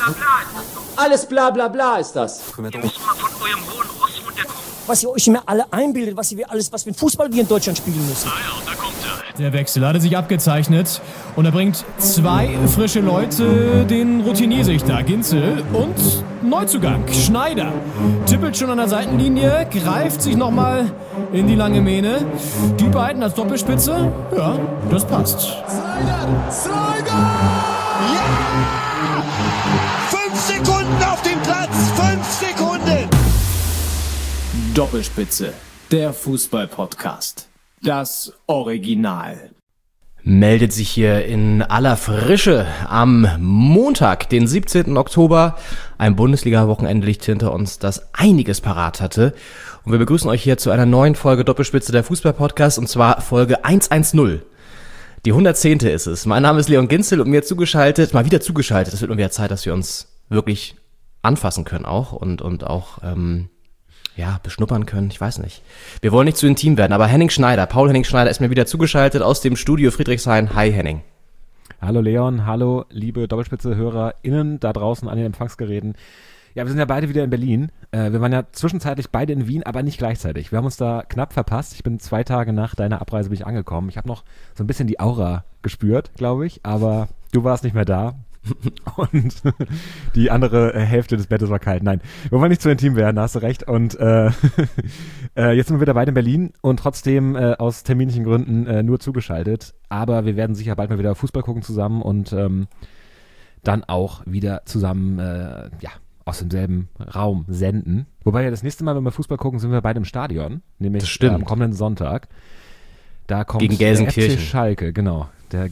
Alles bla bla bla ist das. Ihr müsst mal von eurem hohen Ross runterkommen. Was ihr euch immer alle einbildet, was für ein Fußball wir in Deutschland spielen müssen. Ah ja, und da kommt er. Der Wechsel hatte sich abgezeichnet und er bringt 2 frische Leute, den Routinier-Sichter Ginzel und Neuzugang Schneider. Tippelt schon an der Seitenlinie, greift sich nochmal in die lange Mähne. Die beiden als Doppelspitze, ja, das passt. Slider! Ja! 5 Sekunden auf dem Platz! 5 Sekunden! Doppelspitze, der Fußball-Podcast. Das Original. Meldet sich hier in aller Frische am Montag, den 17. Oktober. Ein Bundesliga-Wochenende liegt hinter uns, das einiges parat hatte. Und wir begrüßen euch hier zu einer neuen Folge Doppelspitze der Fußball-Podcast, und zwar Folge 110. Die 110. ist es. Mein Name ist Leon Ginzel und mir mal wieder zugeschaltet. Es wird mal wieder Zeit, dass wir uns wirklich anfassen können auch und auch beschnuppern können, ich weiß nicht. Wir wollen nicht zu intim werden, aber Paul Henning Schneider ist mir wieder zugeschaltet aus dem Studio Friedrichshain. Hi Henning. Hallo Leon, hallo liebe Doppelspitze-HörerInnen da draußen an den Empfangsgeräten. Ja, wir sind ja beide wieder in Berlin. Wir waren ja zwischenzeitlich beide in Wien, aber nicht gleichzeitig. Wir haben uns da knapp verpasst. Ich bin 2 Tage nach deiner Abreise bin ich angekommen. Ich habe noch so ein bisschen die Aura gespürt, glaube ich, aber du warst nicht mehr da. Und die andere Hälfte des Bettes war kalt. Nein, wir wollen nicht zu intim werden, da hast du recht. Und jetzt sind wir wieder beide in Berlin und trotzdem aus terminlichen Gründen nur zugeschaltet. Aber wir werden sicher bald mal wieder Fußball gucken zusammen und dann auch wieder zusammen aus demselben Raum senden. Wobei ja das nächste Mal, wenn wir Fußball gucken, sind wir beide im Stadion, nämlich am kommenden Sonntag. Da kommt gegen Gelsenkirchen. Der FC Schalke, genau. Der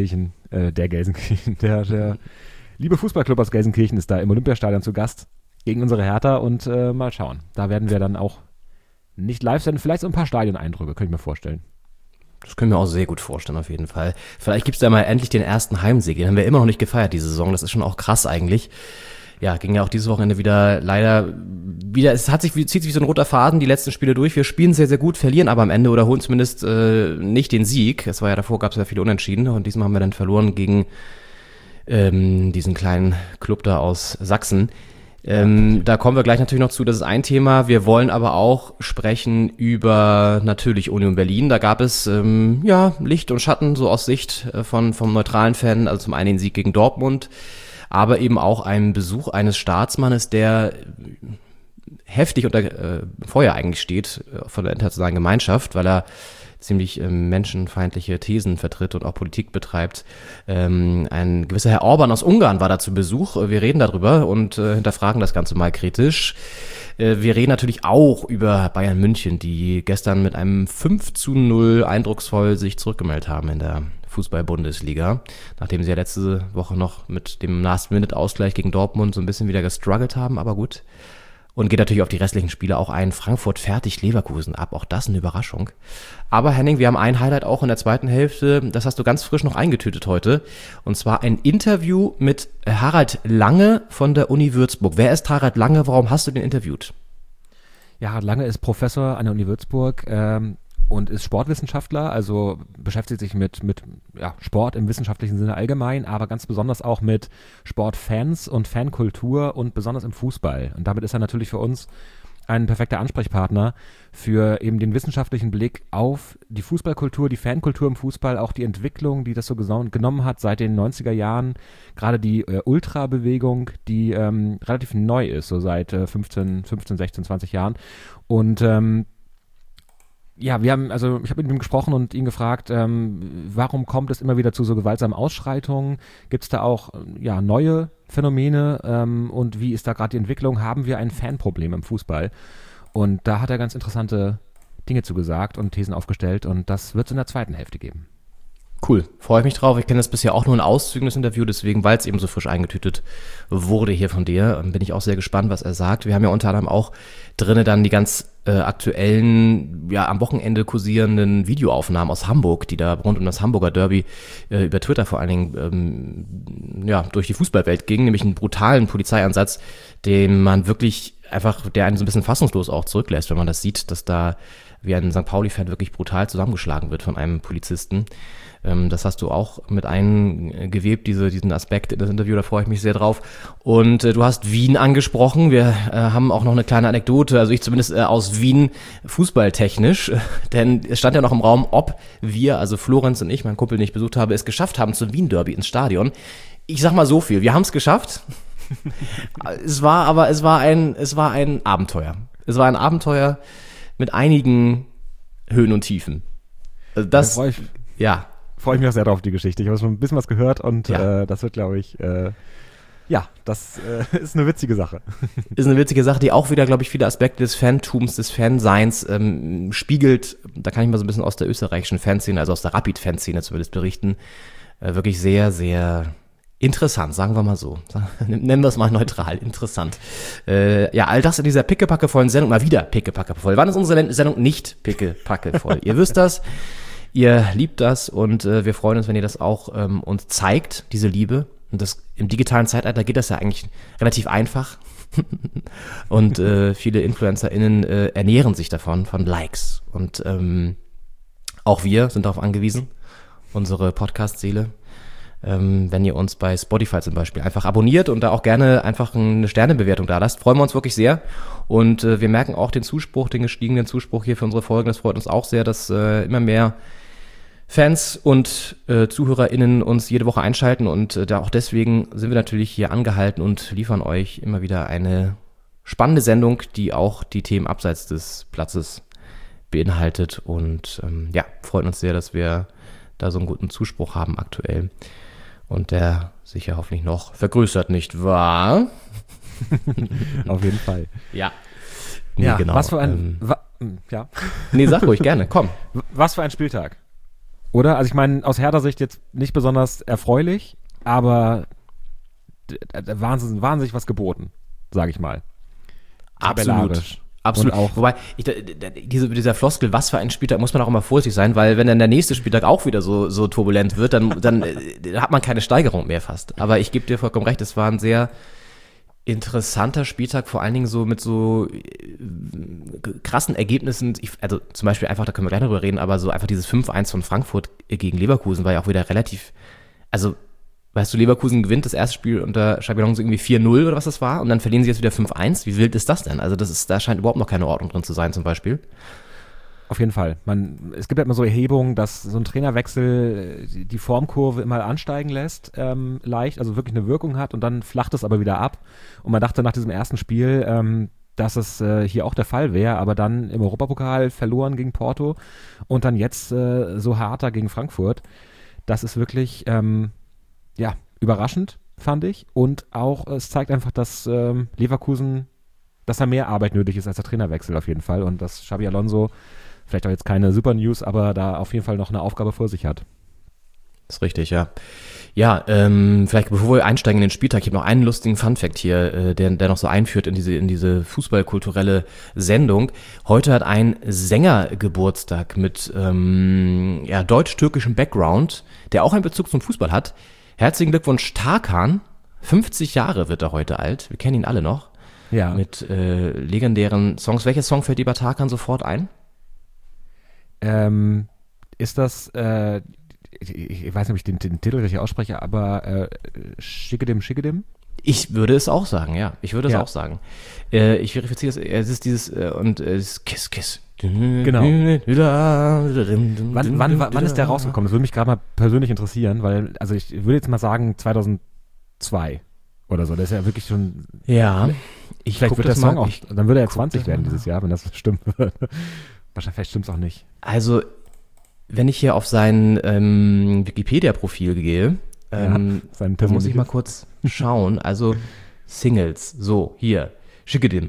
liebe Fußballclub aus Gelsenkirchen ist da im Olympiastadion zu Gast gegen unsere Hertha und mal schauen. Da werden wir dann auch nicht live senden, vielleicht so ein paar Stadioneindrücke, könnte ich mir vorstellen. Das können wir auch sehr gut vorstellen, auf jeden Fall. Vielleicht gibt's da mal endlich den ersten Heimsieg. Den haben wir immer noch nicht gefeiert, diese Saison. Das ist schon auch krass eigentlich. Ja, ging ja auch dieses Wochenende es zieht sich wie so ein roter Faden die letzten Spiele durch. Wir spielen sehr, sehr gut, verlieren aber am Ende oder holen zumindest nicht den Sieg. Es war ja davor, gab es ja viele Unentschieden und diesmal haben wir dann verloren gegen diesen kleinen Club da aus Sachsen. Da kommen wir gleich natürlich noch zu, das ist ein Thema. Wir wollen aber auch sprechen über natürlich Union Berlin. Da gab es Licht und Schatten, so aus Sicht vom neutralen Fan. Also zum einen den Sieg gegen Dortmund, aber eben auch einen Besuch eines Staatsmannes, der heftig unter Feuer eigentlich steht von der internationalen Gemeinschaft, weil er ziemlich menschenfeindliche Thesen vertritt und auch Politik betreibt. Ein gewisser Herr Orban aus Ungarn war da zu Besuch. Wir reden darüber und hinterfragen das Ganze mal kritisch. Wir reden natürlich auch über Bayern München, die gestern mit einem 5:0 eindrucksvoll sich zurückgemeldet haben in der Fußball-Bundesliga, nachdem sie ja letzte Woche noch mit dem Last-Minute-Ausgleich gegen Dortmund so ein bisschen wieder gestruggelt haben, aber gut. Und geht natürlich auf die restlichen Spiele auch ein. Frankfurt fertigt Leverkusen ab, auch das eine Überraschung. Aber Henning, wir haben ein Highlight auch in der zweiten Hälfte, das hast du ganz frisch noch eingetütet heute. Und zwar ein Interview mit Harald Lange von der Uni Würzburg. Wer ist Harald Lange? Warum hast du den interviewt? Ja, Harald Lange ist Professor an der Uni Würzburg und ist Sportwissenschaftler, also beschäftigt sich mit Sport im wissenschaftlichen Sinne allgemein, aber ganz besonders auch mit Sportfans und Fankultur und besonders im Fußball. Und damit ist er natürlich für uns ein perfekter Ansprechpartner für eben den wissenschaftlichen Blick auf die Fußballkultur, die Fankultur im Fußball, auch die Entwicklung, die das so genommen hat seit den 90er Jahren, gerade die Ultra-Bewegung, die relativ neu ist, so seit 15, 16, 20 Jahren. Und ich habe mit ihm gesprochen und ihn gefragt, warum kommt es immer wieder zu so gewaltsamen Ausschreitungen? Gibt es da auch neue Phänomene und wie ist da gerade die Entwicklung? Haben wir ein Fanproblem im Fußball? Und da hat er ganz interessante Dinge zugesagt und Thesen aufgestellt und das wird es in der zweiten Hälfte geben. Cool, freue ich mich drauf. Ich kenne das bisher auch nur in Auszügen, das Interview, deswegen, weil es eben so frisch eingetütet wurde hier von dir, bin ich auch sehr gespannt, was er sagt. Wir haben ja unter anderem auch drinne dann die ganz aktuellen, am Wochenende kursierenden Videoaufnahmen aus Hamburg, die da rund um das Hamburger Derby über Twitter vor allen Dingen durch die Fußballwelt gingen, nämlich einen brutalen Polizeieinsatz, den man wirklich einfach, der einen so ein bisschen fassungslos auch zurücklässt, wenn man das sieht, dass da wie ein St. Pauli-Fan wirklich brutal zusammengeschlagen wird von einem Polizisten. Das hast du auch mit eingewebt, diesen Aspekt in das Interview, da freue ich mich sehr drauf. Und du hast Wien angesprochen, wir haben auch noch eine kleine Anekdote, also ich zumindest aus Wien, fußballtechnisch, denn es stand ja noch im Raum, ob wir, also Florenz und ich, mein Kumpel, den ich besucht habe, es geschafft haben zum Wien-Derby ins Stadion. Ich sag mal so viel, wir haben es geschafft. Es war ein Abenteuer. Es war ein Abenteuer mit einigen Höhen und Tiefen. Also das, ja. Freue ich mich auch sehr drauf, die Geschichte. Ich habe schon ein bisschen was gehört und Ja. das wird, glaube ich, das ist eine witzige Sache. Ist eine witzige Sache, die auch wieder, glaube ich, viele Aspekte des Fantums, des Fanseins spiegelt. Da kann ich mal so ein bisschen aus der österreichischen Fanszene, also aus der Rapid-Fanszene zumindest berichten. Wirklich sehr, sehr interessant, sagen wir mal so. Nennen wir es mal neutral, interessant. All das in dieser pickepackevollen Sendung, mal wieder pickepackevoll. Wann ist unsere Sendung nicht pickepackevoll? Ihr wisst das, ihr liebt das und wir freuen uns, wenn ihr das auch uns zeigt, diese Liebe. Und das im digitalen Zeitalter geht das ja eigentlich relativ einfach. Und viele InfluencerInnen ernähren sich davon, von Likes. Und auch wir sind darauf angewiesen, unsere Podcast-Seele. Wenn ihr uns bei Spotify zum Beispiel einfach abonniert und da auch gerne einfach eine Sternebewertung da lasst, freuen wir uns wirklich sehr. Und wir merken auch den Zuspruch, den gestiegenen Zuspruch hier für unsere Folgen. Das freut uns auch sehr, dass immer mehr Fans und ZuhörerInnen uns jede Woche einschalten. Und auch deswegen sind wir natürlich hier angehalten und liefern euch immer wieder eine spannende Sendung, die auch die Themen abseits des Platzes beinhaltet. Und freuen uns sehr, dass wir da so einen guten Zuspruch haben aktuell. Und der sich ja hoffentlich noch vergrößert, nicht wahr? Auf jeden Fall. Ja. Ja, genau. was für ein, Nee, sag ruhig, gerne, komm. Was für ein Spieltag. Oder? Also ich meine, aus Hertha Sicht jetzt nicht besonders erfreulich, aber wahnsinnig was geboten, sage ich mal. Tabellarisch. Absolut. Und auch, wobei, dieser Floskel, was für ein Spieltag, muss man auch immer vorsichtig sein, weil wenn dann der nächste Spieltag auch wieder so turbulent wird, dann hat man keine Steigerung mehr fast. Aber ich gebe dir vollkommen recht, es war ein sehr interessanter Spieltag, vor allen Dingen so mit so krassen Ergebnissen, also zum Beispiel einfach, da können wir gleich drüber reden, aber so einfach dieses 5-1 von Frankfurt gegen Leverkusen war ja auch wieder relativ, also weißt du, Leverkusen gewinnt das erste Spiel unter Xabi Alonso irgendwie 4-0 oder was das war und dann verlieren sie jetzt wieder 5-1. Wie wild ist das denn? Also da scheint überhaupt noch keine Ordnung drin zu sein zum Beispiel. auf jeden Fall. Es gibt halt immer so Erhebungen, dass so ein Trainerwechsel die Formkurve immer ansteigen lässt, leicht, also wirklich eine Wirkung hat und dann flacht es aber wieder ab. Und man dachte nach diesem ersten Spiel, dass es hier auch der Fall wäre, aber dann im Europapokal verloren gegen Porto und dann jetzt so harter gegen Frankfurt. Das ist wirklich überraschend, fand ich. Und auch, es zeigt einfach, dass Leverkusen, dass da mehr Arbeit nötig ist als der Trainerwechsel auf jeden Fall. Und dass Xabi Alonso, vielleicht auch jetzt keine Super News, aber da auf jeden Fall noch eine Aufgabe vor sich hat. Das ist richtig, ja. Ja, vielleicht bevor wir einsteigen in den Spieltag, ich habe noch einen lustigen Funfact hier, der noch so einführt in diese fußballkulturelle Sendung. Heute hat ein Sänger Geburtstag mit deutsch-türkischem Background, der auch einen Bezug zum Fußball hat. Herzlichen Glückwunsch, Tarkan. 50 Jahre wird er heute alt. Wir kennen ihn alle noch. Ja. Mit legendären Songs. Welcher Song fällt dir bei Tarkan sofort ein? Ist das, ich weiß nicht, ob ich den Titel richtig ausspreche, aber Schickedim Schickedim? Ich würde es auch sagen, ja. Ich würde es Ja. auch sagen. Ich verifiziere es. Es ist dieses Kiss, Kiss. Genau. Wann ist der rausgekommen? Das würde mich gerade mal persönlich interessieren, weil, also ich würde jetzt mal sagen 2002 oder so. Das ist ja wirklich schon. Ja. Vielleicht wird der Song auch. Dann würde er 20 werden dieses Jahr, wenn das stimmt. Wahrscheinlich, vielleicht stimmt es auch nicht. Also, wenn ich hier auf sein Wikipedia-Profil gehe, sein muss ich persönliches. mal kurz schauen. Also, Singles. So, hier. Schickedim.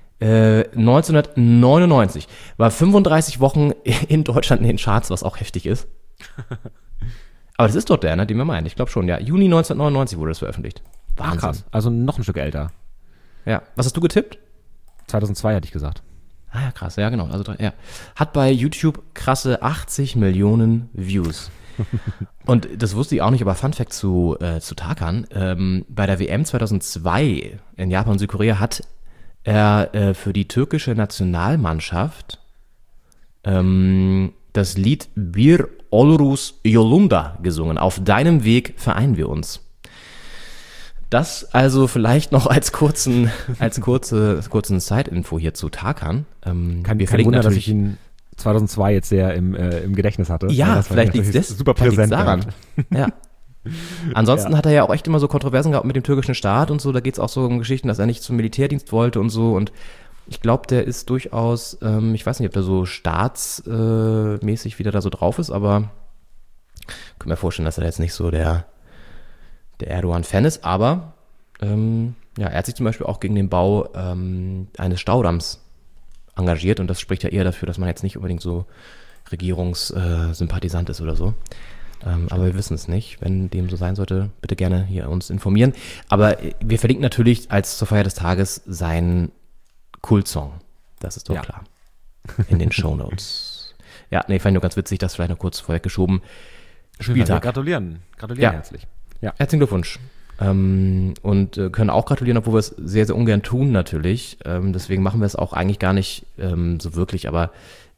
1999. War 35 Wochen in Deutschland in den Charts, was auch heftig ist. Aber das ist doch der, ne, den wir meinen. Ich glaube schon, ja. Juni 1999 wurde das veröffentlicht. Wahnsinn. Ach, krass. Also noch ein Stück älter. Ja. Was hast du getippt? 2002 hatte ich gesagt. Ah ja, krass. Ja, genau. Also, ja. Hat bei YouTube krasse 80 Millionen Views. Und das wusste ich auch nicht, aber Fun Fact zu Tarkan. Bei der WM 2002 in Japan und Südkorea hat er für die türkische Nationalmannschaft das Lied Bir Oluruz Yolunda gesungen. Auf deinem Weg vereinen wir uns. Das also vielleicht noch als kurze Side-Info hier zu Tarkan. Kein Wunder, dass ich ihn 2002 jetzt sehr im Gedächtnis hatte. Ja, vielleicht liegt es super präsent daran. Ja. Ansonsten hat er ja auch echt immer so Kontroversen gehabt mit dem türkischen Staat und so. Da geht es auch so um Geschichten, dass er nicht zum Militärdienst wollte und so. Und ich glaube, der ist durchaus, ich weiß nicht, ob der so staatsmäßig wieder da so drauf ist, aber ich kann mir vorstellen, dass er jetzt nicht so der Erdogan-Fan ist. Aber er hat sich zum Beispiel auch gegen den Bau eines Staudamms engagiert. Und das spricht ja eher dafür, dass man jetzt nicht unbedingt so Regierungssympathisant ist oder so. Aber wir wissen es nicht. Wenn dem so sein sollte, bitte gerne hier uns informieren. Aber wir verlinken natürlich zur Feier des Tages seinen Kultsong. Das ist doch klar. In den Shownotes. Ja, fand ich nur ganz witzig, das vielleicht noch kurz vorweggeschoben. Spieltag. Gratulieren Ja. herzlich. Ja. Herzlichen Glückwunsch. Und können auch gratulieren, obwohl wir es sehr, sehr ungern tun natürlich. Deswegen machen wir es auch eigentlich gar nicht so wirklich. Aber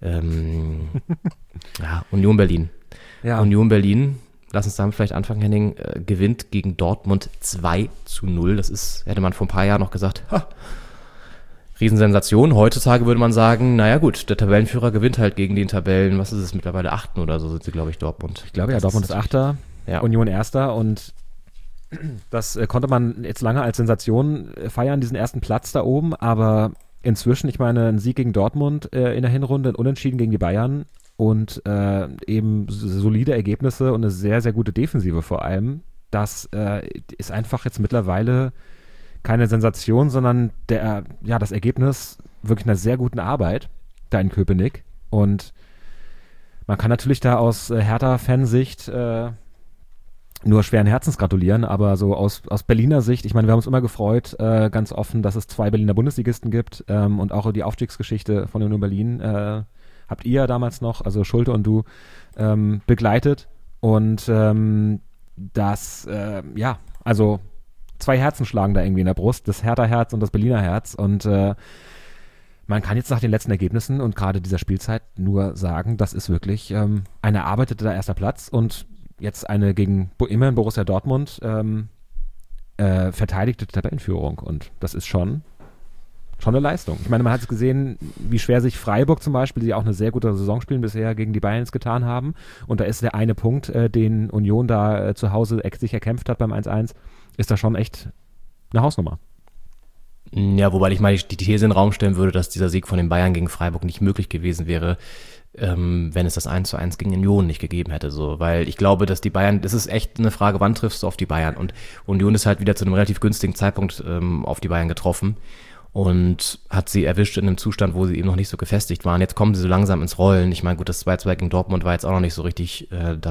Union Berlin. Ja. Union Berlin, lass uns damit vielleicht anfangen, Henning, gewinnt gegen Dortmund 2-0. Das ist, hätte man vor ein paar Jahren noch gesagt, Riesensensation. Heutzutage würde man sagen, naja gut, der Tabellenführer gewinnt halt gegen den Tabellen, was ist es, mittlerweile 8. oder so sind sie, glaube ich, Dortmund. Ich glaube ja, Dortmund ist 8., Union 1. und das konnte man jetzt lange als Sensation feiern, diesen ersten Platz da oben, aber inzwischen, ich meine, ein Sieg gegen Dortmund in der Hinrunde, ein Unentschieden gegen die Bayern und eben solide Ergebnisse und eine sehr, sehr gute Defensive vor allem, das ist einfach jetzt mittlerweile keine Sensation, sondern das Ergebnis wirklich einer sehr guten Arbeit da in Köpenick. Und man kann natürlich da aus Hertha-Fansicht nur schweren Herzens gratulieren, aber so aus Berliner Sicht, ich meine, wir haben uns immer gefreut, ganz offen, dass es 2 Berliner Bundesligisten gibt und auch die Aufstiegsgeschichte von Union Berlin habt ihr ja damals noch, also Schulte und du, begleitet. Und also 2 Herzen schlagen da irgendwie in der Brust, das Hertha-Herz und das Berliner Herz. Und man kann jetzt nach den letzten Ergebnissen und gerade dieser Spielzeit nur sagen, das ist wirklich ein erarbeiteter erster Platz und jetzt eine gegen immerhin Borussia Dortmund verteidigte Tabellenführung. Und das ist schon eine Leistung. Ich meine, man hat es gesehen, wie schwer sich Freiburg zum Beispiel, die auch eine sehr gute Saison spielen, bisher gegen die Bayern getan haben. Und da ist der eine Punkt, den Union da zu Hause sich erkämpft hat beim 1-1, ist da schon echt eine Hausnummer. Ja, wobei ich mal die These in den Raum stellen würde, dass dieser Sieg von den Bayern gegen Freiburg nicht möglich gewesen wäre, wenn es das 1:1 gegen Union nicht gegeben hätte. So. Weil ich glaube, dass die Bayern, das ist echt eine Frage, wann triffst du auf die Bayern? Und Union ist halt wieder zu einem relativ günstigen Zeitpunkt auf die Bayern getroffen und hat sie erwischt in einem Zustand, wo sie eben noch nicht so gefestigt waren. Jetzt kommen sie so langsam ins Rollen. Ich meine, gut, das 2:2 gegen Dortmund war jetzt auch noch nicht so richtig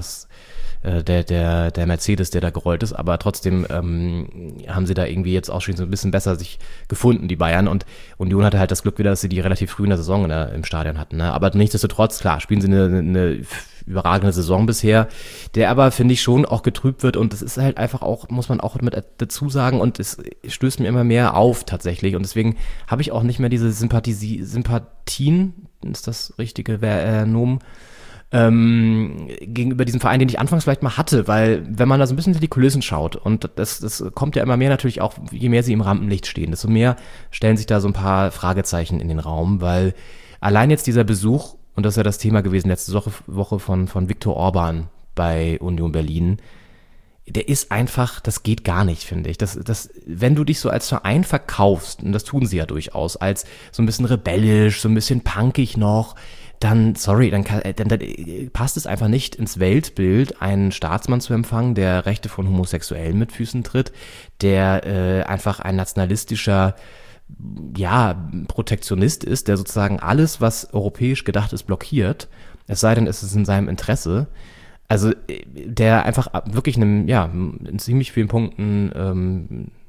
der Mercedes, der da gerollt ist, aber trotzdem haben sie da irgendwie jetzt auch schon so ein bisschen besser sich gefunden, die Bayern, und Union hatte halt das Glück wieder, dass sie die relativ früh in der Saison im Stadion hatten, ne? Aber nichtsdestotrotz, klar, spielen sie eine überragende Saison bisher, der aber, finde ich, schon auch getrübt wird, und das ist halt einfach auch, muss man auch mit dazu sagen, und es stößt mir immer mehr auf tatsächlich, und deswegen habe ich auch nicht mehr diese Sympathien, ist das richtige Nomen, gegenüber diesem Verein, den ich anfangs vielleicht mal hatte, weil wenn man da so ein bisschen hinter die Kulissen schaut, und das kommt ja immer mehr natürlich auch, je mehr sie im Rampenlicht stehen, desto mehr stellen sich da so ein paar Fragezeichen in den Raum, weil allein jetzt dieser Besuch, und das ist ja das Thema gewesen letzte Woche von Viktor Orban bei Union Berlin, der ist einfach, das geht gar nicht, finde ich. Wenn du dich so als Verein verkaufst, und das tun sie ja durchaus, als so ein bisschen rebellisch, so ein bisschen punkig noch, dann passt es einfach nicht ins Weltbild, einen Staatsmann zu empfangen, der Rechte von Homosexuellen mit Füßen tritt, der einfach ein nationalistischer, Protektionist ist, der sozusagen alles, was europäisch gedacht ist, blockiert, es sei denn, es ist in seinem Interesse. Also der einfach wirklich in ziemlich vielen Punkten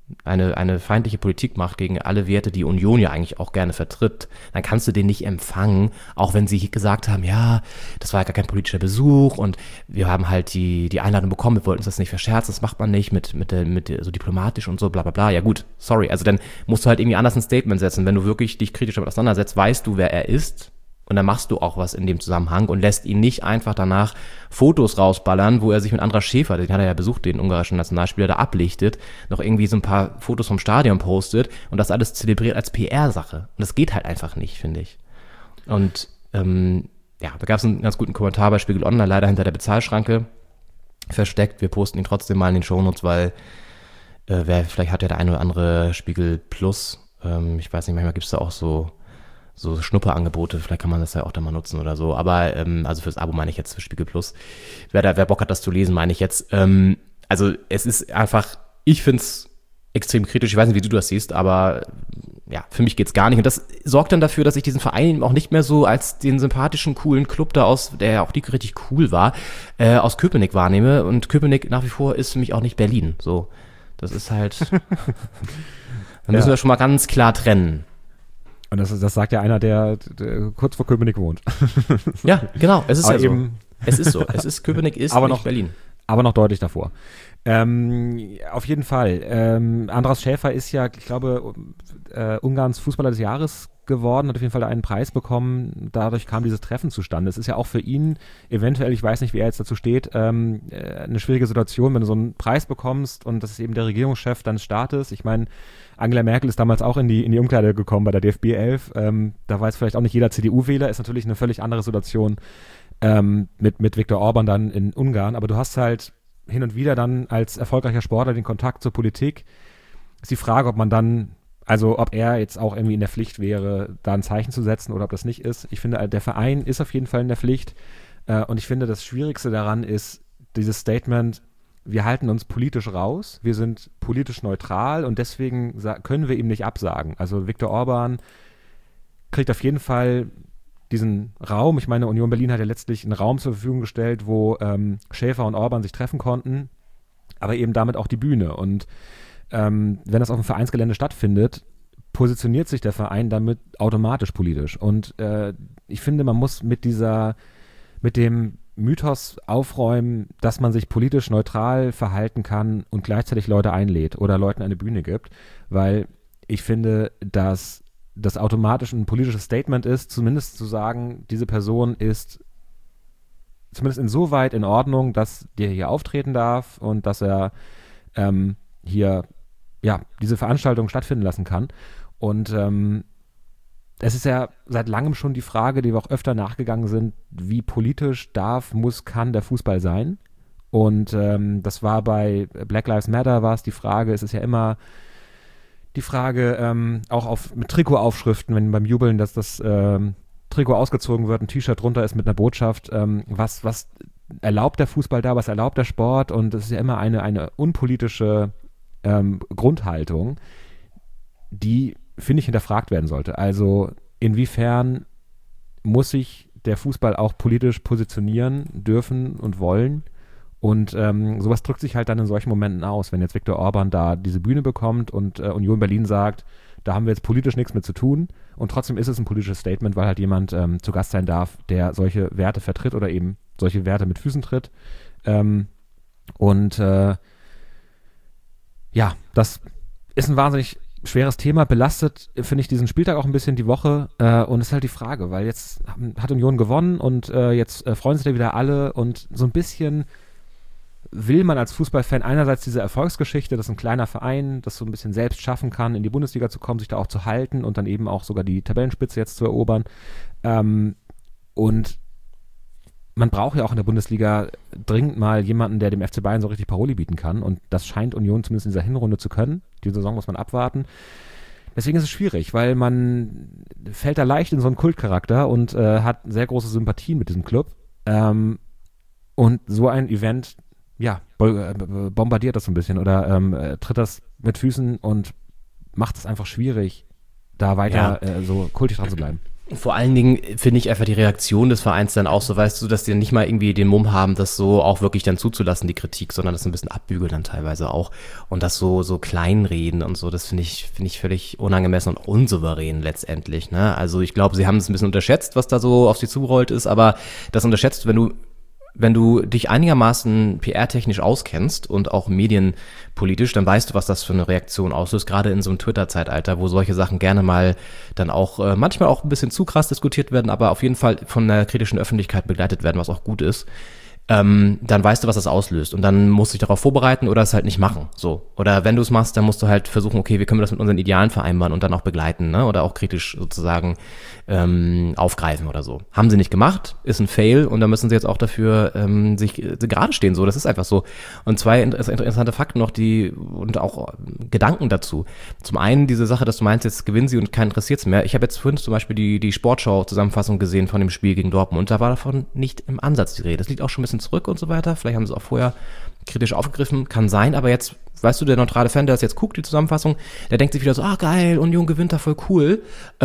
eine feindliche Politik macht gegen alle Werte, die Union ja eigentlich auch gerne vertritt, dann kannst du den nicht empfangen, auch wenn sie gesagt haben, ja, das war ja gar kein politischer Besuch und wir haben halt die Einladung bekommen, wir wollten uns das nicht verscherzen, das macht man nicht mit so diplomatisch und so, bla bla bla. Ja gut, sorry, also dann musst du halt irgendwie anders ein Statement setzen. Wenn du wirklich dich kritisch damit auseinandersetzt, weißt du, wer er ist. Und dann machst du auch was in dem Zusammenhang und lässt ihn nicht einfach danach Fotos rausballern, wo er sich mit Andras Schäfer, den hat er ja besucht, den ungarischen Nationalspieler, da ablichtet, noch irgendwie so ein paar Fotos vom Stadion postet und das alles zelebriert als PR-Sache. Und das geht halt einfach nicht, finde ich. Und da gab es einen ganz guten Kommentar bei Spiegel Online, leider hinter der Bezahlschranke versteckt. Wir posten ihn trotzdem mal in den Shownotes, weil vielleicht hat ja der eine oder andere Spiegel Plus. Ich weiß nicht, manchmal gibt es da auch so Schnupperangebote, vielleicht kann man das ja auch da mal nutzen oder so, aber also fürs Abo meine ich jetzt, für Spiegel Plus. Wer Bock hat, das zu lesen, meine ich jetzt. Also es ist einfach, ich finde es extrem kritisch, ich weiß nicht, wie du das siehst, aber ja, für mich geht's gar nicht und das sorgt dann dafür, dass ich diesen Verein auch nicht mehr so als den sympathischen, coolen Club da aus, der ja auch nicht richtig cool war, aus Köpenick wahrnehme und Köpenick nach wie vor ist für mich auch nicht Berlin, so. Das ist halt, dann müssen wir schon mal ganz klar trennen. Und das sagt ja einer, der kurz vor Köpenick wohnt. Ja, genau, es ist aber ja so. eben, Es ist so. Köpenick ist aber nicht noch Berlin. Aber noch deutlich davor. Auf jeden Fall. Andras Schäfer ist ja, ich glaube, Ungarns Fußballer des Jahres geworden, hat auf jeden Fall einen Preis bekommen. Dadurch kam dieses Treffen zustande. Es ist ja auch für ihn eventuell, ich weiß nicht, wie er jetzt dazu steht, eine schwierige Situation, wenn du so einen Preis bekommst und das ist eben der Regierungschef deines Staates. Ich meine, Angela Merkel ist damals auch in die Umkleide gekommen bei der DFB 11. Da weiß vielleicht auch nicht jeder CDU-Wähler, ist natürlich eine völlig andere Situation mit Viktor Orban dann in Ungarn. Aber du hast halt hin und wieder dann als erfolgreicher Sportler den Kontakt zur Politik. Ist die Frage, ob man dann, also ob er jetzt auch irgendwie in der Pflicht wäre, da ein Zeichen zu setzen oder ob das nicht ist. Ich finde, der Verein ist auf jeden Fall in der Pflicht. Und ich finde, das Schwierigste daran ist dieses Statement, wir halten uns politisch raus, wir sind politisch neutral und deswegen können wir ihm nicht absagen. Also Viktor Orban kriegt auf jeden Fall diesen Raum. Ich meine, Union Berlin hat ja letztlich einen Raum zur Verfügung gestellt, wo Schäfer und Orban sich treffen konnten, aber eben damit auch die Bühne. Und wenn das auf dem Vereinsgelände stattfindet, positioniert sich der Verein damit automatisch politisch. Und ich finde, man muss mit dem Mythos aufräumen, dass man sich politisch neutral verhalten kann und gleichzeitig Leute einlädt oder Leuten eine Bühne gibt, weil ich finde, dass das automatisch ein politisches Statement ist, zumindest zu sagen, diese Person ist zumindest insoweit in Ordnung, dass der hier auftreten darf und dass er hier diese Veranstaltung stattfinden lassen kann. Und es ist ja seit langem schon die Frage, die wir auch öfter nachgegangen sind, wie politisch kann der Fußball sein? Und das war bei Black Lives Matter war es die Frage, es ist ja immer die Frage, auch mit Trikotaufschriften, wenn beim Jubeln, dass das Trikot ausgezogen wird, ein T-Shirt drunter ist mit einer Botschaft, was erlaubt der Fußball da, was erlaubt der Sport? Und es ist ja immer eine unpolitische Grundhaltung, die, finde ich, hinterfragt werden sollte. Also inwiefern muss sich der Fußball auch politisch positionieren dürfen und wollen? Und sowas drückt sich halt dann in solchen Momenten aus, wenn jetzt Viktor Orban da diese Bühne bekommt und Union Berlin sagt, da haben wir jetzt politisch nichts mit zu tun und trotzdem ist es ein politisches Statement, weil halt jemand zu Gast sein darf, der solche Werte vertritt oder eben solche Werte mit Füßen tritt. Das ist ein wahnsinnig schweres Thema, belastet, finde ich, diesen Spieltag auch ein bisschen die Woche und es ist halt die Frage, weil jetzt hat Union gewonnen und jetzt freuen sich da wieder alle und so ein bisschen will man als Fußballfan einerseits diese Erfolgsgeschichte, dass ein kleiner Verein das so ein bisschen selbst schaffen kann, in die Bundesliga zu kommen, sich da auch zu halten und dann eben auch sogar die Tabellenspitze jetzt zu erobern. Und man braucht ja auch in der Bundesliga dringend mal jemanden, der dem FC Bayern so richtig Paroli bieten kann. Und das scheint Union zumindest in dieser Hinrunde zu können. Die Saison muss man abwarten. Deswegen ist es schwierig, weil man fällt da leicht in so einen Kultcharakter und hat sehr große Sympathien mit diesem Club. Und so ein Event, bombardiert das so ein bisschen oder tritt das mit Füßen und macht es einfach schwierig, da weiter so kultig dran zu bleiben. Vor allen Dingen finde ich einfach die Reaktion des Vereins dann auch so, weißt du, dass die nicht mal irgendwie den Mumm haben, das so auch wirklich dann zuzulassen, die Kritik, sondern das ein bisschen abbügeln dann teilweise auch und das so kleinreden und so, das finde ich völlig unangemessen und unsouverän letztendlich, ne? Also ich glaube, sie haben es ein bisschen unterschätzt, was da so auf sie zurollt ist, aber das unterschätzt, wenn du dich einigermaßen PR-technisch auskennst und auch medienpolitisch, dann weißt du, was das für eine Reaktion auslöst, gerade in so einem Twitter-Zeitalter, wo solche Sachen gerne mal dann auch manchmal auch ein bisschen zu krass diskutiert werden, aber auf jeden Fall von der kritischen Öffentlichkeit begleitet werden, was auch gut ist. Dann weißt du, was das auslöst und dann musst du dich darauf vorbereiten oder es halt nicht machen, so. Oder wenn du es machst, dann musst du halt versuchen, okay, wie können wir das mit unseren Idealen vereinbaren und dann auch begleiten, ne? Oder auch kritisch sozusagen aufgreifen oder so. Haben sie nicht gemacht, ist ein Fail und da müssen sie jetzt auch dafür sich gerade stehen, so, das ist einfach so. Und zwei interessante Fakten noch, und auch Gedanken dazu. Zum einen diese Sache, dass du meinst, jetzt gewinnen sie und keinen interessiert's mehr. Ich habe jetzt vorhin zum Beispiel die Sportschau-Zusammenfassung gesehen von dem Spiel gegen Dortmund und da war davon nicht im Ansatz die Rede. Das liegt auch schon ein bisschen zurück und so weiter. Vielleicht haben sie es auch vorher kritisch aufgegriffen, kann sein, aber jetzt, weißt du, der neutrale Fan, der das jetzt guckt, die Zusammenfassung, der denkt sich wieder so, geil, Union gewinnt da voll cool,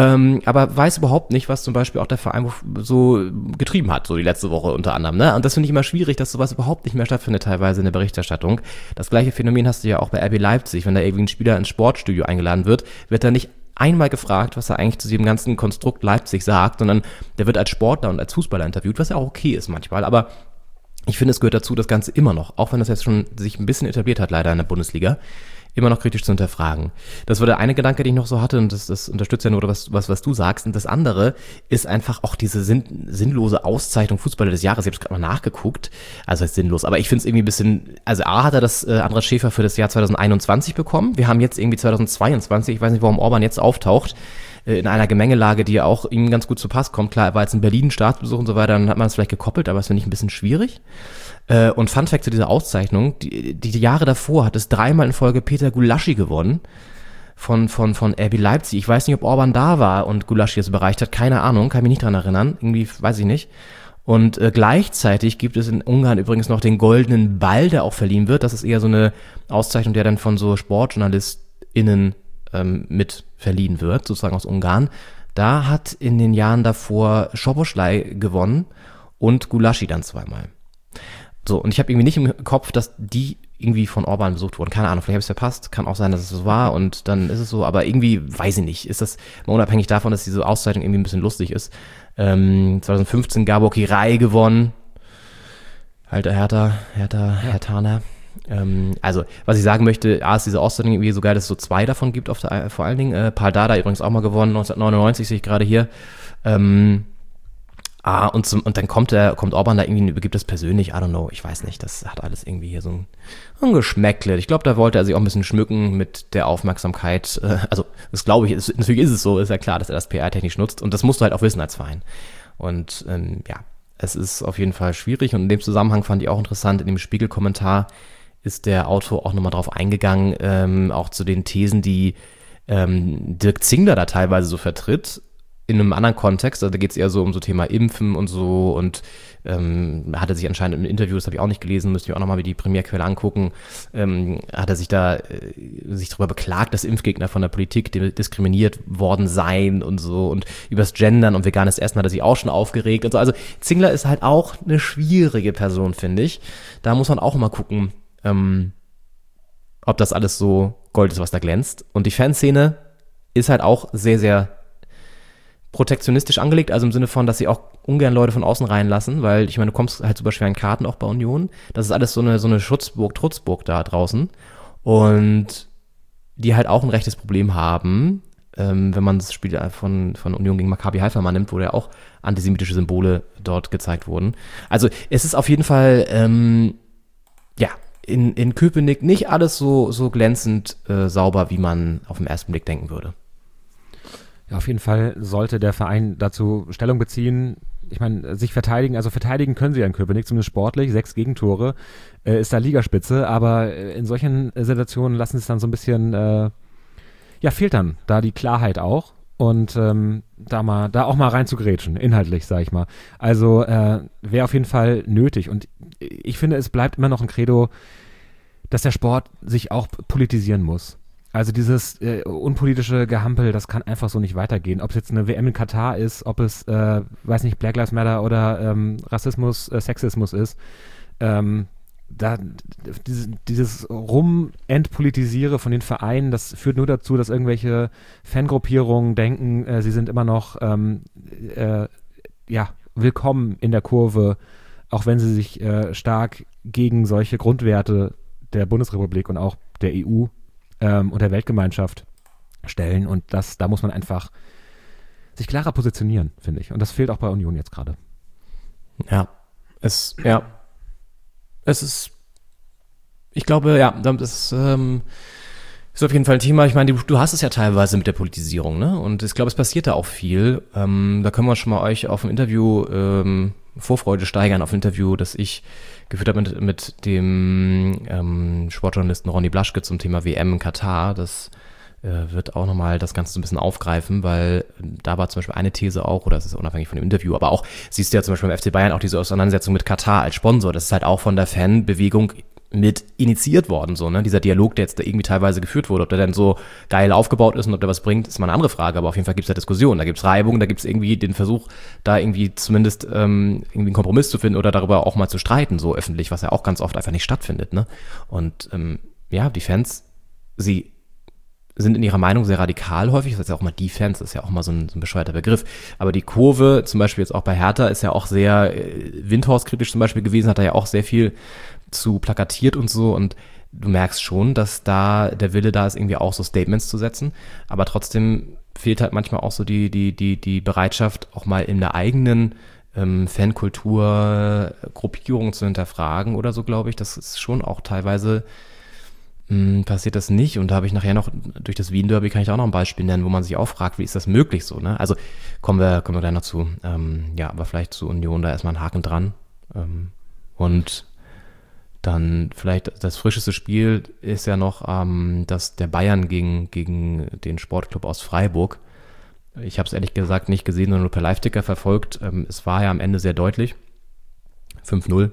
aber weiß überhaupt nicht, was zum Beispiel auch der Verein so getrieben hat, so die letzte Woche unter anderem, ne? Und das finde ich immer schwierig, dass sowas überhaupt nicht mehr stattfindet teilweise in der Berichterstattung. Das gleiche Phänomen hast du ja auch bei RB Leipzig, wenn da irgendwie ein Spieler ins Sportstudio eingeladen wird da nicht einmal gefragt, was er eigentlich zu diesem ganzen Konstrukt Leipzig sagt, sondern der wird als Sportler und als Fußballer interviewt, was ja auch okay ist manchmal, aber ich finde, es gehört dazu, das Ganze immer noch, auch wenn das jetzt schon sich ein bisschen etabliert hat, leider in der Bundesliga, immer noch kritisch zu hinterfragen. Das war der eine Gedanke, den ich noch so hatte und das unterstützt ja nur was du sagst. Und das andere ist einfach auch diese sinnlose Auszeichnung Fußballer des Jahres. Ich habe es gerade mal nachgeguckt, also ist sinnlos, aber ich finde es irgendwie ein bisschen, also A hat er das Andras Schäfer für das Jahr 2021 bekommen. Wir haben jetzt irgendwie 2022, ich weiß nicht, warum Orban jetzt auftaucht, in einer Gemengelage, die ja auch ihm ganz gut zu Pass kommt. Klar, er war jetzt in Berlin Staatsbesuch und so weiter, dann hat man es vielleicht gekoppelt, aber das finde ich ein bisschen schwierig. Und Fun Fact zu dieser Auszeichnung, die Jahre davor hat es 3-mal in Folge Peter Gulaschi gewonnen von RB Leipzig. Ich weiß nicht, ob Orban da war und Gulaschi es überreicht hat, keine Ahnung, kann mich nicht dran erinnern, irgendwie weiß ich nicht. Und gleichzeitig gibt es in Ungarn übrigens noch den Goldenen Ball, der auch verliehen wird. Das ist eher so eine Auszeichnung, der dann von so SportjournalistInnen mit verliehen wird, sozusagen aus Ungarn. Da hat in den Jahren davor Szoboszlai gewonnen und Gulaschi dann 2-mal. So, und ich habe irgendwie nicht im Kopf, dass die irgendwie von Orban besucht wurden. Keine Ahnung, vielleicht habe ich es verpasst. Kann auch sein, dass es so war und dann ist es so, aber irgendwie, weiß ich nicht, ist das mal unabhängig davon, dass diese Auszeichnung irgendwie ein bisschen lustig ist. 2015 Gabor Kirai gewonnen. Alter Herr Taner. Also, was ich sagen möchte, ist diese Auszeichnung irgendwie so geil, dass es so 2 davon gibt, vor allen Dingen. Paul Dardai übrigens auch mal gewonnen, 1999 sehe ich gerade hier. Und dann kommt Orban da irgendwie und übergibt das persönlich, I don't know, ich weiß nicht, das hat alles irgendwie hier so ein Geschmäckle. Ich glaube, da wollte er sich auch ein bisschen schmücken mit der Aufmerksamkeit. Also, das glaube ich, natürlich ist es so, ist ja klar, dass er das PR-technisch nutzt und das musst du halt auch wissen als Verein. Und es ist auf jeden Fall schwierig und in dem Zusammenhang fand ich auch interessant, in dem Spiegel-Kommentar ist der Autor auch nochmal drauf eingegangen, auch zu den Thesen, die Dirk Zingler da teilweise so vertritt, in einem anderen Kontext, also da geht es eher so um so Thema Impfen und so und hat er sich anscheinend im Interview, das habe ich auch nicht gelesen, müsste ich auch nochmal die Primärquelle angucken, hat er sich da sich darüber beklagt, dass Impfgegner von der Politik diskriminiert worden seien und so und übers Gendern und veganes Essen hat er sich auch schon aufgeregt und so. Also Zingler ist halt auch eine schwierige Person, finde ich. Da muss man auch mal gucken, ob das alles so Gold ist, was da glänzt. Und die Fanszene ist halt auch sehr, sehr protektionistisch angelegt, also im Sinne von, dass sie auch ungern Leute von außen reinlassen, weil ich meine, du kommst halt super schwer in Karten auch bei Union. Das ist alles so eine Schutzburg, Trutzburg da draußen und die halt auch ein rechtes Problem haben, wenn man das Spiel von Union gegen Maccabi Haifa mal nimmt, wo ja auch antisemitische Symbole dort gezeigt wurden. Also es ist auf jeden Fall, in Köpenick nicht alles so glänzend sauber, wie man auf den ersten Blick denken würde. Ja, auf jeden Fall sollte der Verein dazu Stellung beziehen. Ich meine, sich verteidigen, also verteidigen können sie ja in Köpenick, zumindest sportlich, 6 Gegentore, ist da Ligaspitze, aber in solchen Situationen lassen sie es dann so ein bisschen, fehlt dann da die Klarheit auch und da auch mal rein zu grätschen, inhaltlich, sag ich mal. Also wäre auf jeden Fall nötig und ich finde, es bleibt immer noch ein Credo, dass der Sport sich auch politisieren muss. Also dieses unpolitische Gehampel, das kann einfach so nicht weitergehen. Ob es jetzt eine WM in Katar ist, ob es, weiß nicht, Black Lives Matter oder Rassismus, Sexismus ist, dieses Entpolitisiere von den Vereinen, das führt nur dazu, dass irgendwelche Fangruppierungen denken, sie sind immer noch willkommen in der Kurve, auch wenn sie sich stark gegen solche Grundwerte der Bundesrepublik und auch der EU und der Weltgemeinschaft stellen. Und da muss man einfach sich klarer positionieren, finde ich. Und das fehlt auch bei Union jetzt gerade. Es ist, ich glaube, das ist auf jeden Fall ein Thema. Ich meine, du hast es ja teilweise mit der Politisierung, ne? Und ich glaube, es passiert da auch viel. Da können wir schon mal euch auf ein Interview Vorfreude steigern, auf ein Interview, das ich geführt habe mit dem Sportjournalisten Ronny Blaschke zum Thema WM in Katar. Das wird auch nochmal das Ganze so ein bisschen aufgreifen, weil da war zum Beispiel eine These auch, oder es ist unabhängig von dem Interview, aber auch, siehst du ja zum Beispiel beim FC Bayern auch diese Auseinandersetzung mit Katar als Sponsor, das ist halt auch von der Fanbewegung mit initiiert worden, so, ne, dieser Dialog, der jetzt da irgendwie teilweise geführt wurde, ob der dann so geil aufgebaut ist und ob der was bringt, ist mal eine andere Frage, aber auf jeden Fall gibt's da Diskussionen, da gibt's Reibung, da gibt's irgendwie den Versuch, da irgendwie zumindest irgendwie einen Kompromiss zu finden oder darüber auch mal zu streiten, so öffentlich, was ja auch ganz oft einfach nicht stattfindet, ne, und die Fans, sie sind in ihrer Meinung sehr radikal häufig, das ist ja auch mal die Fans, das ist ja auch mal so ein bescheuerter Begriff, aber die Kurve, zum Beispiel jetzt auch bei Hertha, ist ja auch sehr Windhorst-kritisch zum Beispiel gewesen, hat da ja auch sehr viel zu plakatiert und so, und du merkst schon, dass da der Wille da ist, irgendwie auch so Statements zu setzen, aber trotzdem fehlt halt manchmal auch so die Bereitschaft, auch mal in der eigenen Fankultur Gruppierung zu hinterfragen oder so, glaube ich, das ist schon auch teilweise passiert das nicht, und da habe ich nachher noch, durch das Wien-Derby kann ich auch noch ein Beispiel nennen, wo man sich auch fragt, wie ist das möglich so, ne? Also kommen wir gleich noch zu, aber vielleicht zu Union, da erstmal einen Haken dran, und dann vielleicht das frischeste Spiel ist ja noch das der Bayern gegen den Sportclub aus Freiburg. Ich habe es ehrlich gesagt nicht gesehen, sondern nur per Live-Ticker verfolgt. Es war ja am Ende sehr deutlich, 5-0.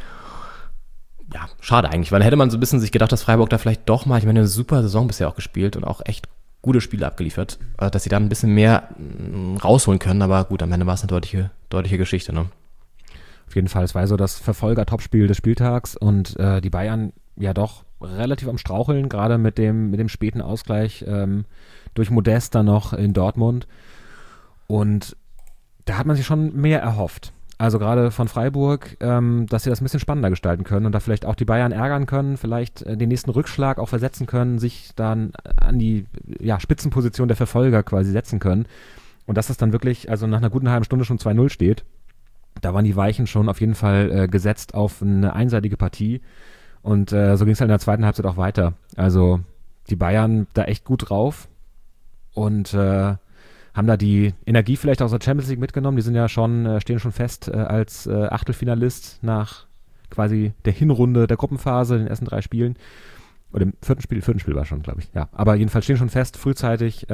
Ja, schade eigentlich, weil da hätte man so ein bisschen sich gedacht, dass Freiburg da vielleicht doch mal, ich meine, eine super Saison bisher auch gespielt und auch echt gute Spiele abgeliefert, dass sie da ein bisschen mehr rausholen können, aber gut, am Ende war es eine deutliche Geschichte, ne? Auf jeden Fall, es war so das Verfolger-Topspiel des Spieltags, und die Bayern ja doch relativ am Straucheln, gerade mit dem späten Ausgleich durch Modest dann noch in Dortmund, und da hat man sich schon mehr erhofft. Also gerade von Freiburg, dass sie das ein bisschen spannender gestalten können und da vielleicht auch die Bayern ärgern können, vielleicht den nächsten Rückschlag auch versetzen können, sich dann an die Spitzenposition der Verfolger quasi setzen können. Und dass es dann wirklich, also nach einer guten halben Stunde schon 2-0 steht, da waren die Weichen schon auf jeden Fall gesetzt auf eine einseitige Partie. Und so ging es halt in der zweiten Halbzeit auch weiter. Also die Bayern da echt gut drauf und haben da die Energie vielleicht aus der Champions League mitgenommen. Die sind ja schon, stehen schon fest als Achtelfinalist nach quasi der Hinrunde der Gruppenphase, den ersten 3 Spielen. Oder im vierten Spiel war schon, glaube ich. Ja, aber jedenfalls stehen schon fest, frühzeitig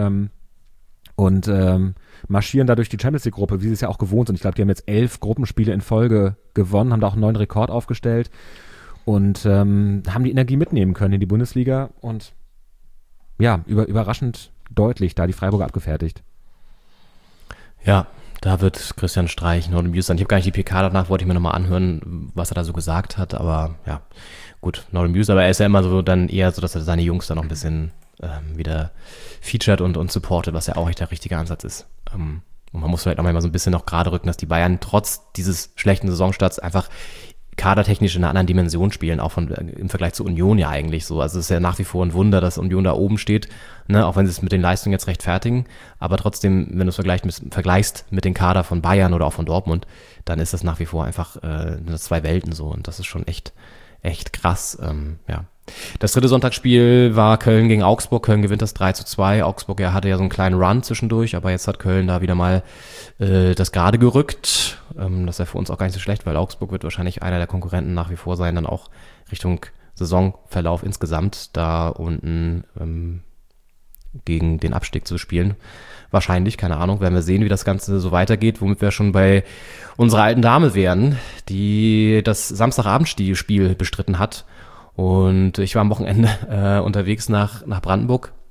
und marschieren da durch die Champions League Gruppe, wie sie es ja auch gewohnt sind. Ich glaube, die haben jetzt 11 Gruppenspiele in Folge gewonnen, haben da auch einen neuen Rekord aufgestellt und haben die Energie mitnehmen können in die Bundesliga und ja, überraschend deutlich da die Freiburger abgefertigt. Ja, da wird Christian Streich noch News sein. Ich habe gar nicht die PK danach, wollte ich mir nochmal anhören, was er da so gesagt hat, aber ja, gut, noch News, aber er ist ja immer so dann eher so, dass er seine Jungs da noch ein bisschen wieder featured und supportet, was ja auch echt der richtige Ansatz ist. Und man muss vielleicht auch mal so ein bisschen noch gerade rücken, dass die Bayern trotz dieses schlechten Saisonstarts einfach kadertechnisch in einer anderen Dimension spielen, auch im Vergleich zu Union ja eigentlich so. Also es ist ja nach wie vor ein Wunder, dass Union da oben steht, ne, auch wenn sie es mit den Leistungen jetzt rechtfertigen, aber trotzdem, wenn du es vergleichst mit den Kader von Bayern oder auch von Dortmund, dann ist das nach wie vor einfach 2 Welten so, und das ist schon echt krass, ja. Das dritte Sonntagsspiel war Köln gegen Augsburg. Köln gewinnt das 3-2. Augsburg hatte ja so einen kleinen Run zwischendurch, aber jetzt hat Köln da wieder mal das gerade gerückt. Das ist ja für uns auch gar nicht so schlecht, weil Augsburg wird wahrscheinlich einer der Konkurrenten nach wie vor sein, dann auch Richtung Saisonverlauf insgesamt da unten gegen den Abstieg zu spielen. Wahrscheinlich, keine Ahnung, werden wir sehen, wie das Ganze so weitergeht, womit wir schon bei unserer alten Dame wären, die das Samstagabendspiel bestritten hat. Und ich war am Wochenende unterwegs nach Brandenburg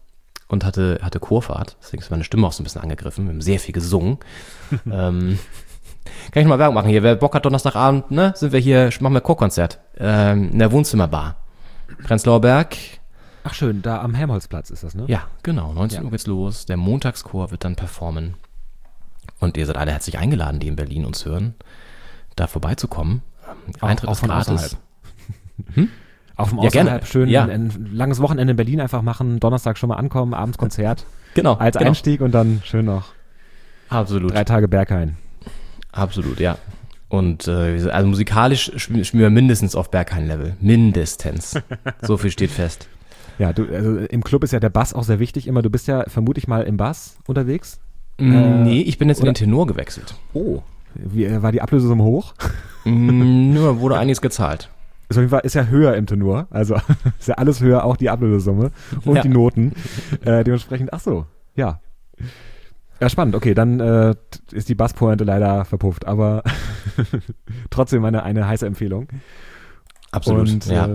und hatte Chorfahrt. Deswegen ist meine Stimme auch so ein bisschen angegriffen. Wir haben sehr viel gesungen. Kann ich mal Werbung machen hier. Wer Bock hat, Donnerstagabend, ne, sind wir hier, machen wir Chorkonzert. In der Wohnzimmerbar. Prenzlauer Berg. Ach schön, da am Helmholtzplatz ist das, ne? Ja, genau. 19 Uhr geht's los. Der Montagschor wird dann performen. Und ihr seid alle herzlich eingeladen, die in Berlin uns hören, da vorbeizukommen. Eintritt ist gratis. Auf dem Ja, gerne. Außerhalb schön Ja. ein langes Wochenende in Berlin einfach machen, Donnerstag schon mal ankommen, abends Konzert Genau. als genau. Einstieg und dann schön noch Absolut. 3 Tage Berghain. Absolut, ja. Und also musikalisch spielen wir mindestens auf Berghain-Level. Mindestens. So viel steht fest. Ja, also im Club ist ja der Bass auch sehr wichtig immer. Du bist ja vermutlich mal im Bass unterwegs. Nee, ich bin jetzt in oder- den Tenor gewechselt. Oh. Wie, war die Ablösesumme hoch? Nur wurde einiges gezahlt. Ist auf jeden Fall ist ja höher im Tenor. Also ist ja alles höher, auch die Ablösesumme und Ja. die Noten. Dementsprechend, ach so, ja. Ja, spannend. Okay, dann ist die Basspointe leider verpufft, aber trotzdem eine heiße Empfehlung. Absolut. Und ja.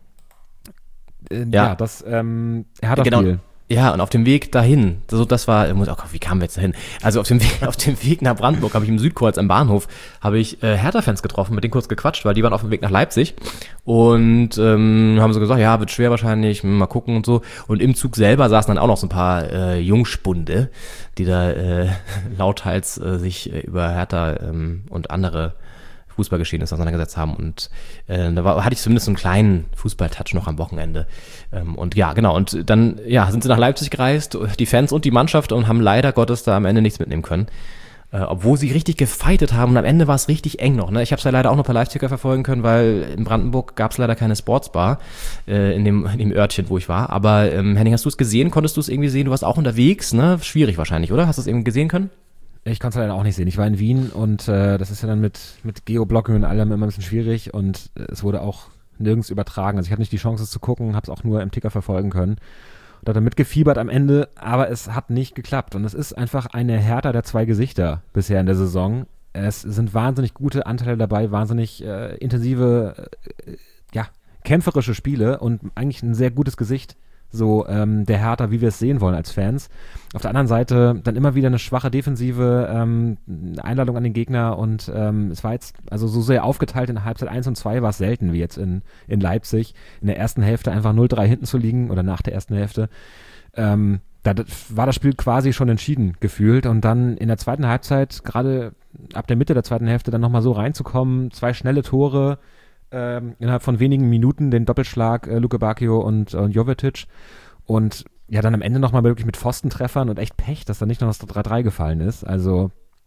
ja, das Hertha-Spiel. Genau. Ja, und auf dem Weg dahin, das war, wie kamen wir jetzt dahin? Also auf dem Weg nach Brandenburg habe ich im Südkreuz am Bahnhof, habe ich Hertha-Fans getroffen, mit denen kurz gequatscht, weil die waren auf dem Weg nach Leipzig und haben so gesagt, ja, wird schwer wahrscheinlich, mal gucken und so. Und im Zug selber saßen dann auch noch so ein paar Jungspunde, die da lauthals sich über Hertha und andere Fußballgeschehnisse auseinandergesetzt haben und hatte ich zumindest so einen kleinen Fußballtouch noch am Wochenende und ja, genau, und dann sind sie nach Leipzig gereist, die Fans und die Mannschaft, und haben leider Gottes da am Ende nichts mitnehmen können, obwohl sie richtig gefightet haben und am Ende war es richtig eng noch, ne? Ich habe es ja leider auch noch per Live-Ticker verfolgen können, weil in Brandenburg gab es leider keine Sportsbar in dem Örtchen, wo ich war, aber Henning, hast du es gesehen, konntest du es irgendwie sehen, du warst auch unterwegs, ne? Schwierig wahrscheinlich, oder? Hast du es irgendwie gesehen können? Ich konnte es leider auch nicht sehen. Ich war in Wien und das ist ja dann mit Geoblocking und allem immer ein bisschen schwierig und es wurde auch nirgends übertragen. Also ich hatte nicht die Chance, es zu gucken, habe es auch nur im Ticker verfolgen können und hatte mitgefiebert am Ende, aber es hat nicht geklappt. Und es ist einfach eine Hertha der 2 Gesichter bisher in der Saison. Es sind wahnsinnig gute Anteile dabei, wahnsinnig intensive, kämpferische Spiele und eigentlich ein sehr gutes Gesicht. So der Hertha, wie wir es sehen wollen als Fans. Auf der anderen Seite dann immer wieder eine schwache defensive Einladung an den Gegner und es war jetzt also so sehr aufgeteilt in Halbzeit 1 und 2 war es selten wie jetzt in Leipzig. In der ersten Hälfte einfach 0-3 hinten zu liegen oder nach der ersten Hälfte. Da war das Spiel quasi schon entschieden gefühlt und dann in der zweiten Halbzeit, gerade ab der Mitte der zweiten Hälfte, dann nochmal so reinzukommen, 2 schnelle Tore, innerhalb von wenigen Minuten den Doppelschlag Luke Bacchio und Jovetic und ja, dann am Ende nochmal wirklich mit Pfostentreffern und echt Pech, dass da nicht noch das 3-3 gefallen ist. Also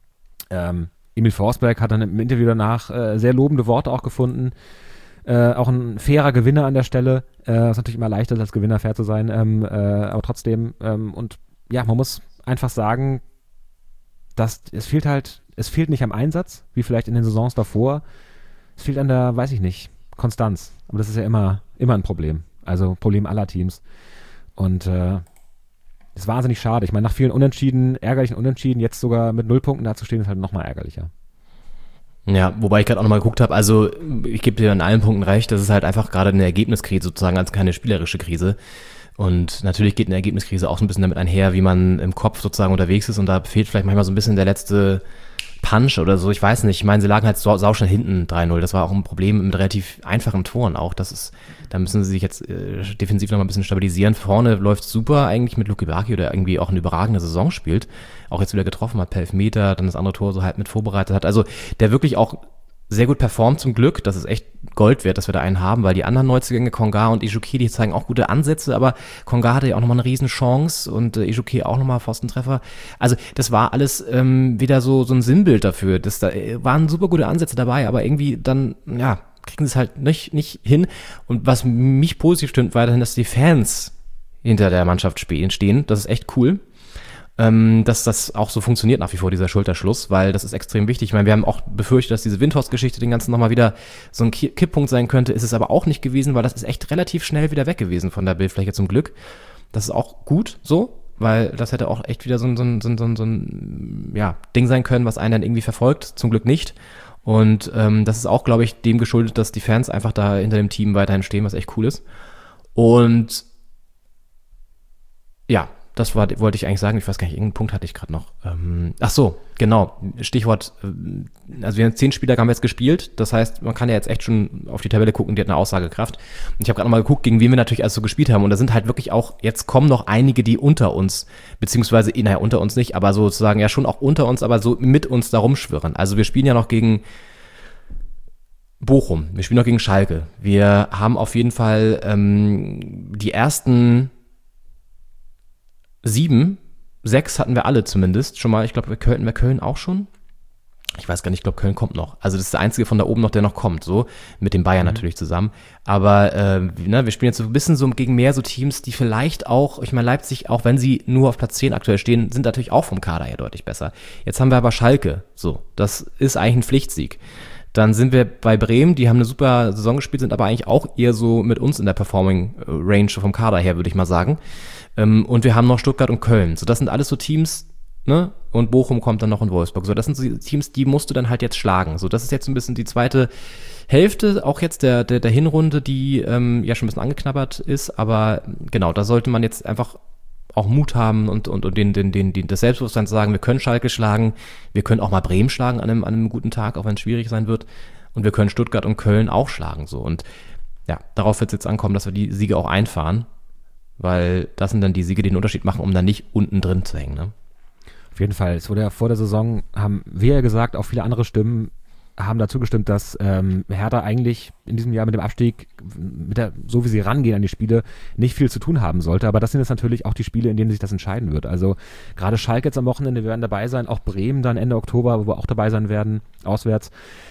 Emil Forsberg hat dann im Interview danach sehr lobende Worte auch gefunden. Auch ein fairer Gewinner an der Stelle. Ist natürlich immer leichter, als Gewinner fair zu sein, aber trotzdem. Und ja, man muss einfach sagen, dass es fehlt nicht am Einsatz, wie vielleicht in den Saisons davor. Es fehlt an der, weiß ich nicht, Konstanz. Aber das ist ja immer ein Problem. Also Problem aller Teams. Und das ist wahnsinnig schade. Ich meine, nach vielen ärgerlichen Unentschieden, jetzt sogar mit 0 Punkten dazustehen, ist halt nochmal ärgerlicher. Ja, wobei ich gerade auch nochmal geguckt habe, also ich gebe dir in allen Punkten recht, das ist halt einfach gerade eine Ergebniskrise sozusagen als keine spielerische Krise. Und natürlich geht eine Ergebniskrise auch so ein bisschen damit einher, wie man im Kopf sozusagen unterwegs ist und da fehlt vielleicht manchmal so ein bisschen der letzte Punch oder so, ich weiß nicht. Ich meine, sie lagen halt sauschnell hinten 3-0. Das war auch ein Problem mit relativ einfachen Toren auch. Da müssen sie sich jetzt defensiv noch mal ein bisschen stabilisieren. Vorne läuft super eigentlich mit Luke Bacchio, der irgendwie auch eine überragende Saison spielt. Auch jetzt wieder getroffen hat per Elfmeter, dann das andere Tor so halt mit vorbereitet hat. Also der wirklich auch sehr gut performt zum Glück. Das ist echt Gold wert, dass wir da einen haben, weil die anderen Neuzugänge, Konga und Ijuki, die zeigen auch gute Ansätze, aber Konga hatte ja auch nochmal eine riesen Chance und Ijuki auch nochmal Pfostentreffer. Also das war alles wieder so ein Sinnbild dafür. Da waren super gute Ansätze dabei, aber irgendwie dann, ja, kriegen sie es halt nicht hin. Und was mich positiv stimmt weiterhin, dass die Fans hinter der Mannschaft stehen. Das ist echt cool. Dass das auch so funktioniert nach wie vor, dieser Schulterschluss, weil das ist extrem wichtig. Ich meine, wir haben auch befürchtet, dass diese Windhorst-Geschichte den ganzen nochmal wieder so ein Kipppunkt sein könnte, ist es aber auch nicht gewesen, weil das ist echt relativ schnell wieder weg gewesen von der Bildfläche zum Glück. Das ist auch gut so, weil das hätte auch echt wieder so ein Ding sein können, was einen dann irgendwie verfolgt, zum Glück nicht. Und das ist auch, glaube ich, dem geschuldet, dass die Fans einfach da hinter dem Team weiterhin stehen, was echt cool ist. Und ja, wollte ich eigentlich sagen, ich weiß gar nicht, irgendeinen Punkt hatte ich gerade noch. Ach so, genau, Stichwort, also wir haben 10 Spieler haben wir jetzt gespielt, das heißt, man kann ja jetzt echt schon auf die Tabelle gucken, die hat eine Aussagekraft. Und ich habe gerade nochmal geguckt, gegen wen wir natürlich alles so gespielt haben und da sind halt wirklich auch, jetzt kommen noch einige, die unter uns, beziehungsweise, naja, unter uns nicht, aber sozusagen ja schon auch unter uns, aber so mit uns da rumschwirren. Also wir spielen ja noch gegen Bochum, wir spielen noch gegen Schalke. Wir haben auf jeden Fall die ersten 6 hatten wir alle zumindest schon mal. Ich glaube, wir Köln auch schon. Ich weiß gar nicht, ich glaube, Köln kommt noch. Also das ist der einzige von da oben noch, der noch kommt, so mit den Bayern natürlich zusammen. Aber wir spielen jetzt so ein bisschen so gegen mehr so Teams, die vielleicht auch, ich meine Leipzig, auch wenn sie nur auf Platz 10 aktuell stehen, sind natürlich auch vom Kader her deutlich besser. Jetzt haben wir aber Schalke, so, das ist eigentlich ein Pflichtsieg. Dann sind wir bei Bremen, die haben eine super Saison gespielt, sind aber eigentlich auch eher so mit uns in der Performing Range vom Kader her, würde ich mal sagen. Und wir haben noch Stuttgart und Köln. So, das sind alles so Teams, ne? Und Bochum kommt dann noch in Wolfsburg. So, das sind so die Teams, die musst du dann halt jetzt schlagen. So, das ist jetzt ein bisschen die zweite Hälfte, auch jetzt der Hinrunde, die ja schon ein bisschen angeknabbert ist. Aber genau, da sollte man jetzt einfach auch Mut haben und das Selbstbewusstsein zu sagen, wir können Schalke schlagen, wir können auch mal Bremen schlagen an einem guten Tag, auch wenn es schwierig sein wird. Und wir können Stuttgart und Köln auch schlagen. So. Und ja, darauf wird es jetzt ankommen, dass wir die Siege auch einfahren. Weil das sind dann die Siege, die den Unterschied machen, um dann nicht unten drin zu hängen. Ne? Auf jeden Fall. Es wurde ja vor der Saison, haben wir ja gesagt, auch viele andere Stimmen haben dazu gestimmt, dass Hertha eigentlich in diesem Jahr mit dem Abstieg, so wie sie rangehen an die Spiele, nicht viel zu tun haben sollte. Aber das sind jetzt natürlich auch die Spiele, in denen sich das entscheiden wird. Also gerade Schalke jetzt am Wochenende werden dabei sein, auch Bremen dann Ende Oktober, wo wir auch dabei sein werden, auswärts.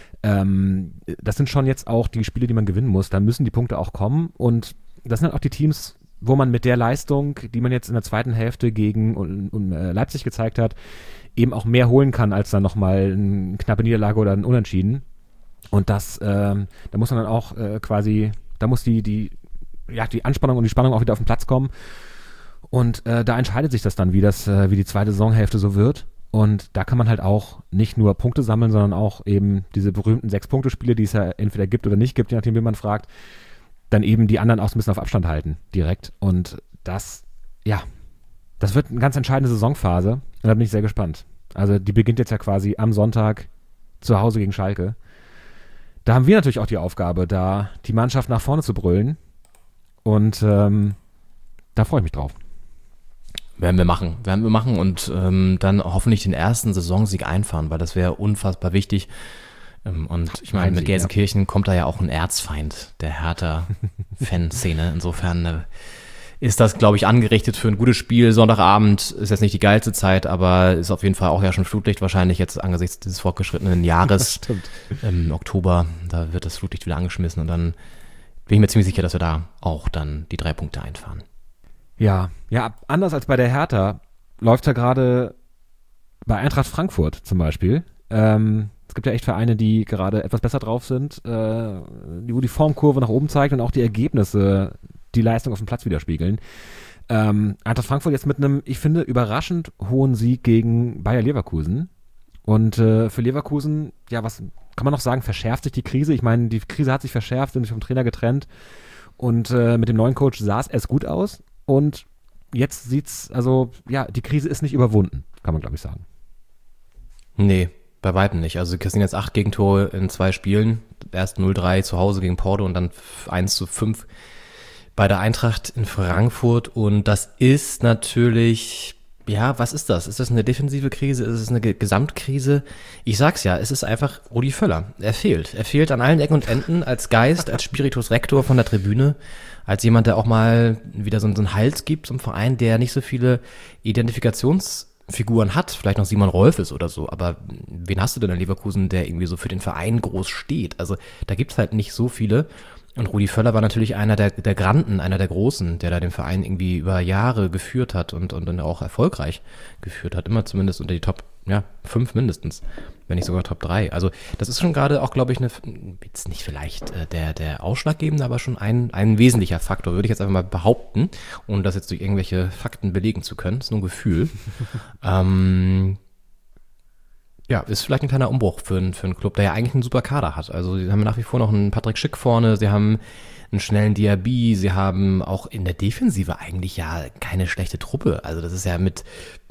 Das sind schon jetzt auch die Spiele, die man gewinnen muss. Da müssen die Punkte auch kommen. Und das sind dann auch die Teams, wo man mit der Leistung, die man jetzt in der zweiten Hälfte gegen Leipzig gezeigt hat, eben auch mehr holen kann, als dann nochmal eine knappe Niederlage oder ein Unentschieden. Und das, da muss man dann auch quasi, da muss die Anspannung und die Spannung auch wieder auf den Platz kommen. Und da entscheidet sich das dann, wie die zweite Saisonhälfte so wird. Und da kann man halt auch nicht nur Punkte sammeln, sondern auch eben diese berühmten 6-Punkte-Spiele, die es ja entweder gibt oder nicht gibt, je nachdem, wie man fragt, dann eben die anderen auch so ein bisschen auf Abstand halten, direkt. Und das wird eine ganz entscheidende Saisonphase. Und da bin ich sehr gespannt. Also die beginnt jetzt ja quasi am Sonntag zu Hause gegen Schalke. Da haben wir natürlich auch die Aufgabe, da die Mannschaft nach vorne zu brüllen. Und da freue ich mich drauf. Werden wir machen und dann hoffentlich den ersten Saisonsieg einfahren, weil das wäre unfassbar wichtig. Und ich meine, mit Gelsenkirchen kommt da ja auch ein Erzfeind der Hertha-Fanszene. Insofern ist das, glaube ich, angerichtet für ein gutes Spiel. Sonntagabend ist jetzt nicht die geilste Zeit, aber ist auf jeden Fall auch ja schon Flutlicht wahrscheinlich jetzt angesichts dieses fortgeschrittenen Jahres. Im Oktober, da wird das Flutlicht wieder angeschmissen und dann bin ich mir ziemlich sicher, dass wir da auch dann die 3 Punkte einfahren. Ja, anders als bei der Hertha läuft ja gerade bei Eintracht Frankfurt zum Beispiel. Es gibt ja echt Vereine, die gerade etwas besser drauf sind, wo die Formkurve nach oben zeigt und auch die Ergebnisse die Leistung auf dem Platz widerspiegeln. Eintracht Frankfurt jetzt mit einem, ich finde, überraschend hohen Sieg gegen Bayer Leverkusen. Und für Leverkusen, ja, was kann man noch sagen, verschärft sich die Krise. Ich meine, die Krise hat sich verschärft, sind sich vom Trainer getrennt. Und mit dem neuen Coach sah es erst gut aus. Und jetzt sieht's, also, ja, die Krise ist nicht überwunden, kann man, glaube ich, sagen. Nee, bei weitem nicht. Also, sie sind jetzt 8 Gegentore in 2 Spielen. Erst 0-3 zu Hause gegen Porto und dann 1-5 bei der Eintracht in Frankfurt. Und das ist natürlich, ja, was ist das? Ist das eine defensive Krise? Ist es eine Gesamtkrise? Ich sag's ja, es ist einfach Rudi Völler. Er fehlt an allen Ecken und Enden als Geist, als Spiritus Rector von der Tribüne, als jemand, der auch mal wieder so einen Hals gibt zum Verein, der nicht so viele Identifikationsfiguren hat. Vielleicht noch Simon Rolfes oder so. Aber wen hast du denn in Leverkusen, der irgendwie so für den Verein groß steht? Also da gibt's halt nicht so viele. Und Rudi Völler war natürlich einer der Granden, einer der Großen, der da den Verein irgendwie über Jahre geführt hat und auch erfolgreich geführt hat. Immer zumindest unter die Top 5 mindestens, wenn nicht sogar Top 3. Also das ist schon gerade auch, glaube ich, jetzt nicht vielleicht der ausschlaggebende, aber schon ein wesentlicher Faktor, würde ich jetzt einfach mal behaupten, ohne das jetzt durch irgendwelche Fakten belegen zu können. Das ist nur ein Gefühl. Ja, ist vielleicht ein kleiner Umbruch für einen Club, der ja eigentlich einen super Kader hat. Also sie haben nach wie vor noch einen Patrick Schick vorne, sie haben einen schnellen Diaby, sie haben auch in der Defensive eigentlich ja keine schlechte Truppe. Also das ist ja mit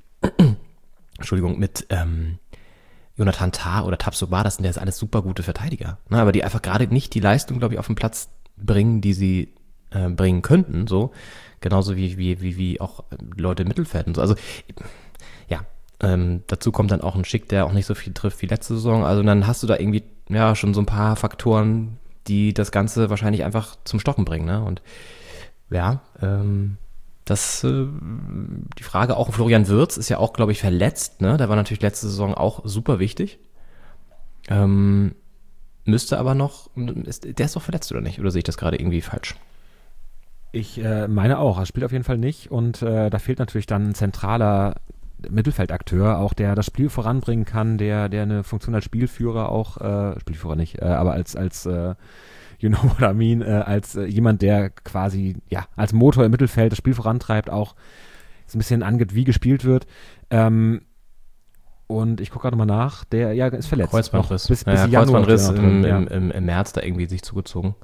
Jonathan Tah oder Tabsoba, das sind ja jetzt alles super gute Verteidiger. Ne? Aber die einfach gerade nicht die Leistung, glaube ich, auf den Platz bringen, die sie bringen könnten. So genauso wie auch Leute im Mittelfeld und so. Also ja, dazu kommt dann auch ein Schick, der auch nicht so viel trifft wie letzte Saison. Also dann hast du da irgendwie ja schon so ein paar Faktoren, die das Ganze wahrscheinlich einfach zum Stocken bringen. Ne? Und ja, die Frage auch, Florian Wirtz ist ja auch, glaube ich, verletzt. Ne? Der war natürlich letzte Saison auch super wichtig. Müsste aber noch, der ist doch verletzt oder nicht? Oder sehe ich das gerade irgendwie falsch? Ich meine auch, er spielt auf jeden Fall nicht und da fehlt natürlich dann ein zentraler Mittelfeldakteur, auch der das Spiel voranbringen kann, der eine Funktion als Spielführer auch, Spielführer nicht, aber als you know what I mean, als jemand, der quasi, ja, als Motor im Mittelfeld das Spiel vorantreibt, auch so ein bisschen angeht, wie gespielt wird. Und ich gucke gerade mal nach, der ja ist verletzt. Kreuzbandriss. Bis Kreuzbandriss Januar, im März da irgendwie sich zugezogen.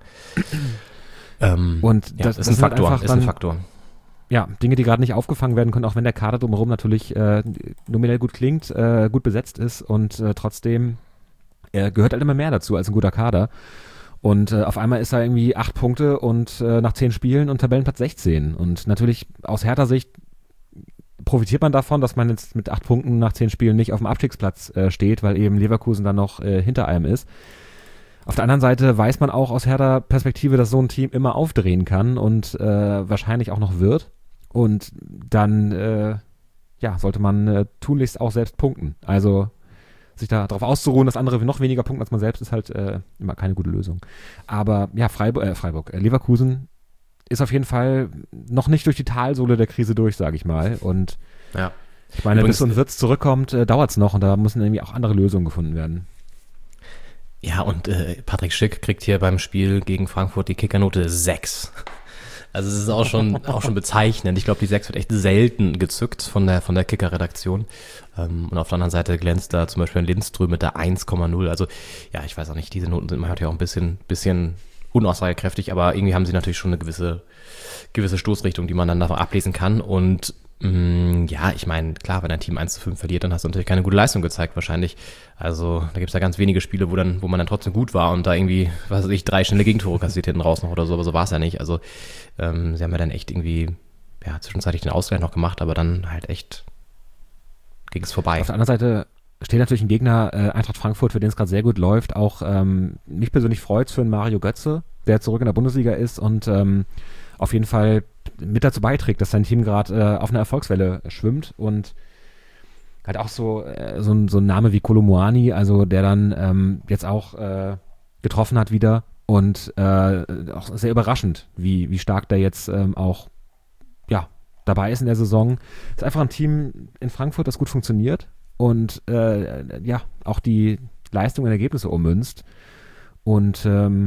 Und ja, das ist ein Faktor, ist ein Faktor. Ja, Dinge, die gerade nicht aufgefangen werden können, auch wenn der Kader drumherum natürlich nominell gut klingt, gut besetzt ist und trotzdem gehört halt immer mehr dazu als ein guter Kader. Und auf einmal ist er irgendwie 8 Punkte und nach 10 Spielen und Tabellenplatz 16. Und natürlich aus Hertha Sicht profitiert man davon, dass man jetzt mit 8 Punkten nach 10 Spielen nicht auf dem Abstiegsplatz steht, weil eben Leverkusen dann noch hinter einem ist. Auf der anderen Seite weiß man auch aus Hertha Perspektive, dass so ein Team immer aufdrehen kann und wahrscheinlich auch noch wird. Und dann sollte man tunlichst auch selbst punkten. Also sich da darauf auszuruhen, dass andere noch weniger punkten als man selbst, ist halt immer keine gute Lösung. Aber ja, Leverkusen ist auf jeden Fall noch nicht durch die Talsohle der Krise durch, sage ich mal. Und ja. Ich meine, bis so ein Wirtz zurückkommt, dauert es noch und da müssen irgendwie auch andere Lösungen gefunden werden. Ja, und Patrick Schick kriegt hier beim Spiel gegen Frankfurt die Kickernote 6. Also es ist auch schon bezeichnend. Ich glaube, die 6 wird echt selten gezückt von der Kicker-Redaktion. Und auf der anderen Seite glänzt da zum Beispiel ein Lindström mit der 1,0. Also ja, ich weiß auch nicht, diese Noten sind manchmal auch ein bisschen unaussagekräftig, aber irgendwie haben sie natürlich schon eine gewisse Stoßrichtung, die man dann davon ablesen kann. Und ja, ich meine, klar, wenn ein Team 1:5 verliert, dann hast du natürlich keine gute Leistung gezeigt wahrscheinlich. Also da gibt es ja ganz wenige Spiele, wo man dann trotzdem gut war und da irgendwie, 3 schnelle Gegentore kassiert hinten raus noch oder so, aber so war es ja nicht. Also sie haben ja dann echt irgendwie, ja, zwischenzeitlich den Ausgleich noch gemacht, aber dann halt echt ging es vorbei. Auf der anderen Seite steht natürlich ein Gegner, Eintracht Frankfurt, für den es gerade sehr gut läuft. Auch mich persönlich freut es für einen Mario Götze, der zurück in der Bundesliga ist und auf jeden Fall mit dazu beiträgt, dass sein Team gerade auf einer Erfolgswelle schwimmt und halt auch so ein Name wie Kolo Muani, also der dann jetzt auch getroffen hat wieder und auch sehr überraschend, wie stark der jetzt auch dabei ist in der Saison. Ist einfach ein Team in Frankfurt, das gut funktioniert und auch die Leistung und Ergebnisse ummünzt und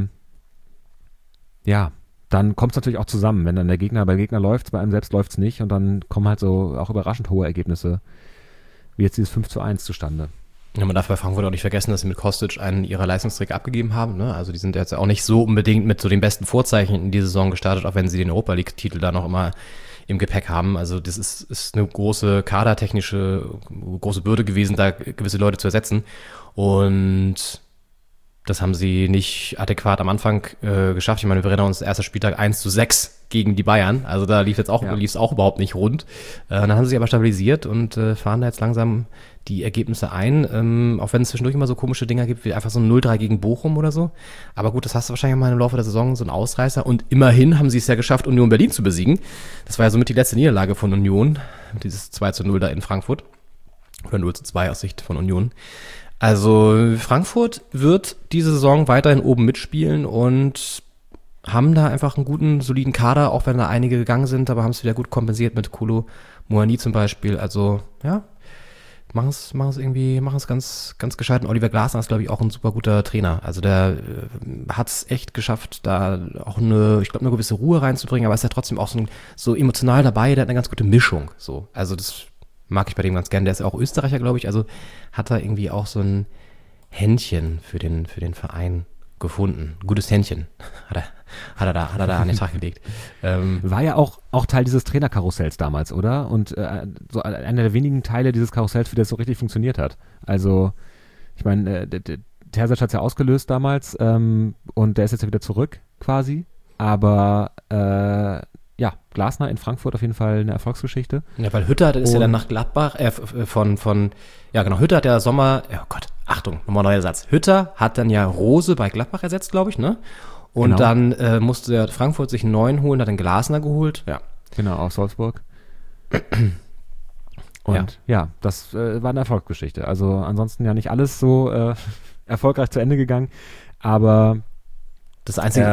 dann kommt es natürlich auch zusammen, wenn dann bei Gegner läuft, bei einem selbst läuft es nicht und dann kommen halt so auch überraschend hohe Ergebnisse, wie jetzt dieses 5:1 zustande. Ja, man darf bei Frankfurt auch nicht vergessen, dass sie mit Kostic einen ihrer Leistungsträger abgegeben haben. Ne? Also die sind jetzt auch nicht so unbedingt mit so den besten Vorzeichen in die Saison gestartet, auch wenn sie den Europa League-Titel da noch immer im Gepäck haben. Also das ist eine große kadertechnische, große Bürde gewesen, da gewisse Leute zu ersetzen. Und das haben sie nicht adäquat am Anfang geschafft. Ich meine, wir erinnern uns, erster Spieltag 1:6 gegen die Bayern. Also da lief es auch überhaupt nicht rund. Dann haben sie sich aber stabilisiert und fahren da jetzt langsam die Ergebnisse ein. Auch wenn es zwischendurch immer so komische Dinger gibt, wie einfach so ein 0:3 gegen Bochum oder so. Aber gut, das hast du wahrscheinlich mal im Laufe der Saison, so ein Ausreißer. Und immerhin haben sie es ja geschafft, Union Berlin zu besiegen. Das war ja somit die letzte Niederlage von Union. Dieses 2:0 da in Frankfurt. Oder 0:2 aus Sicht von Union. Also Frankfurt wird diese Saison weiterhin oben mitspielen und haben da einfach einen guten, soliden Kader, auch wenn da einige gegangen sind, aber haben es wieder gut kompensiert mit Kolo Muani zum Beispiel. Also ja, machen es ganz, ganz gescheit. Und Oliver Glasner ist, glaube ich, auch ein super guter Trainer. Also der hat es echt geschafft, da auch eine gewisse Ruhe reinzubringen, aber ist ja trotzdem auch so emotional dabei, der hat eine ganz gute Mischung. So. Also das mag ich bei dem ganz gern. Der ist auch Österreicher, glaube ich, also hat er irgendwie auch so ein Händchen für den Verein gefunden. Gutes Händchen hat er da an den Tag gelegt. War ja auch Teil dieses Trainerkarussells damals, oder? Und so einer der wenigen Teile dieses Karussells, wie das so richtig funktioniert hat. Also, ich meine, Terzic hat es ja ausgelöst damals und der ist jetzt ja wieder zurück quasi. Aber ja, Glasner in Frankfurt auf jeden Fall eine Erfolgsgeschichte. Ja, weil Hütter ist ja dann nach Gladbach, Hütter hat ja oh Gott, Achtung, nochmal neuer Satz. Hütter hat dann ja Rose bei Gladbach ersetzt, glaube ich, ne? Und dann musste der Frankfurt sich einen neuen holen, hat den Glasner geholt, ja. Genau, aus Salzburg. Und ja, das war eine Erfolgsgeschichte. Also ansonsten ja nicht alles so erfolgreich zu Ende gegangen, aber was für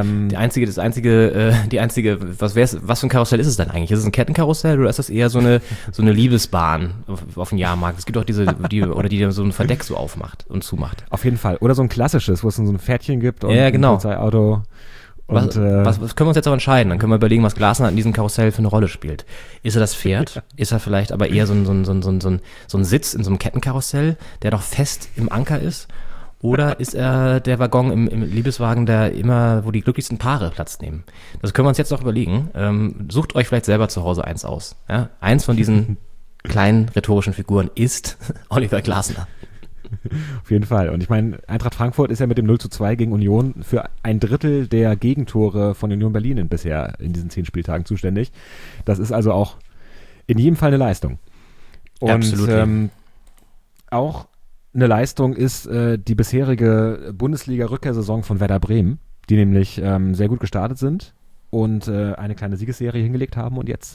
ein Karussell ist es denn eigentlich? Ist es ein Kettenkarussell oder ist das eher so eine Liebesbahn auf dem Jahrmarkt? Es gibt auch die so ein Verdeck so aufmacht und zumacht. Auf jeden Fall. Oder so ein klassisches, wo es so ein Pferdchen gibt und ja, genau. ein Polizeiauto. Und, was können wir uns jetzt aber entscheiden? Dann können wir überlegen, was Glasner in diesem Karussell für eine Rolle spielt. Ist er das Pferd? Ist er vielleicht aber eher so ein Sitz in so einem Kettenkarussell, der doch fest im Anker ist? Oder ist er der Waggon im Liebeswagen, wo die glücklichsten Paare Platz nehmen? Das können wir uns jetzt noch überlegen. Sucht euch vielleicht selber zu Hause eins aus. Ja? Eins von diesen kleinen rhetorischen Figuren ist Oliver Glasner. Auf jeden Fall. Und ich meine, Eintracht Frankfurt ist ja mit dem 0:2 gegen Union für 1/3 der Gegentore von Union Berlin bisher in diesen 10 Spieltagen zuständig. Das ist also auch in jedem Fall eine Leistung. Und absolut. Auch eine Leistung ist die bisherige Bundesliga-Rückkehrsaison von Werder Bremen, die nämlich sehr gut gestartet sind und eine kleine Siegesserie hingelegt haben und jetzt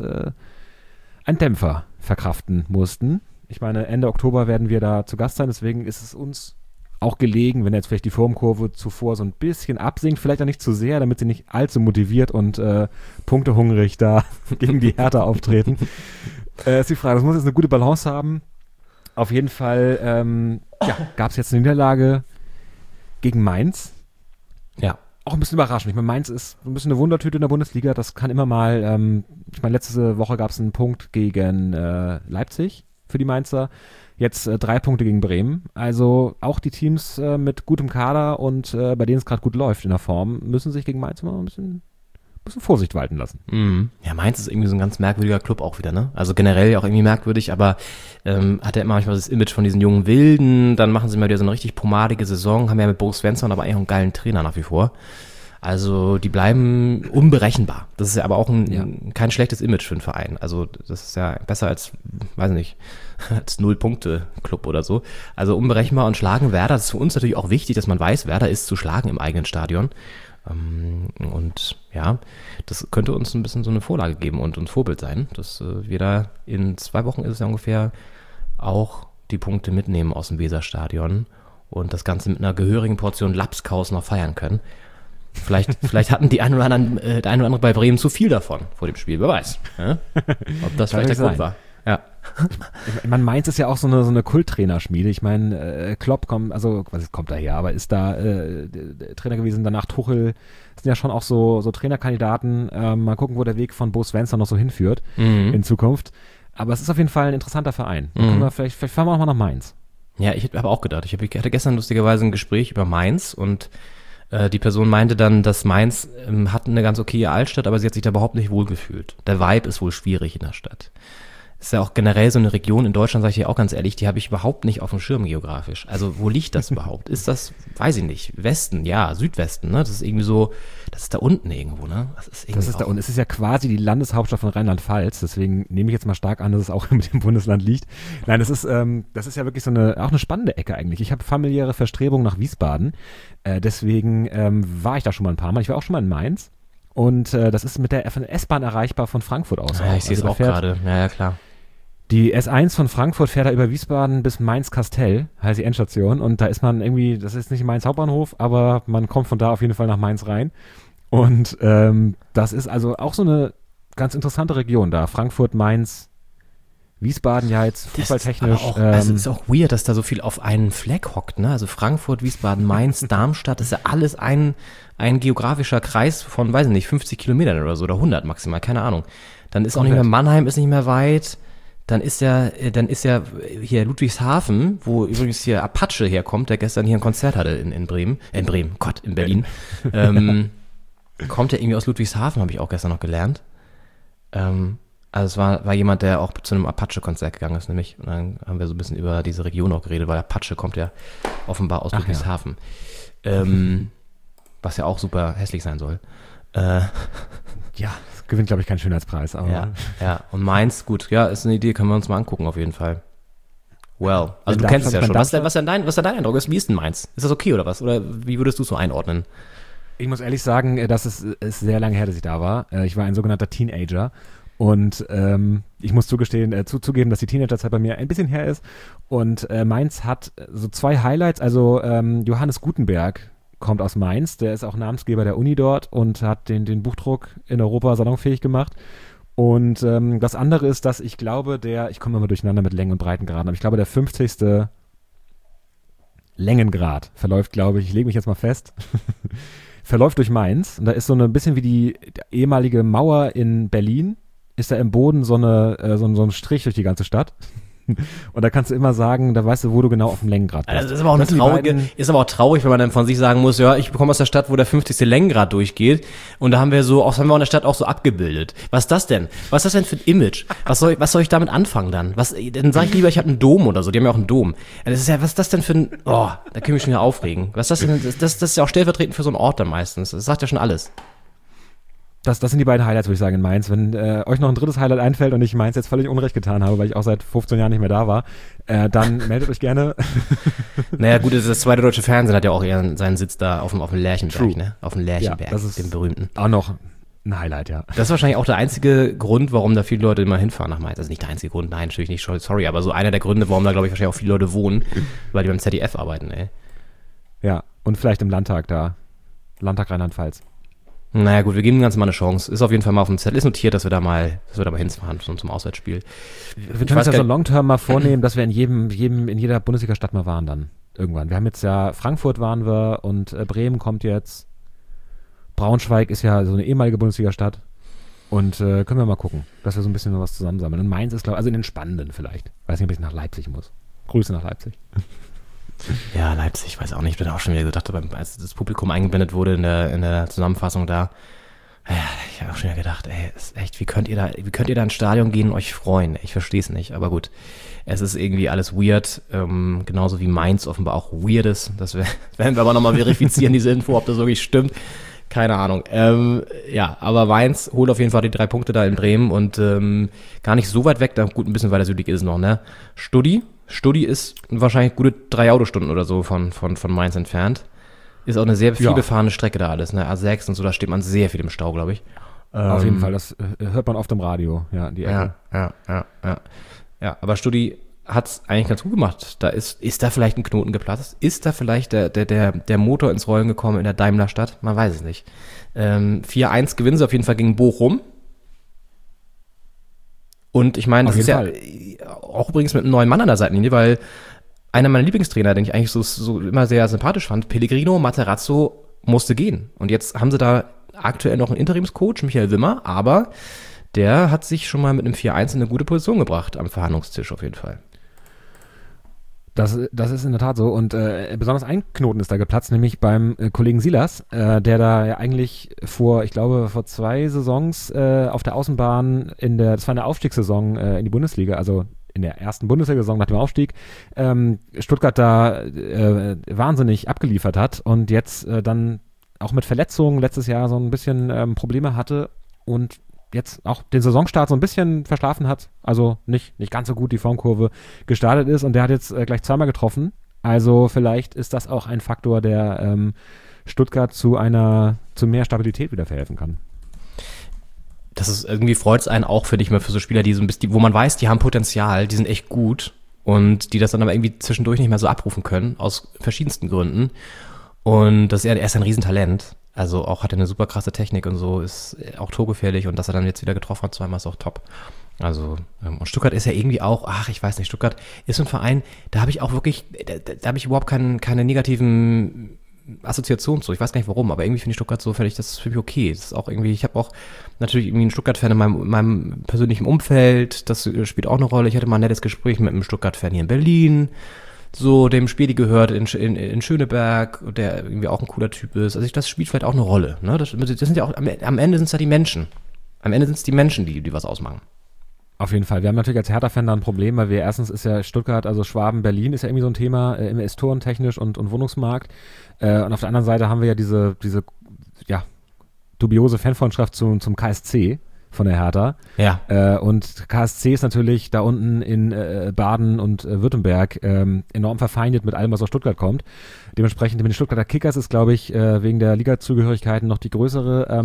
einen Dämpfer verkraften mussten. Ich meine, Ende Oktober werden wir da zu Gast sein, deswegen ist es uns auch gelegen, wenn jetzt vielleicht die Formkurve zuvor so ein bisschen absinkt, vielleicht auch nicht zu sehr, damit sie nicht allzu motiviert und punktehungrig da gegen die Hertha auftreten. Ist die Frage, das muss jetzt eine gute Balance haben. Auf jeden Fall gab es jetzt eine Niederlage gegen Mainz. Ja. Auch ein bisschen überraschend. Ich meine, Mainz ist ein bisschen eine Wundertüte in der Bundesliga. Das kann immer mal, ich meine, letzte Woche gab es einen Punkt gegen Leipzig für die Mainzer. Jetzt 3 Punkte gegen Bremen. Also auch die Teams mit gutem Kader und bei denen es gerade gut läuft in der Form, müssen sich gegen Mainz immer ein bisschen Vorsicht walten lassen. Mhm. Ja, Mainz ist irgendwie so ein ganz merkwürdiger Club auch wieder, ne? Also generell auch irgendwie merkwürdig, aber hat ja immer manchmal das Image von diesen jungen Wilden, dann machen sie mal wieder so eine richtig pomadige Saison, haben ja mit Boris Svensson aber eigentlich auch einen geilen Trainer nach wie vor. Also die bleiben unberechenbar. Das ist ja aber auch kein schlechtes Image für einen Verein. Also das ist ja besser als, weiß nicht, als 0-Punkte-Club oder so. Also unberechenbar und schlagen Werder. Das ist für uns natürlich auch wichtig, dass man weiß, Werder ist zu schlagen im eigenen Stadion. Und ja, das könnte uns ein bisschen so eine Vorlage geben und ein Vorbild sein, dass wir da in 2 Wochen ist es ja ungefähr auch die Punkte mitnehmen aus dem Weserstadion und das Ganze mit einer gehörigen Portion Lapskaus noch feiern können. Vielleicht hatten der eine oder andere bei Bremen zu viel davon vor dem Spiel, wer weiß. Ja? Ob das vielleicht der Grund war. Ja. Ich meine, Mainz ist ja auch so eine Kulttrainerschmiede. Ich meine, Klopp kommt daher, aber ist da Trainer gewesen, danach Tuchel. Das sind ja schon auch so Trainerkandidaten. Mal gucken, wo der Weg von Bo Svensson noch so hinführt in Zukunft. Aber es ist auf jeden Fall ein interessanter Verein. Vielleicht fahren wir noch mal nach Mainz. Ja, ich habe auch gedacht. Ich hatte gestern lustigerweise ein Gespräch über Mainz und die Person meinte dann, dass Mainz hat eine ganz okaye Altstadt, aber sie hat sich da überhaupt nicht wohlgefühlt. Der Vibe ist wohl schwierig in der Stadt. Ist ja auch generell so eine Region in Deutschland, sage ich dir auch ganz ehrlich, die habe ich überhaupt nicht auf dem Schirm geografisch. Also wo liegt das überhaupt? Ist das, weiß ich nicht, Westen, ja, Südwesten, ne? Das ist irgendwie so, das ist da unten irgendwo, ne? Das ist da unten. Es ist ja quasi die Landeshauptstadt von Rheinland-Pfalz, deswegen nehme ich jetzt mal stark an, dass es auch mit dem Bundesland liegt. Nein, das ist ja wirklich auch eine spannende Ecke eigentlich. Ich habe familiäre Verstrebungen nach Wiesbaden, deswegen war ich da schon mal ein paar Mal. Ich war auch schon mal in Mainz. Und das ist mit der S-Bahn erreichbar von Frankfurt aus. Ja, ich sehe es auch gerade. Ja, klar. Die S1 von Frankfurt fährt da über Wiesbaden bis Mainz-Kastell, heißt die Endstation. Und da ist man irgendwie, das ist nicht Mainz Hauptbahnhof, aber man kommt von da auf jeden Fall nach Mainz rein. Und das ist also auch so eine ganz interessante Region da. Frankfurt, Mainz, Wiesbaden ja jetzt fußballtechnisch. Es ist auch weird, dass da so viel auf einen Fleck hockt, ne? Also Frankfurt, Wiesbaden, Mainz, Darmstadt, das ist ja alles ein geografischer Kreis von, weiß ich nicht, 50 Kilometern oder so oder 100 maximal, keine Ahnung. Dann ist auch nicht mehr Mannheim, ist nicht mehr weit. dann ist ja hier Ludwigshafen, wo übrigens hier Apache herkommt, der gestern hier ein Konzert hatte in Berlin. Kommt ja irgendwie aus Ludwigshafen, habe ich auch gestern noch gelernt. Also es war jemand, der auch zu einem Apache-Konzert gegangen ist, nämlich. Und dann haben wir so ein bisschen über diese Region auch geredet, weil Apache kommt ja offenbar aus Ludwigshafen. Was ja auch super hässlich sein soll. Ja, gewinnt, glaube ich, keinen Schönheitspreis. Aber ja. Und Mainz, gut, ja, ist eine Idee, können wir uns mal angucken auf jeden Fall. Well, also du kennst es ja schon. Was ist denn dein Eindruck? Wie ist denn Mainz? Ist das okay oder was? Oder wie würdest du es so einordnen? Ich muss ehrlich sagen, das ist sehr lange her, dass ich da war. Ich war ein sogenannter Teenager und ich muss zugeben, dass die Teenagerzeit bei mir ein bisschen her ist. Und Mainz hat so 2 Highlights. Also Johannes Gutenberg kommt aus Mainz, der ist auch Namensgeber der Uni dort und hat den Buchdruck in Europa salonfähig gemacht. Und das andere ist, dass ich glaube, ich komme immer durcheinander mit Längen- und Breitengraden, aber ich glaube, der 50. Längengrad verläuft, glaube ich lege mich jetzt mal fest, verläuft durch Mainz. Und da ist so ein bisschen wie die ehemalige Mauer in Berlin, ist da im Boden so ein Strich durch die ganze Stadt. Und da kannst du immer sagen, da weißt du, wo du genau auf dem Längengrad bist. Also das ist aber auch traurig, wenn man dann von sich sagen muss, ja, ich komme aus der Stadt, wo der 50. Längengrad durchgeht und da haben wir in der Stadt auch so abgebildet. Was ist das denn? Was ist das denn für ein Image? Was soll ich damit anfangen dann? Dann sage ich lieber, ich habe einen Dom oder so, die haben ja auch einen Dom. Das ist ja, was ist das denn für ein, da können wir mich schon wieder aufregen. Was ist das denn? Das ist ja auch stellvertretend für so einen Ort dann meistens. Das sagt ja schon alles. Das sind die beiden Highlights, würde ich sagen, in Mainz. Wenn euch noch ein drittes Highlight einfällt und ich Mainz jetzt völlig Unrecht getan habe, weil ich auch seit 15 Jahren nicht mehr da war, dann meldet euch gerne. Naja, gut, das zweite deutsche Fernsehen hat ja auch eher seinen Sitz da auf dem Lerchenberg, ne? Auf dem Lerchenberg, ja, das ist dem berühmten. Auch noch ein Highlight, ja. Das ist wahrscheinlich auch der einzige Grund, warum da viele Leute immer hinfahren nach Mainz. Also nicht der einzige Grund, nein, natürlich nicht, sorry, aber so einer der Gründe, warum da, glaube ich, wahrscheinlich auch viele Leute wohnen, weil die beim ZDF arbeiten, ey. Ja, und vielleicht im Landtag da. Landtag Rheinland-Pfalz. Naja gut, wir geben dem Ganzen mal eine Chance. Ist auf jeden Fall mal auf dem Zettel. Ist notiert, dass wir da mal hinfahren zum Auswärtsspiel. Wir können uns ja so Long-Term mal vornehmen, dass wir in jeder Bundesliga-Stadt mal waren dann. Irgendwann. Wir haben jetzt ja, Frankfurt waren wir und Bremen kommt jetzt. Braunschweig ist ja so eine ehemalige Bundesliga-Stadt. Und können wir mal gucken, dass wir so ein bisschen was zusammensammeln. Und Mainz ist, glaube ich, also in den Spannenden vielleicht. Weiß nicht, ob ich nach Leipzig muss. Grüße nach Leipzig. Ja, Leipzig, weiß auch nicht, ich bin auch schon wieder gedacht, als das Publikum eingeblendet wurde in der Zusammenfassung da, ja, ich habe auch schon wieder gedacht, ey, ist echt, wie könnt ihr da ins Stadion gehen und euch freuen? Ich verstehe es nicht, aber gut, es ist irgendwie alles weird, genauso wie Mainz offenbar auch weird ist, das werden wir aber nochmal verifizieren, diese Info, ob das wirklich stimmt, keine Ahnung. Ja, aber Mainz holt auf jeden Fall die 3 Punkte da in Bremen und gar nicht so weit weg, da gut, ein bisschen weiter südlich ist es noch, ne? Studi ist wahrscheinlich gute 3 Autostunden oder so von Mainz entfernt. Ist auch eine sehr viel befahrene Strecke da alles, ne? A6 und so, da steht man sehr viel im Stau, glaube ich. Auf jeden Fall, das hört man oft im Radio, ja, die Ecke. Ja, aber Studi hat's eigentlich ganz gut gemacht. Da ist da vielleicht ein Knoten geplatzt? Ist da vielleicht der Motor ins Rollen gekommen in der Daimler-Stadt? Man weiß es nicht. 4-1 gewinnen sie auf jeden Fall gegen Bochum. Und ich meine, das ist ja auch übrigens mit einem neuen Mann an der Seitenlinie, weil einer meiner Lieblingstrainer, den ich eigentlich so immer sehr sympathisch fand, Pellegrino Materazzo, musste gehen. Und jetzt haben sie da aktuell noch einen Interimscoach, Michael Wimmer, aber der hat sich schon mal mit einem 4-1 in eine gute Position gebracht am Verhandlungstisch auf jeden Fall. Das ist in der Tat so und besonders ein Knoten ist da geplatzt, nämlich beim Kollegen Silas, der da ja eigentlich vor 2 Saisons auf der Außenbahn das war eine Aufstiegssaison in die Bundesliga, also in der ersten Bundesliga-Saison nach dem Aufstieg, Stuttgart da wahnsinnig abgeliefert hat und jetzt dann auch mit Verletzungen letztes Jahr so ein bisschen Probleme hatte und jetzt auch den Saisonstart so ein bisschen verschlafen hat, also nicht ganz so gut die Formkurve gestartet ist und der hat jetzt gleich 2-mal getroffen, also vielleicht ist das auch ein Faktor, der Stuttgart zu mehr Stabilität wieder verhelfen kann. Das ist irgendwie, freut es einen auch, finde ich mal, für so Spieler, die so ein bisschen, wo man weiß, die haben Potenzial, die sind echt gut und die das dann aber irgendwie zwischendurch nicht mehr so abrufen können, aus verschiedensten Gründen. Und er ist ein Riesentalent. Also auch hat er eine super krasse Technik und so, ist auch torgefährlich und dass er dann jetzt wieder getroffen hat, 2-mal ist auch top. Also, und Stuttgart ist ja irgendwie auch, ich weiß nicht, Stuttgart ist ein Verein, da habe ich auch wirklich, da habe ich überhaupt keine negativen Assoziation zu. Ich weiß gar nicht warum, aber irgendwie finde ich Stuttgart so, finde ich das okay. Das ist auch irgendwie, ich habe auch natürlich irgendwie einen Stuttgart-Fan in meinem persönlichen Umfeld, das spielt auch eine Rolle. Ich hatte mal ein nettes Gespräch mit einem Stuttgart-Fan hier in Berlin, so dem Spiel, die gehört in Schöneberg, der irgendwie auch ein cooler Typ ist. Also das spielt vielleicht auch eine Rolle. Ne? Das sind ja auch, am Ende sind es ja die Menschen. Am Ende sind es die Menschen, die was ausmachen. Auf jeden Fall. Wir haben natürlich als Hertha-Fan da ein Problem, weil wir erstens ist ja Stuttgart, also Schwaben, Berlin ist ja irgendwie so ein Thema, investorentechnisch und Wohnungsmarkt. Und auf der anderen Seite haben wir ja diese dubiose Fanfreundschaft zum KSC von der Hertha. Ja. Und KSC ist natürlich da unten in Baden und Württemberg enorm verfeindet mit allem, was aus Stuttgart kommt. Dementsprechend mit den Stuttgarter Kickers ist, glaube ich, wegen der Ligazugehörigkeiten noch die größere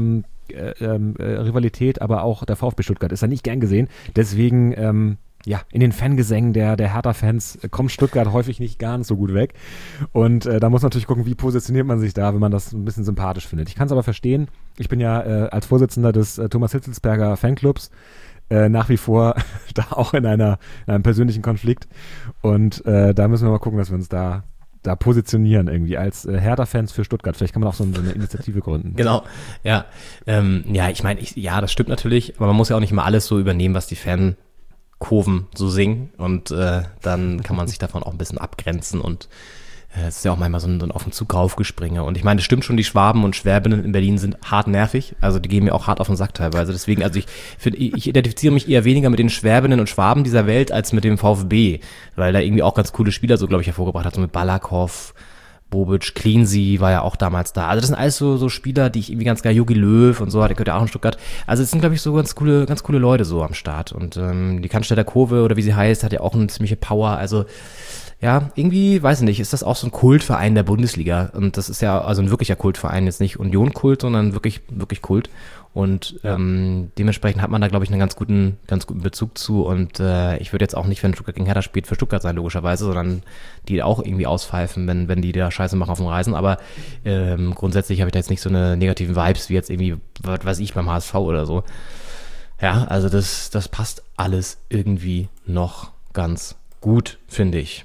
Rivalität, aber auch der VfB Stuttgart ist da nicht gern gesehen. Deswegen, in den Fangesängen der Hertha-Fans kommt Stuttgart häufig nicht ganz so gut weg. Und da muss man natürlich gucken, wie positioniert man sich da, wenn man das ein bisschen sympathisch findet. Ich kann es aber verstehen. Ich bin ja als Vorsitzender des Thomas Hitzelsberger Fanclubs nach wie vor da auch in einem persönlichen Konflikt. Und da müssen wir mal gucken, dass wir uns da positionieren irgendwie als Hertha-Fans für Stuttgart. Vielleicht kann man auch so eine Initiative gründen. Genau, ja. Ich meine, das stimmt natürlich, aber man muss ja auch nicht immer alles so übernehmen, was die Fankurven so singen und dann kann man sich davon auch ein bisschen abgrenzen und es ist ja auch manchmal so ein auf den Zug raufgespringe. Und ich meine, das stimmt schon, die Schwaben und Schwäbinnen in Berlin sind hart nervig. Also die gehen mir auch hart auf den Sack teilweise. Deswegen, also ich identifiziere mich eher weniger mit den Schwäbinnen und Schwaben dieser Welt als mit dem VfB. Weil da irgendwie auch ganz coole Spieler so, glaube ich, hervorgebracht hat. So mit Balakow, Bobic, Cleansey war ja auch damals da. Also das sind alles so Spieler, die ich irgendwie ganz geil, Jogi Löw und so, der gehört ja auch in Stuttgart. Also es sind, glaube ich, so ganz coole Leute so am Start. Und die Cannstätter Kurve oder wie sie heißt, hat ja auch eine ziemliche Power. Also ja, irgendwie, weiß ich nicht, ist das auch so ein Kultverein der Bundesliga. Und das ist ja also ein wirklicher Kultverein, jetzt nicht Union-Kult, sondern wirklich Kult. Und dementsprechend hat man da, glaube ich, einen ganz guten Bezug zu. Und ich würde jetzt auch nicht, wenn Stuttgart gegen Hertha spielt, für Stuttgart sein, logischerweise, sondern die auch irgendwie auspfeifen, wenn die da Scheiße machen auf dem Reisen. Aber grundsätzlich habe ich da jetzt nicht so eine negativen Vibes wie jetzt irgendwie, was weiß ich, beim HSV oder so. Ja, also das passt alles irgendwie noch ganz gut, finde ich.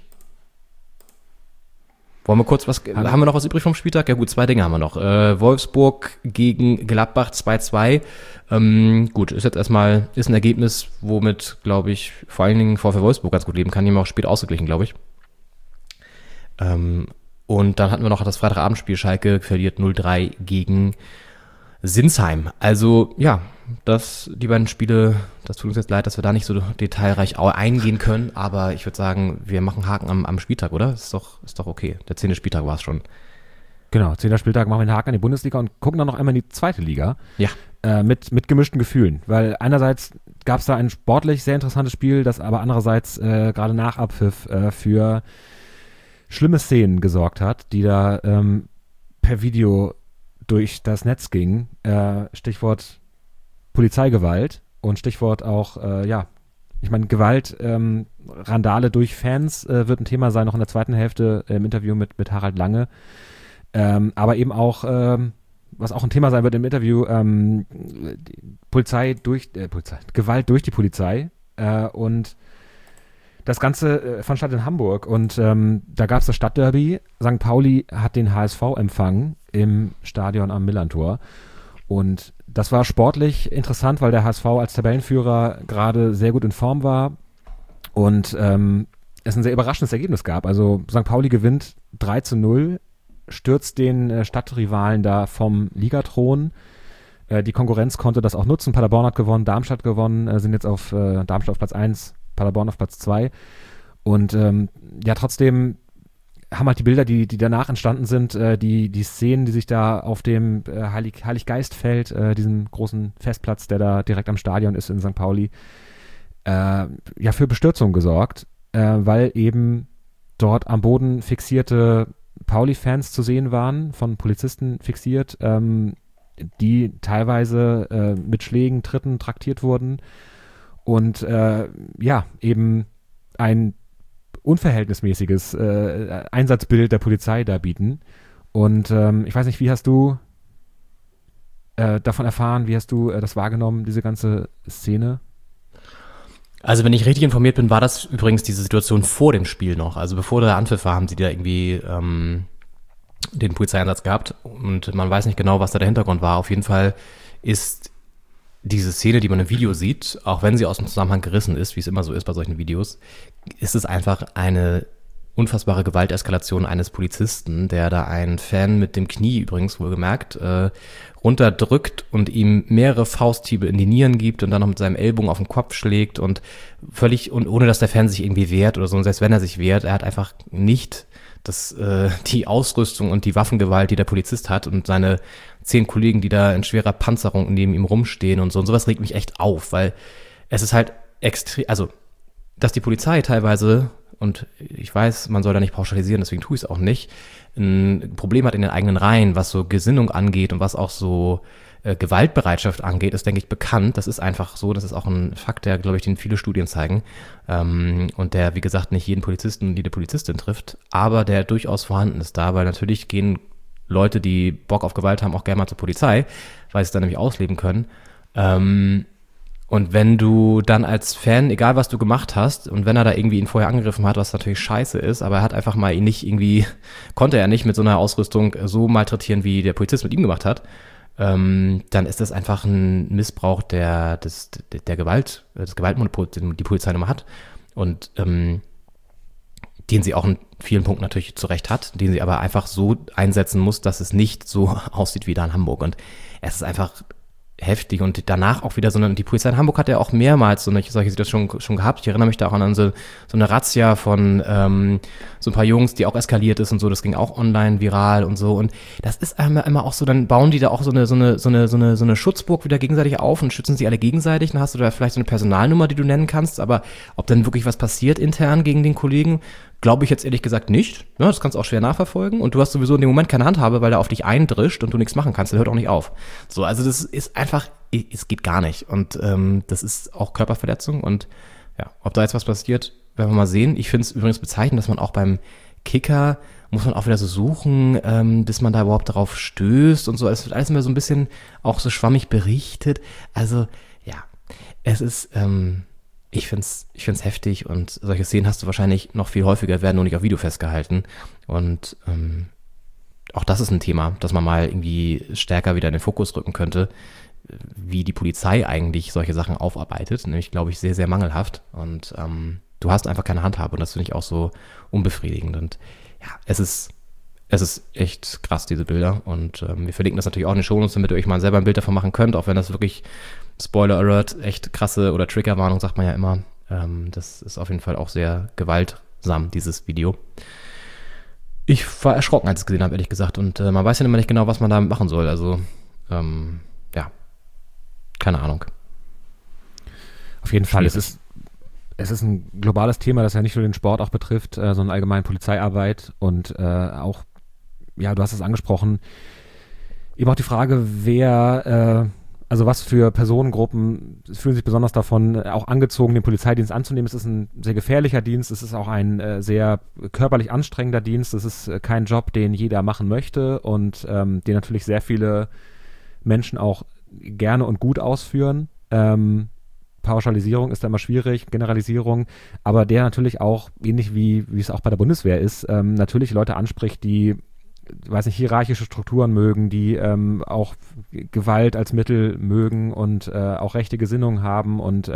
Wollen wir kurz haben wir noch was übrig vom Spieltag? Ja gut, 2 Dinge haben wir noch. Wolfsburg gegen Gladbach 2-2. Gut, ist ein Ergebnis, womit, glaube ich, vor allen Dingen VfL Wolfsburg ganz gut leben kann. Die haben auch spät ausgeglichen, glaube ich. Und dann hatten wir noch das Freitagabendspiel. Schalke verliert 0-3 gegen Sinsheim. Also, ja, die beiden Spiele, das tut uns jetzt leid, dass wir da nicht so detailreich eingehen können, aber ich würde sagen, wir machen Haken am Spieltag, oder? Ist doch okay. Der 10. Spieltag war es schon. Genau, 10. Spieltag machen wir einen Haken an die Bundesliga und gucken dann noch einmal in die 2. Liga. Ja. Mit gemischten Gefühlen, weil einerseits gab es da ein sportlich sehr interessantes Spiel, das aber andererseits gerade nach Abpfiff für schlimme Szenen gesorgt hat, die da per Video durch das Netz ging. Stichwort Polizeigewalt und Stichwort auch, ich meine, Gewalt, Randale durch Fans wird ein Thema sein, noch in der zweiten Hälfte im Interview mit Harald Lange. Aber eben auch, was auch ein Thema sein wird im Interview, Gewalt durch die Polizei. Und das Ganze fand statt in Hamburg und da gab es das Stadtderby. St. Pauli hat den HSV empfangen im Stadion am Millantor. Und das war sportlich interessant, weil der HSV als Tabellenführer gerade sehr gut in Form war und es ein sehr überraschendes Ergebnis gab. Also St. Pauli gewinnt 3-0, stürzt den Stadtrivalen da vom Ligathron. Die Konkurrenz konnte das auch nutzen. Paderborn hat gewonnen, Darmstadt gewonnen, sind jetzt auf Darmstadt auf Platz 1, Paderborn auf Platz 2. Und trotzdem haben halt die Bilder, die danach entstanden sind, die Szenen, die sich da auf dem Heiliggeistfeld, diesem großen Festplatz, der da direkt am Stadion ist in St. Pauli, für Bestürzung gesorgt, weil eben dort am Boden fixierte Pauli-Fans zu sehen waren, von Polizisten fixiert, die teilweise mit Schlägen, Tritten traktiert wurden und eben ein unverhältnismäßiges Einsatzbild der Polizei da bieten. Und ich weiß nicht, wie hast du davon erfahren, wie hast du das wahrgenommen, diese ganze Szene? Also wenn ich richtig informiert bin, war das übrigens diese Situation vor dem Spiel noch. Also bevor der Anpfiff war, haben sie da irgendwie den Polizeieinsatz gehabt und man weiß nicht genau, was da der Hintergrund war. Auf jeden Fall ist diese Szene, die man im Video sieht, auch wenn sie aus dem Zusammenhang gerissen ist, wie es immer so ist bei solchen Videos, ist es einfach eine unfassbare Gewalteskalation eines Polizisten, der da einen Fan mit dem Knie übrigens wohlgemerkt runterdrückt und ihm mehrere Fausthiebe in die Nieren gibt und dann noch mit seinem Ellbogen auf den Kopf schlägt und völlig, und ohne dass der Fan sich irgendwie wehrt oder so, und selbst wenn er sich wehrt, er hat einfach nicht die Ausrüstung und die Waffengewalt, die der Polizist hat, und seine 10 Kollegen, die da in schwerer Panzerung neben ihm rumstehen und so, und sowas regt mich echt auf, weil es ist halt extrem, also dass die Polizei teilweise, und ich weiß, man soll da nicht pauschalisieren, deswegen tue ich es auch nicht, ein Problem hat in den eigenen Reihen, was so Gesinnung angeht und was auch so Gewaltbereitschaft angeht, ist, denke ich, bekannt. Das ist einfach so, das ist auch ein Fakt, der, glaube ich, den viele Studien zeigen, und der, wie gesagt, nicht jeden Polizisten und jede Polizistin trifft, aber der durchaus vorhanden ist da, weil natürlich gehen Leute, die Bock auf Gewalt haben, auch gerne mal zur Polizei, weil sie es dann nämlich ausleben können. Und wenn du dann als Fan, egal was du gemacht hast, und wenn er da irgendwie ihn vorher angegriffen hat, was natürlich scheiße ist, aber er hat einfach mal ihn nicht irgendwie, konnte er nicht mit so einer Ausrüstung so malträtieren, wie der Polizist mit ihm gemacht hat, dann ist das einfach ein Missbrauch der Gewalt, des Gewaltmonopols, den die Polizei nochmal hat, und den sie auch in vielen Punkten natürlich zu Recht hat, den sie aber einfach so einsetzen muss, dass es nicht so aussieht wie da in Hamburg. Und es ist einfach heftig, und danach auch wieder die Polizei in Hamburg hat ja auch mehrmals solche Situationen schon gehabt. Ich erinnere mich da auch an so eine Razzia von so ein paar Jungs, die auch eskaliert ist und so, das ging auch online viral und so, und das ist immer auch so, dann bauen die da auch so eine Schutzburg wieder gegenseitig auf und schützen sich alle gegenseitig, dann hast du da vielleicht so eine Personalnummer, die du nennen kannst, aber ob dann wirklich was passiert intern gegen den Kollegen, glaube ich jetzt ehrlich gesagt nicht. Ja, das kannst du auch schwer nachverfolgen, und du hast sowieso in dem Moment keine Handhabe, weil er auf dich eindrischt und du nichts machen kannst, der hört auch nicht auf. So, also das ist einfach, es geht gar nicht, und das ist auch Körperverletzung, und ja, ob da jetzt was passiert, werden wir mal sehen. Ich finde es übrigens bezeichnend, dass man auch beim Kicker, muss man auch wieder so suchen, bis man da überhaupt darauf stößt und so. Es wird alles immer so ein bisschen auch so schwammig berichtet. Also ja, es ist, ich find's heftig, und solche Szenen hast du wahrscheinlich noch viel häufiger, werden nur nicht auf Video festgehalten, und auch das ist ein Thema, das man mal irgendwie stärker wieder in den Fokus rücken könnte, wie die Polizei eigentlich solche Sachen aufarbeitet, nämlich, glaube ich, sehr, sehr mangelhaft, und du hast einfach keine Handhabe, und das finde ich auch so unbefriedigend, und ja, es ist echt krass, diese Bilder, und wir verlinken das natürlich auch in den Shownotes, damit ihr euch mal selber ein Bild davon machen könnt, auch wenn das wirklich, Spoiler Alert, echt krasse, oder Triggerwarnung sagt man ja immer, das ist auf jeden Fall auch sehr gewaltsam, dieses Video. Ich war erschrocken, als ich es gesehen habe, ehrlich gesagt, und man weiß ja immer nicht genau, was man da machen soll, also ja, keine Ahnung. Auf jeden Fall, es ist ein globales Thema, das ja nicht nur den Sport auch betrifft, sondern allgemein Polizeiarbeit, und auch, ja, du hast es angesprochen, eben auch die Frage, also was für Personengruppen fühlen sich besonders davon auch angezogen, den Polizeidienst anzunehmen. Es ist ein sehr gefährlicher Dienst, es ist auch ein sehr körperlich anstrengender Dienst, es ist kein Job, den jeder machen möchte, und den natürlich sehr viele Menschen auch gerne und gut ausführen. Pauschalisierung ist da immer schwierig, Generalisierung, aber der natürlich auch, ähnlich wie es auch bei der Bundeswehr ist, natürlich Leute anspricht, die, weiß nicht, hierarchische Strukturen mögen, die auch Gewalt als Mittel mögen und auch rechte Gesinnung haben, und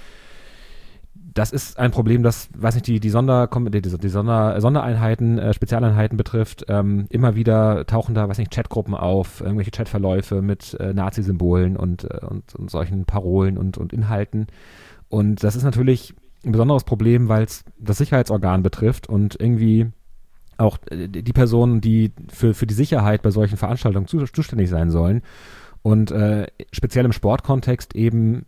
das ist ein Problem, das, weiß nicht, die Sondereinheiten, Spezialeinheiten betrifft. Immer wieder tauchen da, weiß nicht, Chatgruppen auf, irgendwelche Chatverläufe mit Nazi-Symbolen und solchen Parolen und Inhalten. Und das ist natürlich ein besonderes Problem, weil es das Sicherheitsorgan betrifft und irgendwie auch die Personen, die für die Sicherheit bei solchen Veranstaltungen zuständig sein sollen. Und speziell im Sportkontext eben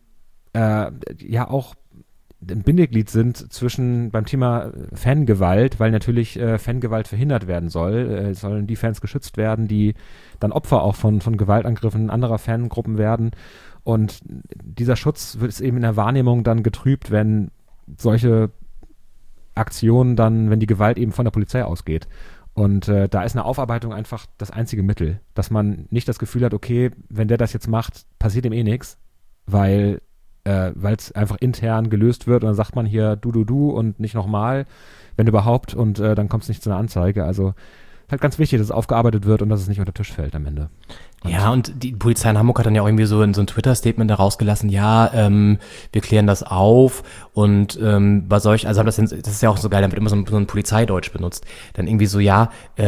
ja auch ein Bindeglied sind beim Thema Fangewalt, weil natürlich Fangewalt verhindert werden soll. Sollen die Fans geschützt werden, die dann Opfer auch von Gewaltangriffen anderer Fangruppen werden. Und dieser Schutz wird eben in der Wahrnehmung dann getrübt, wenn solche Aktionen wenn die Gewalt eben von der Polizei ausgeht. Und da ist eine Aufarbeitung einfach das einzige Mittel, dass man nicht das Gefühl hat, okay, wenn der das jetzt macht, passiert ihm eh nichts, weil es einfach intern gelöst wird und dann sagt man hier du und nicht nochmal, wenn überhaupt, und dann kommt es nicht zu einer Anzeige. Also halt ganz wichtig, dass es aufgearbeitet wird und dass es nicht unter den Tisch fällt am Ende. Ja, und die Polizei in Hamburg hat dann ja auch irgendwie so ein Twitter-Statement da rausgelassen, ja, wir klären das auf und was soll ich, also das ist ja auch so geil, dann wird immer so ein Polizeideutsch benutzt. Dann irgendwie so, ja,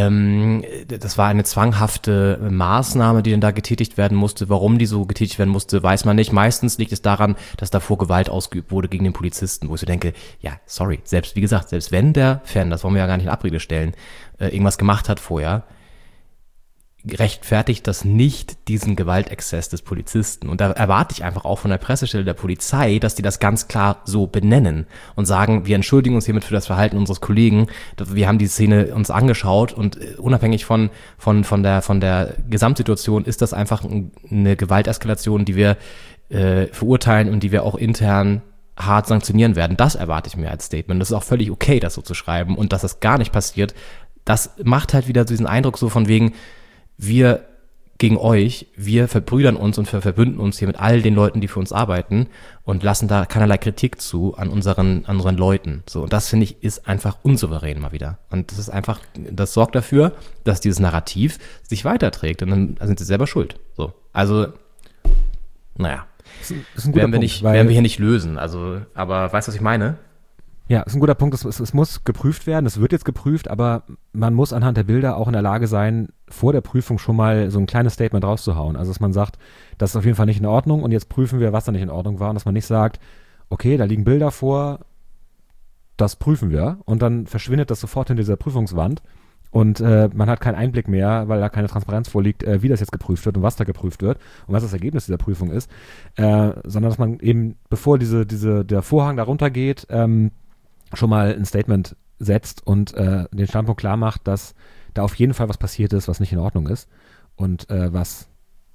das war eine zwanghafte Maßnahme, die dann da getätigt werden musste. Warum die so getätigt werden musste, weiß man nicht. Meistens liegt es daran, dass davor Gewalt ausgeübt wurde gegen den Polizisten, wo ich so denke, ja, sorry, selbst wenn der Fan, das wollen wir ja gar nicht in Abrede stellen, irgendwas gemacht hat vorher, rechtfertigt das nicht diesen Gewaltexzess des Polizisten. Und da erwarte ich einfach auch von der Pressestelle der Polizei, dass die das ganz klar so benennen und sagen, wir entschuldigen uns hiermit für das Verhalten unseres Kollegen. Wir haben die Szene uns angeschaut und unabhängig von der Gesamtsituation ist das einfach eine Gewalteskalation, die wir verurteilen und die wir auch intern hart sanktionieren werden. Das erwarte ich mir als Statement. Das ist auch völlig okay, das so zu schreiben und dass das gar nicht passiert. Das macht halt wieder diesen Eindruck so von wegen, wir gegen euch, wir verbrüdern uns und verbünden uns hier mit all den Leuten, die für uns arbeiten und lassen da keinerlei Kritik zu an unseren Leuten. So, und das, finde ich, ist einfach unsouverän mal wieder. Und das ist einfach, das sorgt dafür, dass dieses Narrativ sich weiterträgt und dann sind sie selber schuld. So, also, naja. Das ist ein guter Punkt, werden wir hier nicht lösen. Also, aber weißt du, was ich meine? Ja, ist ein guter Punkt. Es muss geprüft werden. Es wird jetzt geprüft, aber man muss anhand der Bilder auch in der Lage sein, vor der Prüfung schon mal so ein kleines Statement rauszuhauen. Also, dass man sagt, das ist auf jeden Fall nicht in Ordnung und jetzt prüfen wir, was da nicht in Ordnung war. Und dass man nicht sagt, okay, da liegen Bilder vor, das prüfen wir. Und dann verschwindet das sofort hinter dieser Prüfungswand. Und man hat keinen Einblick mehr, weil da keine Transparenz vorliegt, wie das jetzt geprüft wird und was da geprüft wird und was das Ergebnis dieser Prüfung ist. Sondern dass man eben, bevor der Vorhang da runtergeht, schon mal ein Statement setzt und den Standpunkt klar macht, dass da auf jeden Fall was passiert ist, was nicht in Ordnung ist und was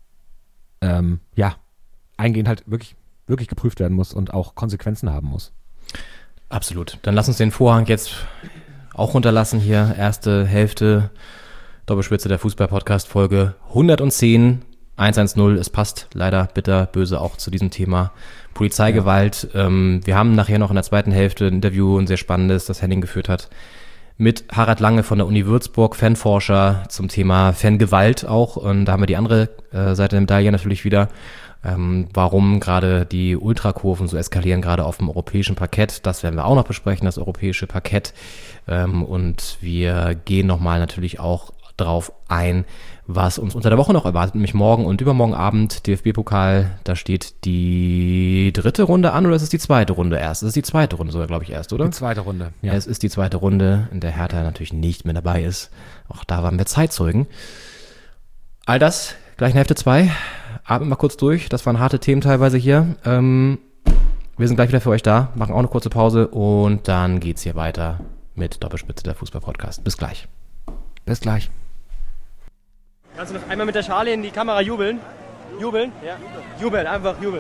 eingehend halt wirklich, wirklich geprüft werden muss und auch Konsequenzen haben muss. Absolut. Dann lass uns den Vorhang jetzt auch runterlassen hier. Erste Hälfte, Doppelspitze der Fußball-Podcast, Folge 110, 110. Es passt leider bitterböse auch zu diesem Thema Polizeigewalt. Ja. Wir haben nachher noch in der zweiten Hälfte ein Interview, ein sehr spannendes, das Henning geführt hat, mit Harald Lange von der Uni Würzburg, Fanforscher zum Thema Fangewalt auch. Und da haben wir die andere Seite der Medaille natürlich wieder. Warum gerade die Ultrakurven so eskalieren, gerade auf dem europäischen Parkett. Das werden wir auch noch besprechen, das europäische Parkett. Und wir gehen nochmal natürlich auch drauf ein, was uns unter der Woche noch erwartet, nämlich morgen und übermorgen Abend DFB-Pokal. Da steht die dritte Runde an, oder ist es die zweite Runde erst? Es ist die zweite Runde sogar, glaube ich, erst, oder? Die zweite Runde, ja. Es ist die zweite Runde, in der Hertha natürlich nicht mehr dabei ist. Auch da waren wir Zeitzeugen. All das, gleich in Hälfte 2. Atmen mal kurz durch, das waren harte Themen teilweise hier. Wir sind gleich wieder für euch da, machen auch eine kurze Pause und dann geht's hier weiter mit Doppelspitze der Fußball-Podcast. Bis gleich. Bis gleich. Kannst du noch einmal mit der Schale in die Kamera jubeln? Jubeln? Ja. Jubeln, einfach jubeln.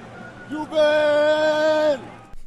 Jubel!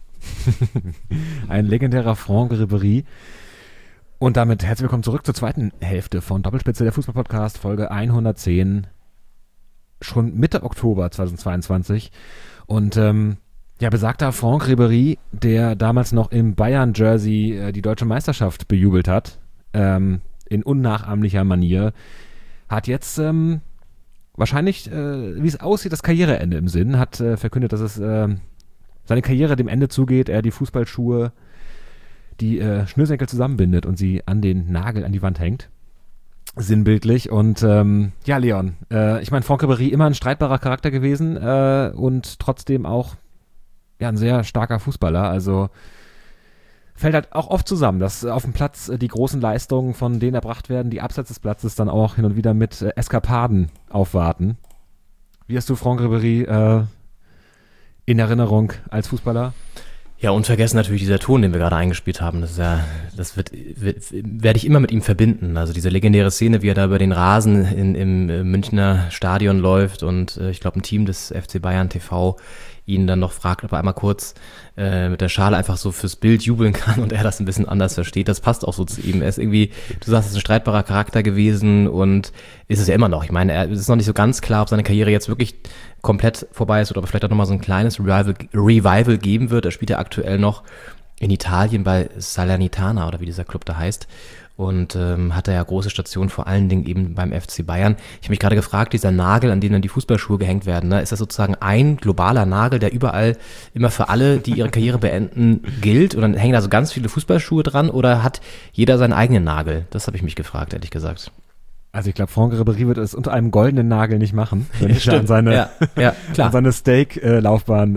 Ein legendärer Franck Ribéry. Und damit herzlich willkommen zurück zur zweiten Hälfte von Doppelspitze der Fußball-Podcast, Folge 110. Schon Mitte Oktober 2022. Und besagter Franck Ribéry, der damals noch im Bayern-Jersey die deutsche Meisterschaft bejubelt hat, in unnachahmlicher Manier, hat jetzt wahrscheinlich, wie es aussieht, das Karriereende im Sinn, hat verkündet, dass es seine Karriere dem Ende zugeht, er die Fußballschuhe, die Schnürsenkel zusammenbindet und sie an den Nagel an die Wand hängt. Sinnbildlich. Und Leon, ich meine, Franck Ribéry immer ein streitbarer Charakter gewesen und trotzdem auch ein sehr starker Fußballer. Also fällt halt auch oft zusammen, dass auf dem Platz die großen Leistungen von denen erbracht werden, die abseits des Platzes dann auch hin und wieder mit Eskapaden aufwarten. Wie hast du Franck Ribéry in Erinnerung als Fußballer? Ja, unvergessen natürlich dieser Ton, den wir gerade eingespielt haben. Das ist ja, werde ich immer mit ihm verbinden. Also diese legendäre Szene, wie er da über den Rasen im Münchner Stadion läuft und ich glaube ein Team des FC Bayern TV ihn dann noch fragt, ob er einmal kurz mit der Schale einfach so fürs Bild jubeln kann und er das ein bisschen anders versteht. Das passt auch so zu ihm. Er ist irgendwie, du sagst, es ist ein streitbarer Charakter gewesen und ist es ja immer noch. Ich meine, es ist noch nicht so ganz klar, ob seine Karriere jetzt wirklich komplett vorbei ist oder ob er vielleicht auch nochmal so ein kleines Revival geben wird. Er spielt ja aktuell noch in Italien bei Salernitana oder wie dieser Club da heißt. Und hatte ja große Stationen, vor allen Dingen eben beim FC Bayern. Ich habe mich gerade gefragt, dieser Nagel, an dem dann die Fußballschuhe gehängt werden, ne, ist das sozusagen ein globaler Nagel, der überall immer für alle, die ihre Karriere beenden, gilt? Und dann hängen da so ganz viele Fußballschuhe dran oder hat jeder seinen eigenen Nagel? Das habe ich mich gefragt, ehrlich gesagt. Also ich glaube, Franck Ribéry wird es unter einem goldenen Nagel nicht machen, wenn ich da an seine, klar. an seine Steak-Laufbahn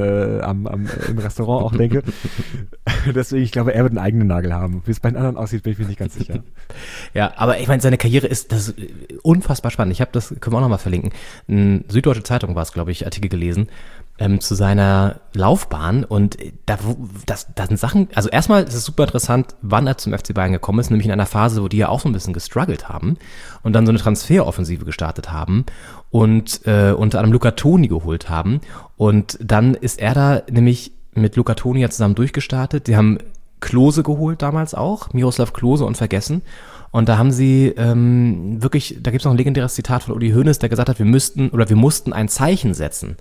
im Restaurant auch denke. Deswegen, ich glaube, er wird einen eigenen Nagel haben. Wie es bei den anderen aussieht, bin ich mir nicht ganz sicher. Ja, aber ich meine, seine Karriere ist das unfassbar spannend. Ich habe das, können wir auch nochmal verlinken, eine Süddeutsche Zeitung war es, glaube ich, Artikel gelesen, zu seiner Laufbahn und da sind Sachen, also erstmal ist es super interessant, wann er zum FC Bayern gekommen ist, nämlich in einer Phase, wo die ja auch so ein bisschen gestruggelt haben und dann so eine Transferoffensive gestartet haben und unter anderem Luca Toni geholt haben und dann ist er da nämlich mit Luca Toni ja zusammen durchgestartet, die haben Klose geholt damals auch, Miroslav Klose unvergessen. Und da haben sie wirklich, da gibt es noch ein legendäres Zitat von Uli Hoeneß, der gesagt hat, wir mussten ein Zeichen setzen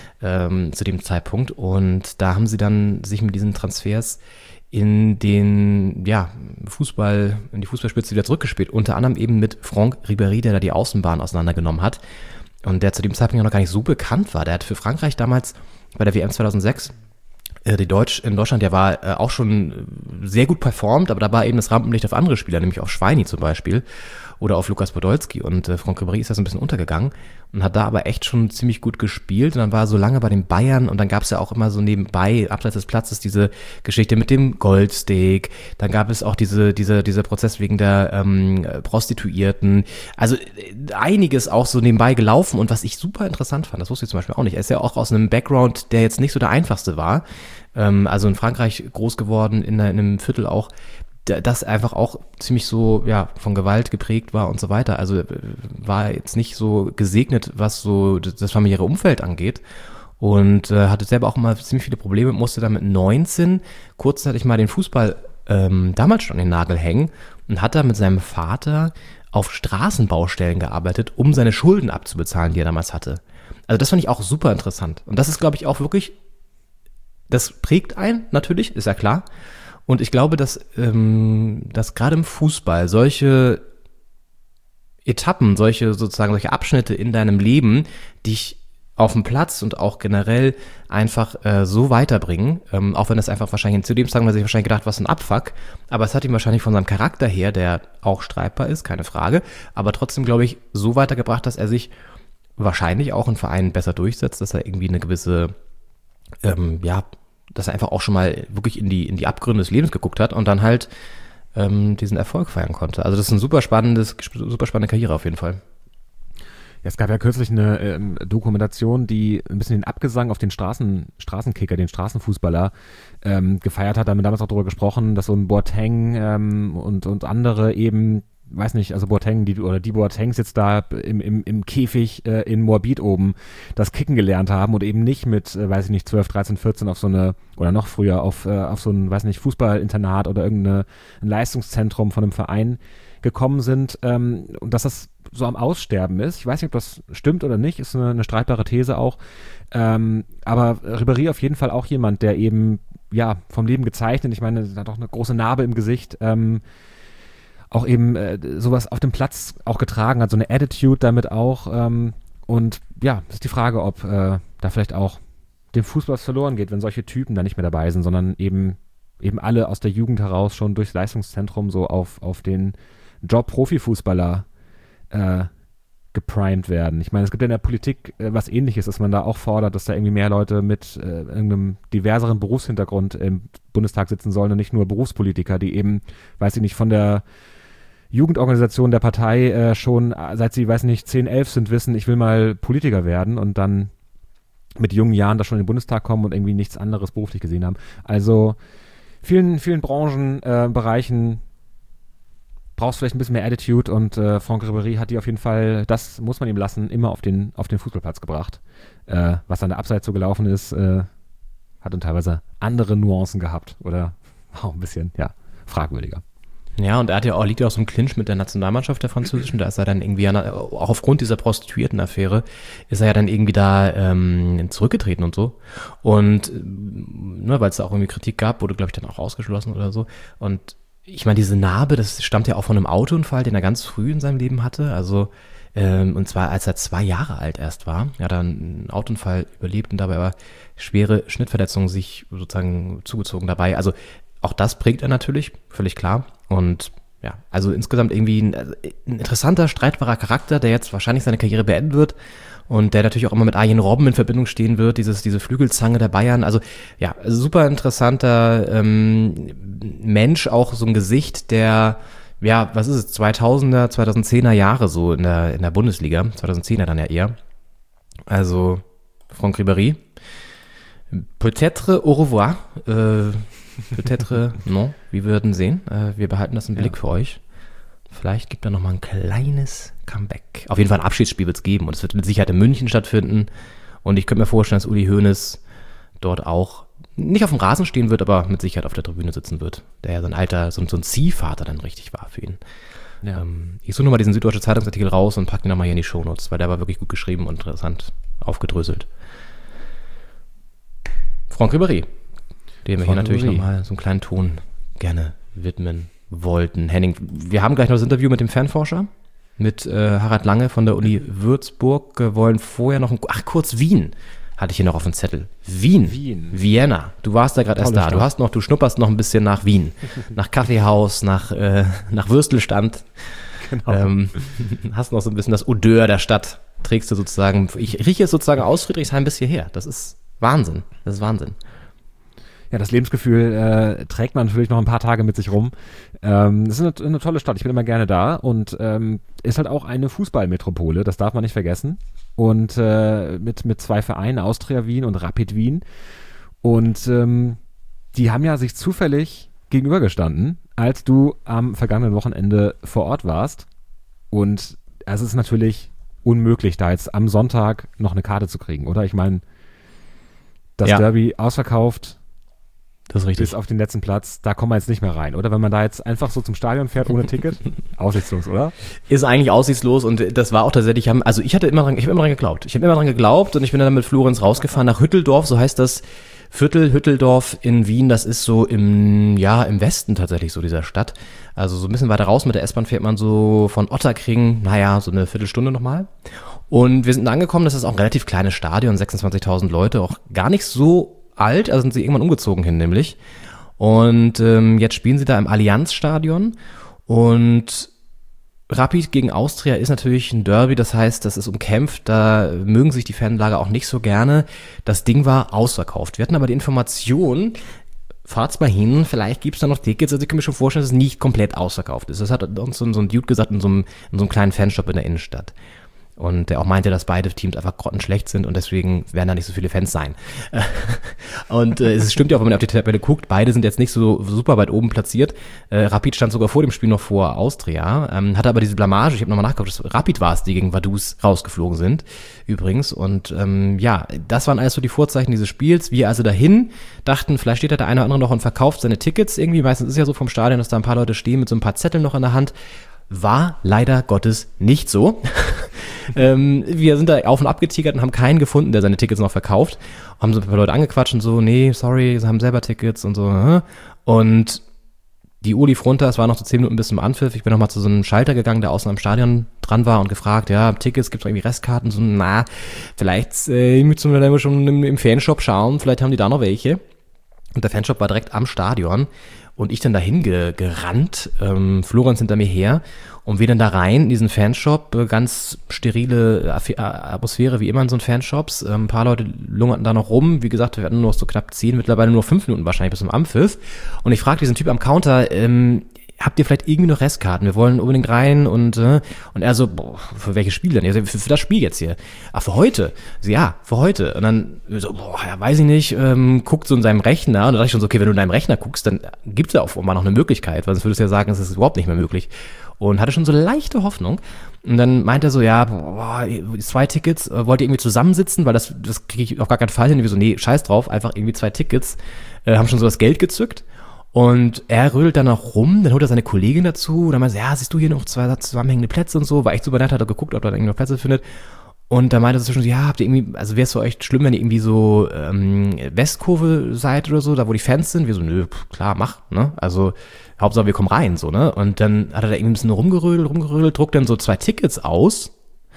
zu dem Zeitpunkt. Und da haben sie dann sich mit diesen Transfers in die Fußballspitze wieder zurückgespielt. Unter anderem eben mit Franck Ribéry, der da die Außenbahn auseinandergenommen hat. Und der zu dem Zeitpunkt ja noch gar nicht so bekannt war. Der hat für Frankreich damals bei der WM 2006 in Deutschland, der war auch schon sehr gut performt, aber da war eben das Rampenlicht auf andere Spieler, nämlich auf Schweini zum Beispiel oder auf Lukas Podolski und Franck Ribéry ist da so ein bisschen untergegangen und hat da aber echt schon ziemlich gut gespielt und dann war er so lange bei den Bayern und dann gab es ja auch immer so nebenbei, abseits des Platzes, diese Geschichte mit dem Goldsteak, dann gab es auch dieser Prozess wegen der Prostituierten, also einiges auch so nebenbei gelaufen und was ich super interessant fand, das wusste ich zum Beispiel auch nicht, er ist ja auch aus einem Background, der jetzt nicht so der einfachste war, also in Frankreich groß geworden, in einem Viertel auch, das einfach auch ziemlich so, ja, von Gewalt geprägt war und so weiter. Also war jetzt nicht so gesegnet, was so das familiäre Umfeld angeht. Und hatte selber auch immer ziemlich viele Probleme, musste dann mit 19 kurzzeitig mal den Fußball damals schon an den Nagel hängen und hat da mit seinem Vater auf Straßenbaustellen gearbeitet, um seine Schulden abzubezahlen, die er damals hatte. Also das fand ich auch super interessant. Und das ist, glaube ich, auch wirklich, das prägt einen natürlich, ist ja klar. Und ich glaube, dass gerade im Fußball solche Etappen, solche Abschnitte in deinem Leben dich auf dem Platz und auch generell einfach so weiterbringen, auch wenn das einfach wahrscheinlich, zu dem Zeitpunkt hat er sich wahrscheinlich gedacht, was ein Abfuck, aber es hat ihn wahrscheinlich von seinem Charakter her, der auch streitbar ist, keine Frage, aber trotzdem, glaube ich, so weitergebracht, dass er sich wahrscheinlich auch in Vereinen besser durchsetzt, dass er irgendwie eine gewisse, dass er einfach auch schon mal wirklich in die Abgründe des Lebens geguckt hat und dann halt diesen Erfolg feiern konnte. Also das ist eine super spannende Karriere auf jeden Fall. Ja, es gab ja kürzlich eine Dokumentation, die ein bisschen den Abgesang auf den Straßenkicker, den Straßenfußballer gefeiert hat. Da haben wir damals auch darüber gesprochen, dass so ein Boateng und andere eben, weiß nicht, also Boateng, die Boatengs jetzt da im Käfig in Moabit oben das Kicken gelernt haben und eben nicht mit, 12, 13, 14 auf so eine, oder noch früher auf so ein, Fußballinternat oder ein Leistungszentrum von einem Verein gekommen sind und dass das so am Aussterben ist. Ich weiß nicht, ob das stimmt oder nicht, ist eine streitbare These auch. Aber Ribéry auf jeden Fall auch jemand, der eben, ja, vom Leben gezeichnet, ich meine, er hat auch eine große Narbe im Gesicht, auch eben sowas auf dem Platz auch getragen hat, so eine Attitude damit auch. Und ja, das ist die Frage, ob da vielleicht auch dem Fußball verloren geht, wenn solche Typen da nicht mehr dabei sind, sondern eben alle aus der Jugend heraus schon durchs Leistungszentrum so auf den Job Profifußballer geprimed werden. Ich meine, es gibt ja in der Politik was Ähnliches, dass man da auch fordert, dass da irgendwie mehr Leute mit irgendeinem diverseren Berufshintergrund im Bundestag sitzen sollen und nicht nur Berufspolitiker, die eben, weiß ich nicht, von der Jugendorganisation der Partei schon, seit sie, 10, 11 sind, wissen, ich will mal Politiker werden und dann mit jungen Jahren da schon in den Bundestag kommen und irgendwie nichts anderes beruflich gesehen haben. Also vielen Branchen, Bereichen brauchst vielleicht ein bisschen mehr Attitude und Franck Ribéry hat die auf jeden Fall, das muss man ihm lassen, immer auf den Fußballplatz gebracht. Was an der Abseits so gelaufen ist, hat dann teilweise andere Nuancen gehabt oder auch ein bisschen, ja, fragwürdiger. Ja, und er hat ja auch, liegt ja auch so im Clinch mit der Nationalmannschaft der Französischen. Da ist er dann irgendwie, auch aufgrund dieser Prostituierten-Affäre, ist er ja dann irgendwie da zurückgetreten und so. Und weil es da auch irgendwie Kritik gab, wurde, glaube ich, dann auch ausgeschlossen oder so. Und ich meine, diese Narbe, das stammt ja auch von einem Autounfall, den er ganz früh in seinem Leben hatte. Also, und zwar als er 2 Jahre alt erst war. Er hat dann einen Autounfall überlebt und dabei aber schwere Schnittverletzungen sich sozusagen zugezogen dabei. Also auch das prägt er natürlich, völlig klar. Und ja, also insgesamt irgendwie ein interessanter, streitbarer Charakter, der jetzt wahrscheinlich seine Karriere beenden wird und der natürlich auch immer mit Arjen Robben in Verbindung stehen wird, diese Flügelzange der Bayern. Also ja, super interessanter Mensch, auch so ein Gesicht, der, ja, was ist es, 2000er, 2010er Jahre so in der Bundesliga, 2010er dann ja eher. Also Franck Ribéry, peut-être au revoir, peut-être non, wir würden sehen. Wir behalten das im Blick für euch. Vielleicht gibt er noch mal ein kleines Comeback. Auf jeden Fall ein Abschiedsspiel wird es geben und es wird mit Sicherheit in München stattfinden. Und ich könnte mir vorstellen, dass Uli Hoeneß dort auch nicht auf dem Rasen stehen wird, aber mit Sicherheit auf der Tribüne sitzen wird. Der ja so ein alter, so ein Ziehvater dann richtig war für ihn. Ja. Ich suche nochmal diesen Süddeutsche Zeitungsartikel raus und packe den nochmal hier in die Shownotes, weil der war wirklich gut geschrieben und interessant aufgedröselt. Franck Ribéry, dem wir hier natürlich nochmal so einen kleinen Ton gerne widmen wollten. Henning, wir haben gleich noch das Interview mit dem Fanforscher, mit Harald Lange von der Uni Würzburg. Wir wollen vorher noch kurz Wien hatte ich hier noch auf dem Zettel. Wien. Vienna. Du warst da gerade erst da. Du schnupperst noch ein bisschen nach Wien. Nach Kaffeehaus, nach Würstelstand. Genau. Hast noch so ein bisschen das Odeur der Stadt. Trägst du sozusagen, ich rieche es sozusagen aus Friedrichshain bis hierher. Das ist Wahnsinn. Ja, das Lebensgefühl trägt man natürlich noch ein paar Tage mit sich rum. Das ist eine tolle Stadt, ich bin immer gerne da und ist halt auch eine Fußballmetropole, das darf man nicht vergessen. Und mit 2 Vereinen, Austria Wien und Rapid Wien. Und die haben ja sich zufällig gegenübergestanden, als du am vergangenen Wochenende vor Ort warst. Und es ist natürlich unmöglich, da jetzt am Sonntag noch eine Karte zu kriegen, oder? Ich meine, das Derby ausverkauft. Das ist richtig. Bis auf den letzten Platz, da kommen wir jetzt nicht mehr rein, oder? Wenn man da jetzt einfach so zum Stadion fährt ohne Ticket, aussichtslos, oder? Ist eigentlich aussichtslos und das war auch tatsächlich, ich habe immer dran geglaubt. Ich habe immer dran geglaubt und ich bin dann mit Florenz rausgefahren nach Hütteldorf, so heißt das Viertel Hütteldorf in Wien, das ist so im Westen tatsächlich so dieser Stadt. Also so ein bisschen weiter raus mit der S-Bahn fährt man so von Otterkring, so eine Viertelstunde nochmal. Und wir sind angekommen, das ist auch ein relativ kleines Stadion, 26.000 Leute, auch gar nicht so alt, also sind sie irgendwann umgezogen hin nämlich. Und jetzt spielen sie da im Allianz-Stadion und Rapid gegen Austria ist natürlich ein Derby, das heißt, das ist umkämpft, da mögen sich die Fanlager auch nicht so gerne. Das Ding war ausverkauft. Wir hatten aber die Information, fahrt's mal hin, vielleicht gibt's da noch Tickets, also ich kann mir schon vorstellen, dass es nicht komplett ausverkauft ist. Das hat uns so ein Dude gesagt in so einem kleinen Fanshop in der Innenstadt. Und der auch meinte, dass beide Teams einfach grottenschlecht sind und deswegen werden da nicht so viele Fans sein. Und es stimmt ja auch, wenn man auf die Tabelle guckt, beide sind jetzt nicht so super weit oben platziert. Rapid stand sogar vor dem Spiel noch vor Austria, hatte aber diese Blamage, ich habe nochmal nachgeguckt, dass Rapid war es, die gegen Vaduz rausgeflogen sind, übrigens. Und das waren alles so die Vorzeichen dieses Spiels. Wir also dahin dachten, vielleicht steht da der eine oder andere noch und verkauft seine Tickets irgendwie. Meistens ist ja so vom Stadion, dass da ein paar Leute stehen mit so ein paar Zetteln noch in der Hand. War leider Gottes nicht so. Wir sind da auf und ab getigert und haben keinen gefunden, der seine Tickets noch verkauft. Haben so ein paar Leute angequatscht und so, nee, sorry, sie haben selber Tickets und so. Und die Uhr lief runter, es war noch so 10 Minuten bis zum Anpfiff. Ich bin nochmal zu so einem Schalter gegangen, der außen am Stadion dran war und gefragt, Tickets, gibt's noch irgendwie Restkarten? So, vielleicht müssen wir dann schon im Fanshop schauen, vielleicht haben die da noch welche. Und der Fanshop war direkt am Stadion. Und ich dann dahin gerannt, Florenz hinter mir her und wir dann da rein in diesen Fanshop, ganz sterile Atmosphäre wie immer in so einen Fanshops. Ein paar Leute lungerten da noch rum, wie gesagt, wir hatten nur noch so knapp 10, mittlerweile nur 5 Minuten wahrscheinlich bis zum Anpfiff. Und ich fragte diesen Typ am Counter, habt ihr vielleicht irgendwie noch Restkarten? Wir wollen unbedingt rein und er so, für welches Spiel denn? Für das Spiel jetzt hier. Für heute? So, ja, für heute. Und dann so, weiß ich nicht, guckt so in seinem Rechner und da dachte ich schon so, okay, wenn du in deinem Rechner guckst, dann gibt's ja offenbar noch eine Möglichkeit, weil sonst würdest du ja sagen, es ist überhaupt nicht mehr möglich. Und hatte schon so leichte Hoffnung. Und dann meinte er so, 2 Tickets, wollt ihr irgendwie zusammensitzen, weil das kriege ich auf gar keinen Fall hin. Und wir so, nee, scheiß drauf, einfach irgendwie 2 Tickets, haben schon so das Geld gezückt. Und er rödelt dann auch rum, dann holt er seine Kollegin dazu, dann meint er, ja, siehst du hier noch 2 zusammenhängende Plätze und so, war echt super nett, hat er geguckt, ob er da irgendwie noch Plätze findet. Und da meinte er zwischen so, ja, habt ihr irgendwie, also wäre es für euch schlimm, wenn ihr irgendwie so Westkurve seid oder so, da wo die Fans sind? Wir so, nö, klar, mach, ne? Also Hauptsache wir kommen rein, so, ne? Und dann hat er da irgendwie ein bisschen rumgerödelt, druckt dann so 2 Tickets aus,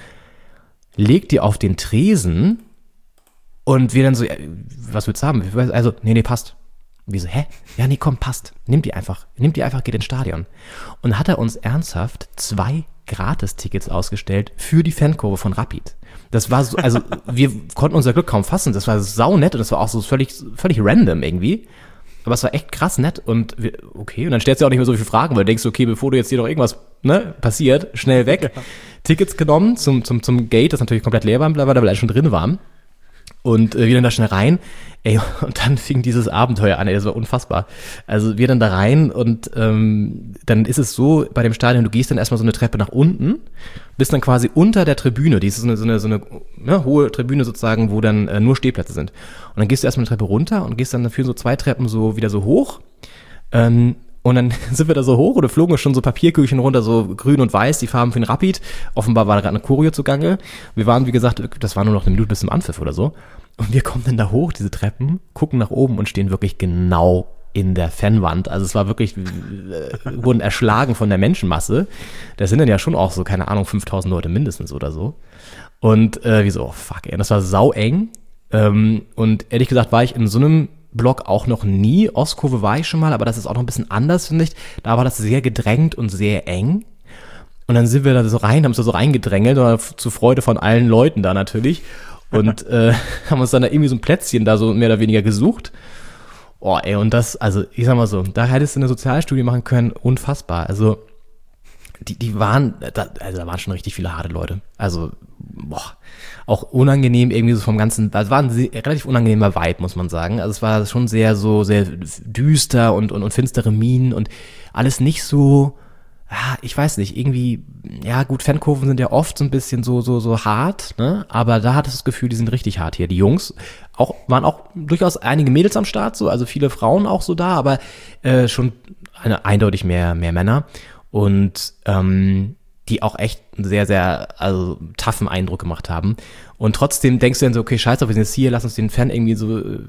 legt die auf den Tresen und wir dann so, was willst du haben? Also, nee, passt. Wie so, hä? Ja, nee, komm, passt. Nehmt die einfach, geht ins Stadion. Und hat er uns ernsthaft 2 Gratis-Tickets ausgestellt für die Fankurve von Rapid. Das war so, also wir konnten unser Glück kaum fassen. Das war saunett und das war auch so völlig random irgendwie. Aber es war echt krass nett und okay. Und dann stellst du auch nicht mehr so viele Fragen, weil du denkst, okay, bevor du jetzt hier noch irgendwas passiert, schnell weg. Ja. Tickets genommen zum Gate, das natürlich komplett leer war mittlerweile, weil alle schon drin waren. Und wir dann da schnell rein, ey, und dann fing dieses Abenteuer an, ey, das war unfassbar. Also wir dann da rein und dann ist es so bei dem Stadion, du gehst dann erstmal so eine Treppe nach unten, bist dann quasi unter der Tribüne, die ist so eine hohe Tribüne sozusagen, wo dann nur Stehplätze sind. Und dann gehst du erstmal eine Treppe runter und gehst dann dafür so 2 Treppen so wieder so hoch. Und dann sind wir da so hoch oder flogen schon so Papierküchen runter, so grün und weiß, die Farben für den Rapid. Offenbar war da gerade eine Choreo zugange. Wir waren, wie gesagt, das war nur noch eine Minute bis zum Anpfiff oder so. Und wir kommen dann da hoch, diese Treppen, gucken nach oben und stehen wirklich genau in der Fanwand. Also es war wirklich, wurden erschlagen von der Menschenmasse. Da sind dann ja schon auch so, keine Ahnung, 5000 Leute mindestens oder so. Und wie so, oh fuck, ey, das war sau eng. Und ehrlich gesagt war ich in so einem Block auch noch nie. Ostkurve war ich schon mal, aber das ist auch noch ein bisschen anders, finde ich. Da war das sehr gedrängt und sehr eng. Und dann sind wir da so rein, haben uns da so reingedrängelt, zur Freude von allen Leuten da natürlich. Und haben uns dann da irgendwie so ein Plätzchen da so mehr oder weniger gesucht. Oh, ey, und das, also ich sag mal so, da hättest du eine Sozialstudie machen können, unfassbar. Also die waren, da waren schon richtig viele harte Leute. Also, auch unangenehm irgendwie so vom ganzen, das war ein relativ unangenehmer Vibe, muss man sagen. Also es war schon sehr düster und finstere Minen und alles nicht so, ich weiß nicht, irgendwie, ja gut, Fankurven sind ja oft so ein bisschen so hart, ne? Aber da hattest du das Gefühl, die sind richtig hart hier. Die Jungs waren auch durchaus einige Mädels am Start, so, also viele Frauen auch so da, aber schon eindeutig mehr Männer. Und die auch echt einen sehr, sehr toughen Eindruck gemacht haben. Und trotzdem denkst du dann so, okay, scheiß auf, wir sind jetzt hier, lass uns die Fans irgendwie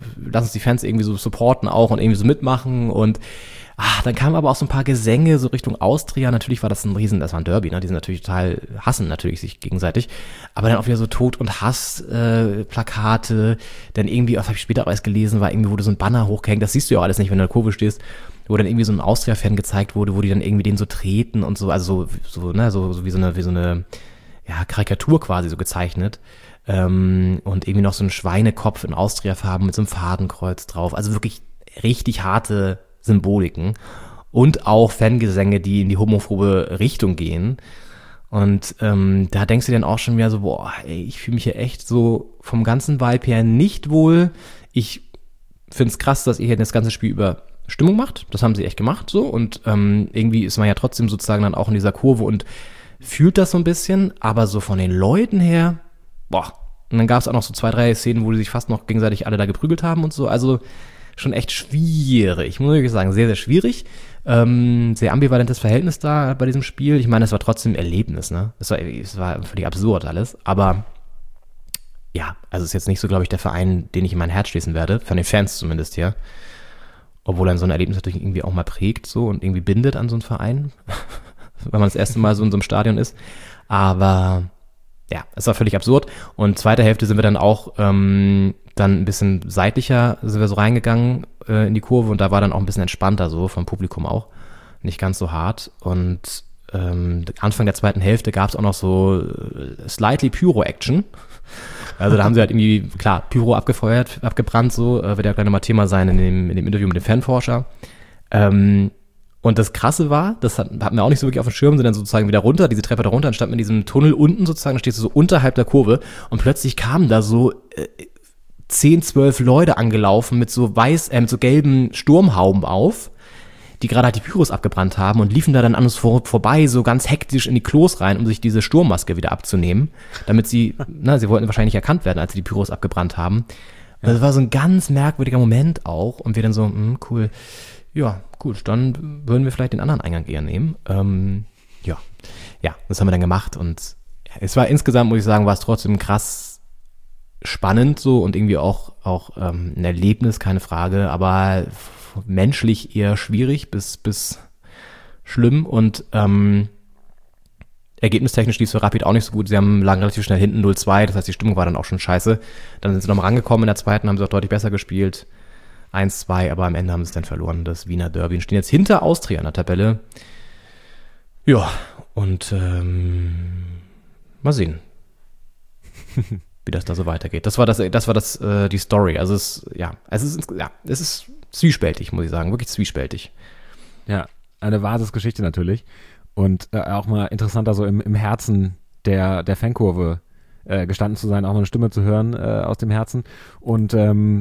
so supporten auch und irgendwie so mitmachen. Und dann kamen aber auch so ein paar Gesänge so Richtung Austria. Natürlich war das das war ein Derby, ne? Die sind natürlich total, hassen natürlich sich gegenseitig. Aber dann auch wieder so Tod- und Hass-Plakate. Dann irgendwie, das habe ich später auch erst gelesen, war irgendwie, wurde so ein Banner hochgehängt. Das siehst du ja auch alles nicht, wenn du in der Kurve stehst. Wo dann irgendwie so ein Austria-Fan gezeigt wurde, wo die dann irgendwie den so treten und so, also so wie so eine Karikatur quasi so gezeichnet. Und irgendwie noch so ein Schweinekopf in Austria-Farben mit so einem Fadenkreuz drauf. Also wirklich richtig harte Symboliken. Und auch Fangesänge, die in die homophobe Richtung gehen. Und da denkst du dann auch schon wieder so, boah, ey, ich fühle mich hier echt so vom ganzen Vibe her nicht wohl. Ich find's krass, dass ihr hier das ganze Spiel über Stimmung macht. Das haben sie echt gemacht so und irgendwie ist man ja trotzdem sozusagen dann auch in dieser Kurve und fühlt das so ein bisschen, aber so von den Leuten her, boah. Und dann gab es auch noch so 2, 3 Szenen, wo die sich fast noch gegenseitig alle da geprügelt haben und so, also schon echt schwierig, muss ich wirklich sagen, sehr, sehr schwierig. Sehr ambivalentes Verhältnis da bei diesem Spiel. Ich meine, es war trotzdem ein Erlebnis, ne? Es war völlig absurd alles, aber ja, also es ist jetzt nicht so, glaube ich, der Verein, den ich in mein Herz schließen werde, von den Fans zumindest hier. Obwohl dann so ein Erlebnis natürlich irgendwie auch mal prägt so und irgendwie bindet an so einen Verein, wenn man das erste Mal so in so einem Stadion ist. Aber ja, es war völlig absurd. Und zweite Hälfte sind wir dann auch dann ein bisschen seitlicher, sind wir so reingegangen in die Kurve und da war dann auch ein bisschen entspannter so vom Publikum auch. Nicht ganz so hart. Und Anfang der zweiten Hälfte gab es auch noch so slightly Pyro-Action. Also da haben sie halt irgendwie, klar, Pyro abgebrannt, so, wird ja gleich nochmal Thema sein in dem Interview mit dem Fanforscher. Und das Krasse war, das hatten wir auch nicht so wirklich auf dem Schirm, sind dann sozusagen wieder runter, diese Treppe da runter, dann stand man in diesem Tunnel unten sozusagen, da stehst du so unterhalb der Kurve und plötzlich kamen da so 10, 12 Leute angelaufen mit so mit so gelben Sturmhauben auf, die gerade halt die Pyros abgebrannt haben und liefen da dann an uns vorbei, so ganz hektisch in die Klos rein, um sich diese Sturmmaske wieder abzunehmen, damit sie wollten wahrscheinlich erkannt werden, als sie die Pyros abgebrannt haben. Ja. Das war so ein ganz merkwürdiger Moment auch und wir dann so, cool, Ja, gut, dann würden wir vielleicht den anderen Eingang eher nehmen. Ja, das haben wir dann gemacht und es war insgesamt, muss ich sagen, war es trotzdem krass spannend so und irgendwie auch ein Erlebnis, keine Frage, aber menschlich eher schwierig bis schlimm und ergebnistechnisch lief es für Rapid auch nicht so gut. Sie lagen relativ schnell hinten 0-2, das heißt, die Stimmung war dann auch schon scheiße. Dann sind sie nochmal rangekommen in der zweiten, haben sie auch deutlich besser gespielt. 1-2, aber am Ende haben sie es dann verloren, das Wiener Derby. Und stehen jetzt hinter Austria in der Tabelle. Ja, und mal sehen, wie das da so weitergeht. Das war die Story. Also es ist zwiespältig, muss ich sagen, wirklich zwiespältig. Ja, eine Basisgeschichte natürlich. Und auch mal interessanter so im Herzen der Fankurve gestanden zu sein, auch mal eine Stimme zu hören aus dem Herzen. Und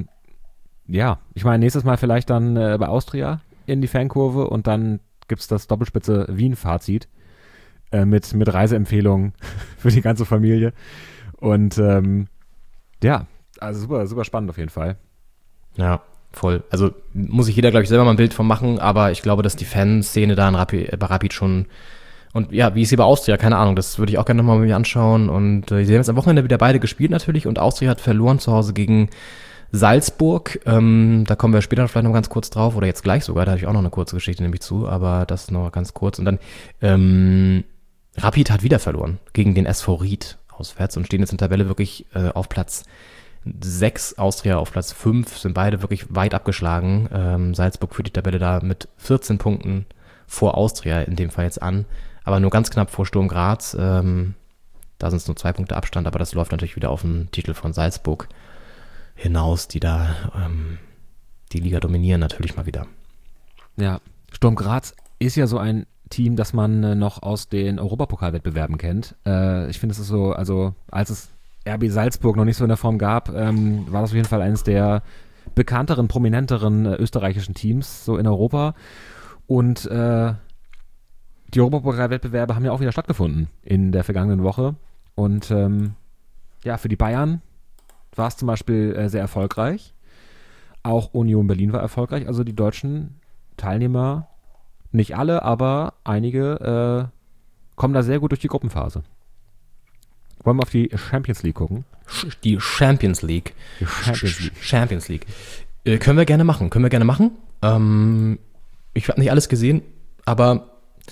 ja, ich meine, nächstes Mal vielleicht dann bei Austria in die Fankurve und dann gibt es das Doppelspitze Wien-Fazit mit Reiseempfehlungen für die ganze Familie. Und ja, also super, super spannend auf jeden Fall. Ja, voll. Also muss sich jeder, glaube ich, selber mal ein Bild von machen, aber ich glaube, dass die Fanszene da bei Rapid schon und ja, wie ist sie bei Austria? Keine Ahnung, das würde ich auch gerne nochmal mir anschauen und sie haben jetzt am Wochenende wieder beide gespielt natürlich und Austria hat verloren zu Hause gegen Salzburg, da kommen wir später vielleicht noch ganz kurz drauf oder jetzt gleich sogar, da habe ich auch noch eine kurze Geschichte nämlich zu, aber das noch ganz kurz und dann Rapid hat wieder verloren gegen den SV Ried auswärts und stehen jetzt in der Tabelle wirklich auf Platz 6, Austria auf Platz 5, sind beide wirklich weit abgeschlagen. Salzburg führt die Tabelle da mit 14 Punkten vor Austria in dem Fall jetzt an, aber nur ganz knapp vor Sturm Graz. Da sind es nur 2 Punkte Abstand, aber das läuft natürlich wieder auf den Titel von Salzburg hinaus, die da die Liga dominieren natürlich mal wieder. Ja, Sturm Graz ist ja so ein Team, das man noch aus den Europapokalwettbewerben kennt. Ich finde, es ist so, also als es RB Salzburg noch nicht so in der Form gab, war das auf jeden Fall eines der bekannteren, prominenteren österreichischen Teams so in Europa. Und die Europapokalwettbewerbe haben ja auch wieder stattgefunden in der vergangenen Woche. Und ja, für die Bayern war es zum Beispiel sehr erfolgreich. Auch Union Berlin war erfolgreich. Also die deutschen Teilnehmer, nicht alle, aber einige kommen da sehr gut durch die Gruppenphase. Wollen wir auf die Champions League gucken? Die Champions League. Champions League. Können wir gerne machen. Ich habe nicht alles gesehen, aber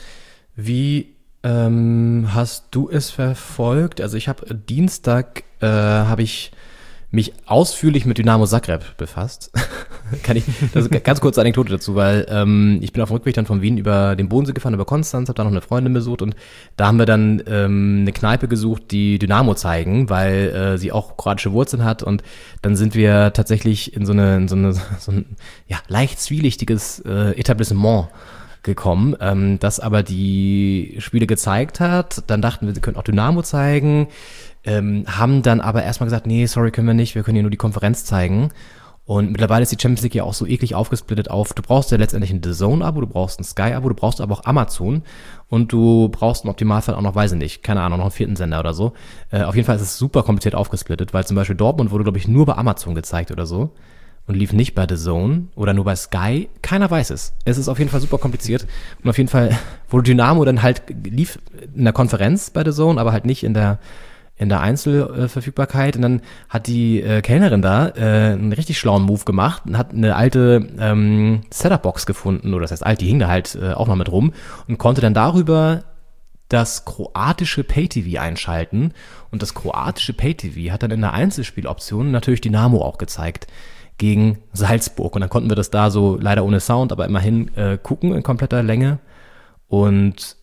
wie hast du es verfolgt? Also ich habe Dienstag habe ich mich ausführlich mit Dynamo Zagreb befasst. Das ist eine ganz kurze Anekdote dazu, weil ich bin auf dem Rückweg dann von Wien über den Bodensee gefahren, über Konstanz, habe da noch eine Freundin besucht und da haben wir dann eine Kneipe gesucht, die Dynamo zeigen, weil sie auch kroatische Wurzeln hat und dann sind wir tatsächlich in so ein ja, leicht zwielichtiges Etablissement gekommen, das aber die Spiele gezeigt hat. Dann dachten wir, sie könnten auch Dynamo zeigen, haben dann aber erstmal gesagt, nee, sorry, können wir nicht, wir können hier nur die Konferenz zeigen. Und mittlerweile ist die Champions League ja auch so eklig aufgesplittet auf, du brauchst ja letztendlich ein DAZN-Abo, du brauchst ein Sky-Abo, du brauchst aber auch Amazon und du brauchst im Optimalfall auch noch, weiß ich nicht, keine Ahnung, noch einen 4. Sender oder so. Auf jeden Fall ist es super kompliziert aufgesplittet, weil zum Beispiel Dortmund wurde, glaube ich, nur bei Amazon gezeigt oder so und lief nicht bei DAZN oder nur bei Sky. Keiner weiß es. Es ist auf jeden Fall super kompliziert und auf jeden Fall wurde Dynamo dann halt, lief in der Konferenz bei DAZN, aber halt nicht in der Einzelverfügbarkeit und dann hat die Kellnerin da einen richtig schlauen Move gemacht und hat eine alte Setup-Box gefunden, oder das heißt alt, die hing da halt auch noch mit rum und konnte dann darüber das kroatische Pay-TV einschalten und das kroatische Pay-TV hat dann in der Einzelspieloption natürlich Dynamo auch gezeigt gegen Salzburg und dann konnten wir das da so leider ohne Sound, aber immerhin gucken in kompletter Länge und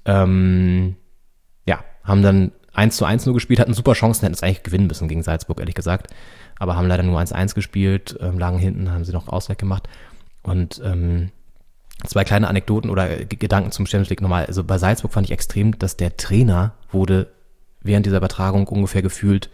ja, haben dann 1:1 nur gespielt, hatten super Chancen, hätten es eigentlich gewinnen müssen gegen Salzburg, ehrlich gesagt. Aber haben leider nur 1:1 gespielt, lagen hinten, haben sie noch Ausgleich gemacht. Und 2 kleine Anekdoten oder Gedanken zum Champions League nochmal. Also bei Salzburg fand ich extrem, dass der Trainer wurde während dieser Übertragung ungefähr gefühlt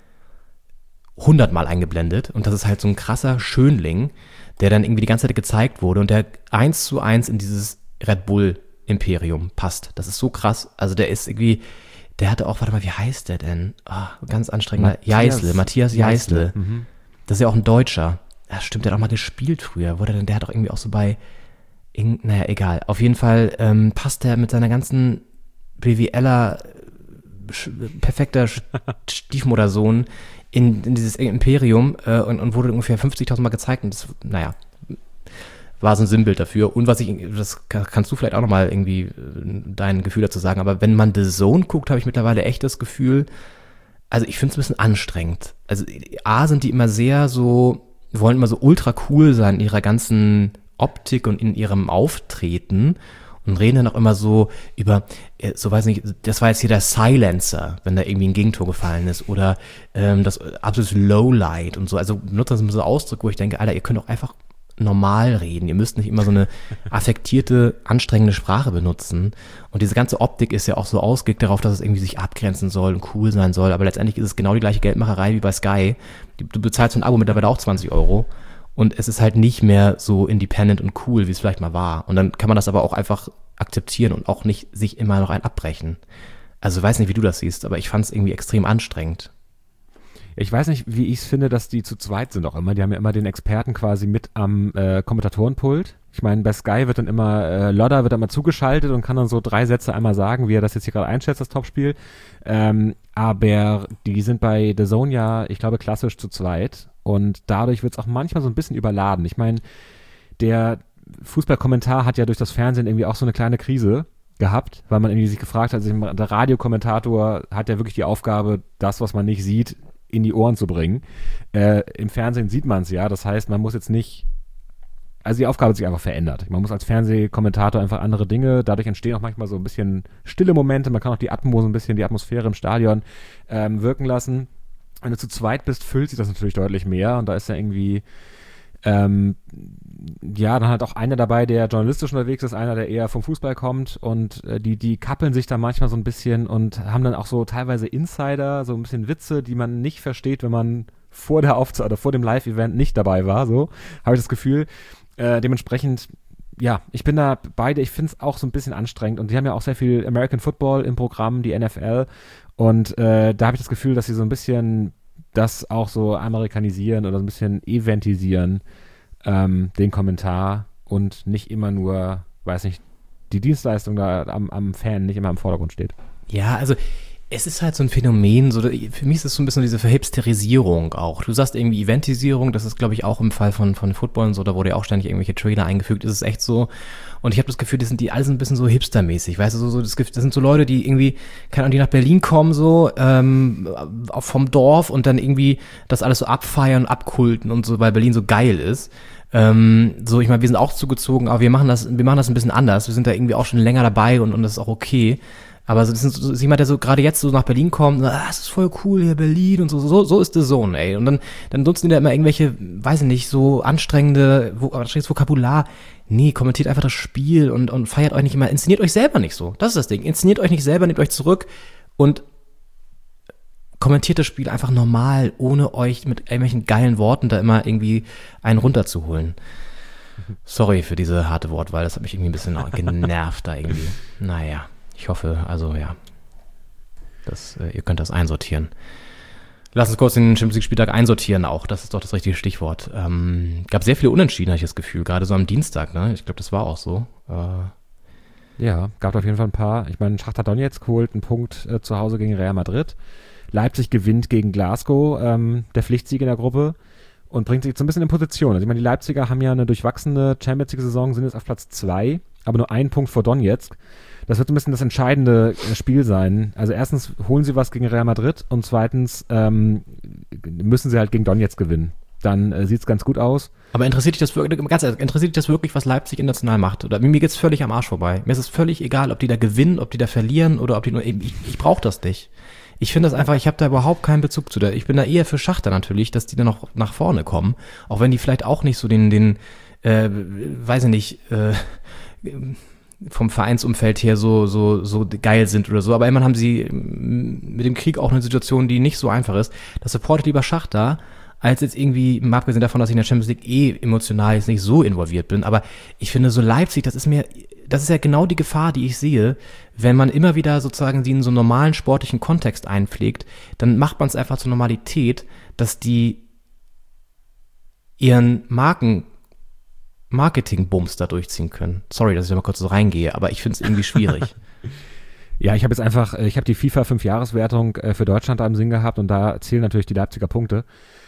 100-mal eingeblendet. Und das ist halt so ein krasser Schönling, der dann irgendwie die ganze Zeit gezeigt wurde und der 1:1 in dieses Red Bull Imperium passt. Das ist so krass. Also der ist irgendwie... Der hatte auch, warte mal, wie heißt der denn? Oh, ganz anstrengender. Matthias Jeißle. Das ist ja auch ein Deutscher. Ja, stimmt, der hat auch mal gespielt früher. Der hat auch irgendwie auch so bei naja, egal. Auf jeden Fall passt der mit seiner ganzen BWLer perfekter Stiefmuttersohn in dieses Imperium und wurde ungefähr 50.000 Mal gezeigt und das, naja, war so ein Sinnbild dafür. Und das kannst du vielleicht auch nochmal irgendwie dein Gefühl dazu sagen, aber wenn man The Zone guckt, habe ich mittlerweile echt das Gefühl, also ich finde es ein bisschen anstrengend. Also A, sind die immer sehr so, wollen immer so ultra cool sein in ihrer ganzen Optik und in ihrem Auftreten und reden dann auch immer so über, so weiß nicht, das war jetzt hier der Silencer, wenn da irgendwie ein Gegentor gefallen ist oder das absolute Lowlight und so. Also benutzen so Ausdrücke, wo ich denke, Alter, ihr könnt doch einfach normal reden. Ihr müsst nicht immer so eine affektierte, anstrengende Sprache benutzen. Und diese ganze Optik ist ja auch so ausgelegt darauf, dass es irgendwie sich abgrenzen soll und cool sein soll. Aber letztendlich ist es genau die gleiche Geldmacherei wie bei Sky. Du bezahlst so ein Abo mittlerweile auch 20 €. Und es ist halt nicht mehr so independent und cool, wie es vielleicht mal war. Und dann kann man das aber auch einfach akzeptieren und auch nicht sich immer noch ein abbrechen. Also ich weiß nicht, wie du das siehst, aber ich fand es irgendwie extrem anstrengend. Ich weiß nicht, wie ich es finde, dass die zu zweit sind auch immer. Die haben ja immer den Experten quasi mit am Kommentatorenpult. Ich meine, bei Sky wird dann immer, Lodder wird dann mal zugeschaltet und kann dann so 3 Sätze einmal sagen, wie er das jetzt hier gerade einschätzt, das Topspiel. Aber die sind bei The Zone ja, ich glaube, klassisch zu zweit. Und dadurch wird es auch manchmal so ein bisschen überladen. Ich meine, der Fußballkommentar hat ja durch das Fernsehen irgendwie auch so eine kleine Krise gehabt, weil man irgendwie sich gefragt hat, der Radiokommentator hat ja wirklich die Aufgabe, das, was man nicht sieht, in die Ohren zu bringen. Im Fernsehen sieht man es ja, das heißt, man muss jetzt nicht, also die Aufgabe hat sich einfach verändert. Man muss als Fernsehkommentator einfach andere Dinge, dadurch entstehen auch manchmal so ein bisschen stille Momente, man kann auch die Atmosphäre im Stadion wirken lassen. Wenn du zu zweit bist, füllt sich das natürlich deutlich mehr und da ist ja irgendwie dann halt auch einer dabei, der journalistisch unterwegs ist, einer, der eher vom Fußball kommt und die kappeln sich da manchmal so ein bisschen und haben dann auch so teilweise Insider, so ein bisschen Witze, die man nicht versteht, wenn man vor dem Live-Event nicht dabei war, so, habe ich das Gefühl. Dementsprechend, ja, ich bin da beide, ich finde es auch so ein bisschen anstrengend und die haben ja auch sehr viel American Football im Programm, die NFL und da habe ich das Gefühl, dass sie so ein bisschen das auch so amerikanisieren oder so ein bisschen eventisieren, den Kommentar und nicht immer nur, weiß nicht, die Dienstleistung da am Fan nicht immer im Vordergrund steht. Ja, also es ist halt so ein Phänomen, so, für mich ist es so ein bisschen diese Verhipsterisierung auch. Du sagst irgendwie Eventisierung, das ist glaube ich auch im Fall von Football und so, da wurde ja auch ständig irgendwelche Trailer eingefügt, ist es echt so. Und ich habe das Gefühl, die alle sind ein bisschen so hipstermäßig, weißt du, das sind so Leute, die irgendwie, keine Ahnung, die nach Berlin kommen so, vom Dorf und dann irgendwie das alles so abfeiern, abkulten und so, weil Berlin so geil ist. So, ich meine, wir sind auch zugezogen, aber wir machen das ein bisschen anders. Wir sind da irgendwie auch schon länger dabei und das ist auch okay. Aber das ist jemand, der so gerade jetzt so nach Berlin kommt, das ist voll cool hier Berlin und so ist The Zone, ey. Und dann nutzen die da immer irgendwelche, weiß ich nicht, so anstrengendes Vokabular. Nee, kommentiert einfach das Spiel und feiert euch nicht immer, inszeniert euch selber nicht so. Das ist das Ding. Inszeniert euch nicht selber, nehmt euch zurück und kommentiert das Spiel einfach normal, ohne euch mit irgendwelchen geilen Worten da immer irgendwie einen runterzuholen. Sorry für diese harte Wortwahl, das hat mich irgendwie ein bisschen genervt da irgendwie. Naja. Ich hoffe, also ja, ihr könnt das einsortieren. Lass uns kurz den Champions League-Spieltag einsortieren auch, das ist doch das richtige Stichwort. Gab sehr viele Unentschieden, habe ich das Gefühl, gerade so am Dienstag, ne? Ich glaube, das war auch so. Ja, gab auf jeden Fall ein paar. Ich meine, Schachtar Donetsk holt einen Punkt zu Hause gegen Real Madrid. Leipzig gewinnt gegen Glasgow, der Pflichtsieg in der Gruppe und bringt sich jetzt so ein bisschen in Position. Also ich meine, die Leipziger haben ja eine durchwachsene Champions League-Saison, sind jetzt auf Platz 2, aber nur 1 Punkt vor Donetsk. Das wird ein bisschen das entscheidende Spiel sein. Also erstens holen sie was gegen Real Madrid und zweitens müssen sie halt gegen Donetsk gewinnen. Dann sieht es ganz gut aus. Aber interessiert dich das wirklich, was Leipzig international macht? Oder mir geht's völlig am Arsch vorbei. Mir ist es völlig egal, ob die da gewinnen, ob die da verlieren oder ob die nur ich brauche das nicht. Ich finde das einfach, ich habe da überhaupt keinen Bezug zu. Ich bin da eher für Schachtar natürlich, dass die dann noch nach vorne kommen. Auch wenn die vielleicht auch nicht so weiß ich nicht, vom Vereinsumfeld her so geil sind oder so, aber immerhin haben sie mit dem Krieg auch eine Situation, die nicht so einfach ist. Das supportet lieber Schachtar, als jetzt irgendwie, mal abgesehen davon, dass ich in der Champions League emotional jetzt nicht so involviert bin, aber ich finde so Leipzig, das ist ja genau die Gefahr, die ich sehe, wenn man immer wieder sozusagen die in so einen normalen sportlichen Kontext einpflegt, dann macht man es einfach zur Normalität, dass die ihren Marketing-Bums da durchziehen können. Sorry, dass ich da mal kurz so reingehe, aber ich finde es irgendwie schwierig. Ja, ich habe die FIFA 5-Jahreswertung für Deutschland da im Sinn gehabt und da zählen natürlich die Leipziger Punkte.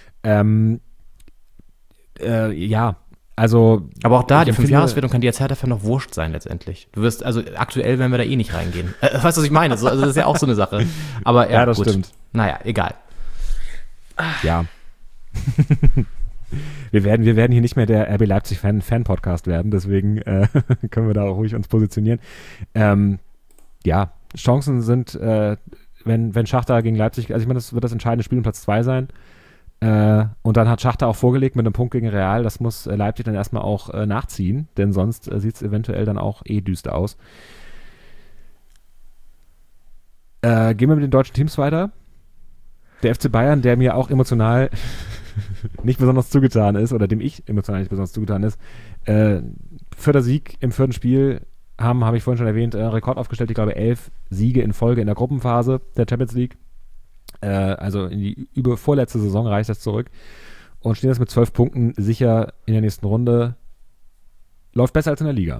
Ja, also. Aber auch da, die 5-Jahreswertung kann dir als Hertha-Fan noch wurscht sein letztendlich. Du wirst, also aktuell werden wir da eh nicht reingehen. Weißt du, was ich meine? Also das ist ja auch so eine Sache. Aber ja, das gut. Stimmt. Naja, egal. Ja. Wir werden hier nicht mehr der RB Leipzig Fan-Podcast werden, deswegen können wir da auch ruhig uns positionieren. Ja, Chancen sind, wenn Schachter gegen Leipzig, also ich meine, das wird das entscheidende Spiel um Platz 2 sein. Und dann hat Schachter auch vorgelegt mit einem Punkt gegen Real. Das muss Leipzig dann erstmal auch nachziehen, denn sonst sieht es eventuell dann auch düster aus. Gehen wir mit den deutschen Teams weiter. Der FC Bayern, der mir auch emotional nicht besonders zugetan ist, oder dem ich emotional nicht besonders zugetan ist. Vierter Sieg im 4. Spiel habe ich vorhin schon erwähnt, Rekord aufgestellt, ich glaube 11 Siege in Folge in der Gruppenphase der Champions League. Also in die vorletzte Saison reicht das zurück und stehen jetzt mit 12 Punkten sicher in der nächsten Runde. Läuft besser als in der Liga.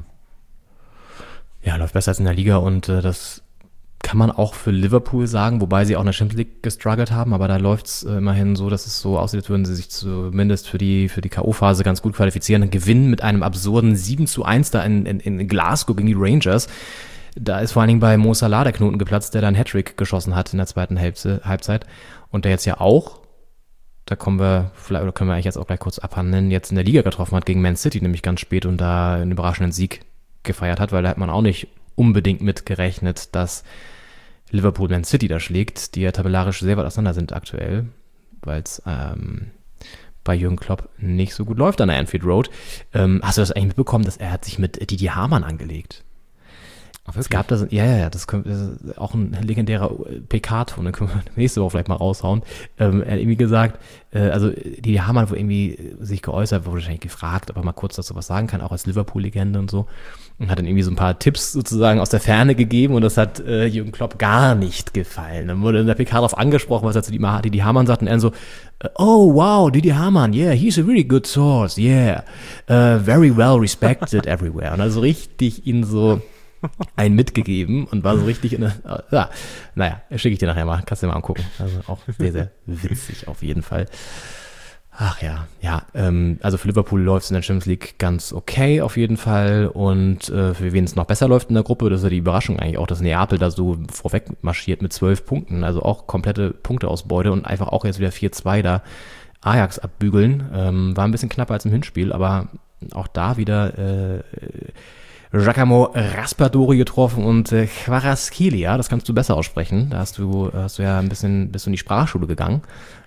Ja, läuft besser als in der Liga und das kann man auch für Liverpool sagen, wobei sie auch in der Champions League gestruggelt haben, aber da läuft es immerhin so, dass es so aussieht, als würden sie sich zumindest für die K.O.-Phase ganz gut qualifizieren. Ein Gewinn mit einem absurden 7:1 da in Glasgow gegen die Rangers. Da ist vor allen Dingen bei Mo Salah der Knoten geplatzt, der dann Hattrick geschossen hat in der zweiten Halbzeit und der jetzt ja auch, da können wir eigentlich jetzt auch gleich kurz abhandeln, jetzt in der Liga getroffen hat gegen Man City, nämlich ganz spät und da einen überraschenden Sieg gefeiert hat, weil da hat man auch nicht unbedingt mitgerechnet, dass Liverpool Man City da schlägt, die ja tabellarisch sehr weit auseinander sind aktuell, weil es bei Jürgen Klopp nicht so gut läuft an der Anfield Road. Hast du das eigentlich mitbekommen, dass er hat sich mit Didi Hamann angelegt? Es gab das, das ist auch ein legendärer PK-Ton, den können wir nächste Woche vielleicht mal raushauen. Er hat irgendwie gesagt, also Didi Hamann wurde irgendwie sich geäußert, wurde wahrscheinlich gefragt, ob er mal kurz dazu was sagen kann, auch als Liverpool-Legende und so. Und hat dann irgendwie so ein paar Tipps sozusagen aus der Ferne gegeben und das hat Jürgen Klopp gar nicht gefallen. Dann wurde in der PK darauf angesprochen, was er zu Didi Hamann sagt und er so, oh wow, Didi Hamann, yeah, he's a really good source, yeah, very well respected everywhere. Und also richtig ihn so einen mitgegeben und war so richtig schicke ich dir nachher mal, kannst du dir mal angucken. Also auch sehr, sehr witzig auf jeden Fall. Ach ja, also für Liverpool läuft es in der Champions League ganz okay auf jeden Fall und für wen es noch besser läuft in der Gruppe, das ist ja die Überraschung eigentlich auch, dass Neapel da so vorweg marschiert mit 12 Punkten, also auch komplette Punkteausbeute und einfach auch jetzt wieder 4-2 da Ajax abbügeln. War ein bisschen knapper als im Hinspiel, aber auch da wieder Giacomo Raspadori getroffen und Kvaratskhelia, das kannst du besser aussprechen. Da hast du ja bist du in die Sprachschule gegangen.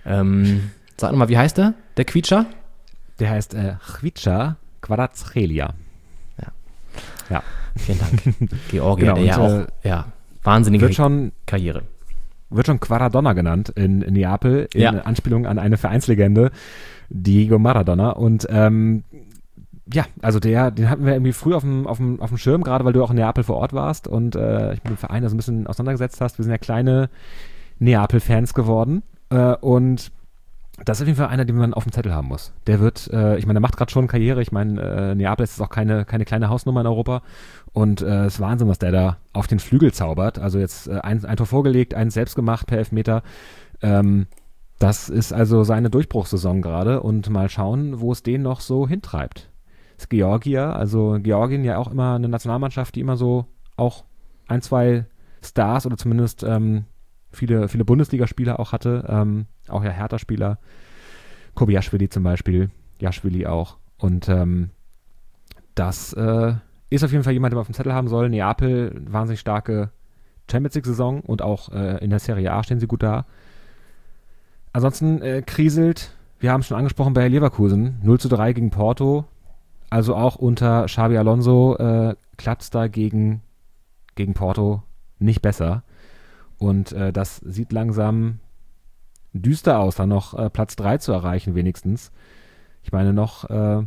Sag nochmal, wie heißt der Quietscher? Der heißt Khvicha Kvaratskhelia. Ja. Vielen Dank. Georgier, genau, der ja auch wahnsinnige Karriere. Wird schon Quaradonna genannt in Neapel, in Anspielung an eine Vereinslegende, Diego Maradona. Und also den hatten wir irgendwie früh auf dem Schirm, gerade weil du auch in Neapel vor Ort warst und ich mit dem Verein so ein bisschen auseinandergesetzt hast. Wir sind ja kleine Neapel-Fans geworden und das ist auf jeden Fall einer, den man auf dem Zettel haben muss. Der wird, ich meine, der macht gerade schon Karriere. Ich meine, Neapel ist auch keine kleine Hausnummer in Europa und es ist Wahnsinn, was der da auf den Flügel zaubert. Also jetzt ein Tor vorgelegt, eins selbst gemacht per Elfmeter. Das ist also seine Durchbruchssaison gerade und mal schauen, wo es den noch so hintreibt. Das ist Georgien ja auch immer eine Nationalmannschaft, die immer so auch 1, 2 Stars oder zumindest viele Bundesligaspieler auch hatte, auch ja Hertha-Spieler, Kobiaschwili zum Beispiel, Jaschwili auch und das ist auf jeden Fall jemand, den man auf dem Zettel haben soll. Neapel, wahnsinnig starke Champions League-Saison und auch in der Serie A stehen sie gut da. Ansonsten kriselt, wir haben es schon angesprochen, bei Leverkusen, 0:3 gegen Porto, also auch unter Xabi Alonso klappt es da gegen Porto nicht besser. Und das sieht langsam düster aus, da noch Platz 3 zu erreichen wenigstens. Ich meine, noch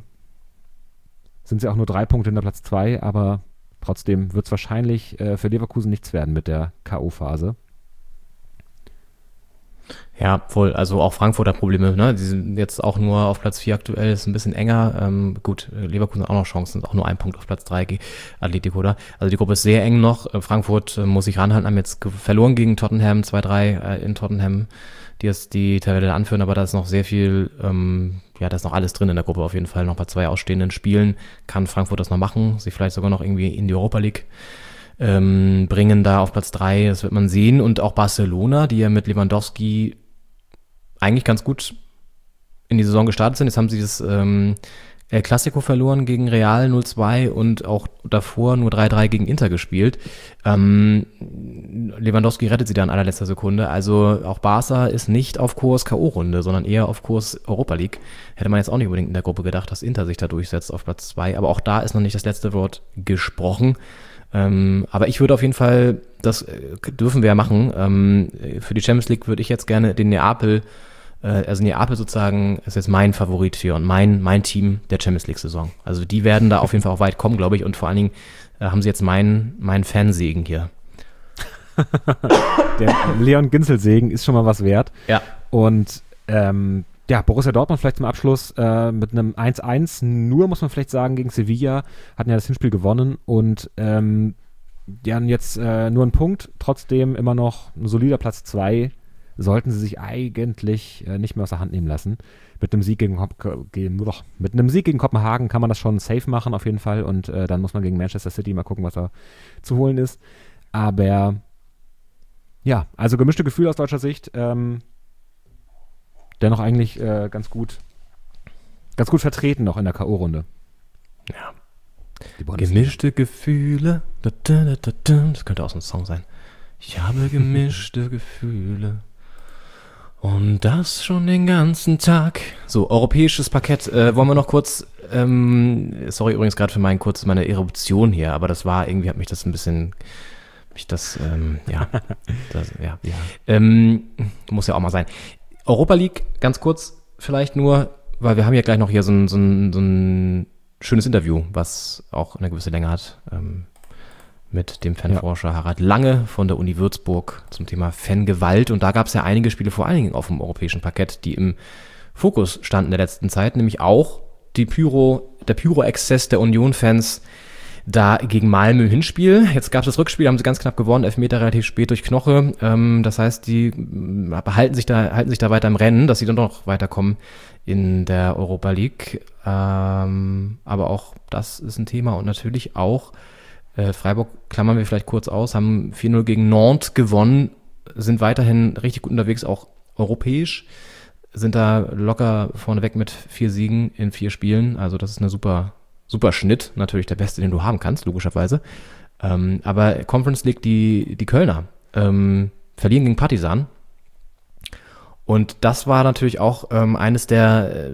sind sie auch nur 3 Punkte hinter Platz 2, aber trotzdem wird es wahrscheinlich für Leverkusen nichts werden mit der K.O.-Phase. Ja, voll. Also auch Frankfurt hat Probleme, ne? Die sind jetzt auch nur auf Platz 4 aktuell, ist ein bisschen enger. Gut, Leverkusen hat auch noch Chancen, ist auch nur ein Punkt auf Platz 3 gegen Atletico da. Also die Gruppe ist sehr eng noch. Frankfurt muss sich ranhalten, haben jetzt verloren gegen Tottenham, 2-3 in Tottenham, die jetzt die Tabelle anführen, aber da ist noch sehr viel, da ist noch alles drin in der Gruppe auf jeden Fall. Noch bei 2 ausstehenden Spielen kann Frankfurt das noch machen, sich vielleicht sogar noch irgendwie in die Europa League bringen da auf Platz 3, das wird man sehen. Und auch Barcelona, die ja mit Lewandowski eigentlich ganz gut in die Saison gestartet sind. Jetzt haben sie das El Clasico verloren gegen Real 0-2 und auch davor nur 3-3 gegen Inter gespielt. Lewandowski rettet sie da in allerletzter Sekunde. Also auch Barca ist nicht auf Kurs K.O.-Runde, sondern eher auf Kurs Europa League. Hätte man jetzt auch nicht unbedingt in der Gruppe gedacht, dass Inter sich da durchsetzt auf Platz 2. Aber auch da ist noch nicht das letzte Wort gesprochen. Aber ich würde auf jeden Fall, das dürfen wir ja machen, für die Champions League würde ich jetzt gerne den Neapel sozusagen ist jetzt mein Favorit hier und mein Team der Champions League Saison. Also die werden da auf jeden Fall auch weit kommen, glaube ich, und vor allen Dingen haben sie jetzt meinen Fansegen hier. Der Leon Ginzel-Segen ist schon mal was wert. Ja. Und Borussia Dortmund vielleicht zum Abschluss mit einem 1-1 nur, muss man vielleicht sagen, gegen Sevilla, hatten ja das Hinspiel gewonnen und die haben jetzt nur einen Punkt, trotzdem immer noch ein solider Platz 2, sollten sie sich eigentlich nicht mehr aus der Hand nehmen lassen. Mit einem Sieg gegen Kopenhagen kann man das schon safe machen auf jeden Fall und dann muss man gegen Manchester City mal gucken, was da zu holen ist. Aber ja, also gemischte Gefühle aus deutscher Sicht, dennoch eigentlich ganz gut vertreten noch in der K.O.-Runde. Ja. Gemischte Gefühle. Das könnte auch so ein Song sein. Ich habe gemischte Gefühle. Und das schon den ganzen Tag. So, europäisches Parkett. Wollen wir noch kurz, sorry übrigens gerade für meine Eruption hier, aber das war irgendwie, hat mich das ein bisschen, muss ja auch mal sein. Europa League, ganz kurz vielleicht nur, weil wir haben ja gleich noch hier so ein schönes Interview, was auch eine gewisse Länge hat, mit dem Fanforscher Harald Lange von der Uni Würzburg zum Thema Fangewalt. Und da gab es ja einige Spiele, vor allen Dingen auf dem europäischen Parkett, die im Fokus standen in der letzten Zeit, nämlich auch der Pyro-Exzess der Union-Fans da gegen Malmö Hinspiel. Jetzt gab es das Rückspiel, haben sie ganz knapp gewonnen, Elfmeter relativ spät durch Knoche. Das heißt, die halten sich da weiter im Rennen, dass sie dann noch weiterkommen in der Europa League. Aber auch das ist ein Thema und natürlich auch Freiburg, klammern wir vielleicht kurz aus, haben 4-0 gegen Nantes gewonnen, sind weiterhin richtig gut unterwegs, auch europäisch, sind da locker vorneweg mit 4 Siegen in 4 Spielen. Also das ist eine super Schnitt, natürlich der beste, den du haben kannst, logischerweise. Aber Conference League, die Kölner verlieren gegen Partizan. Und das war natürlich auch eines der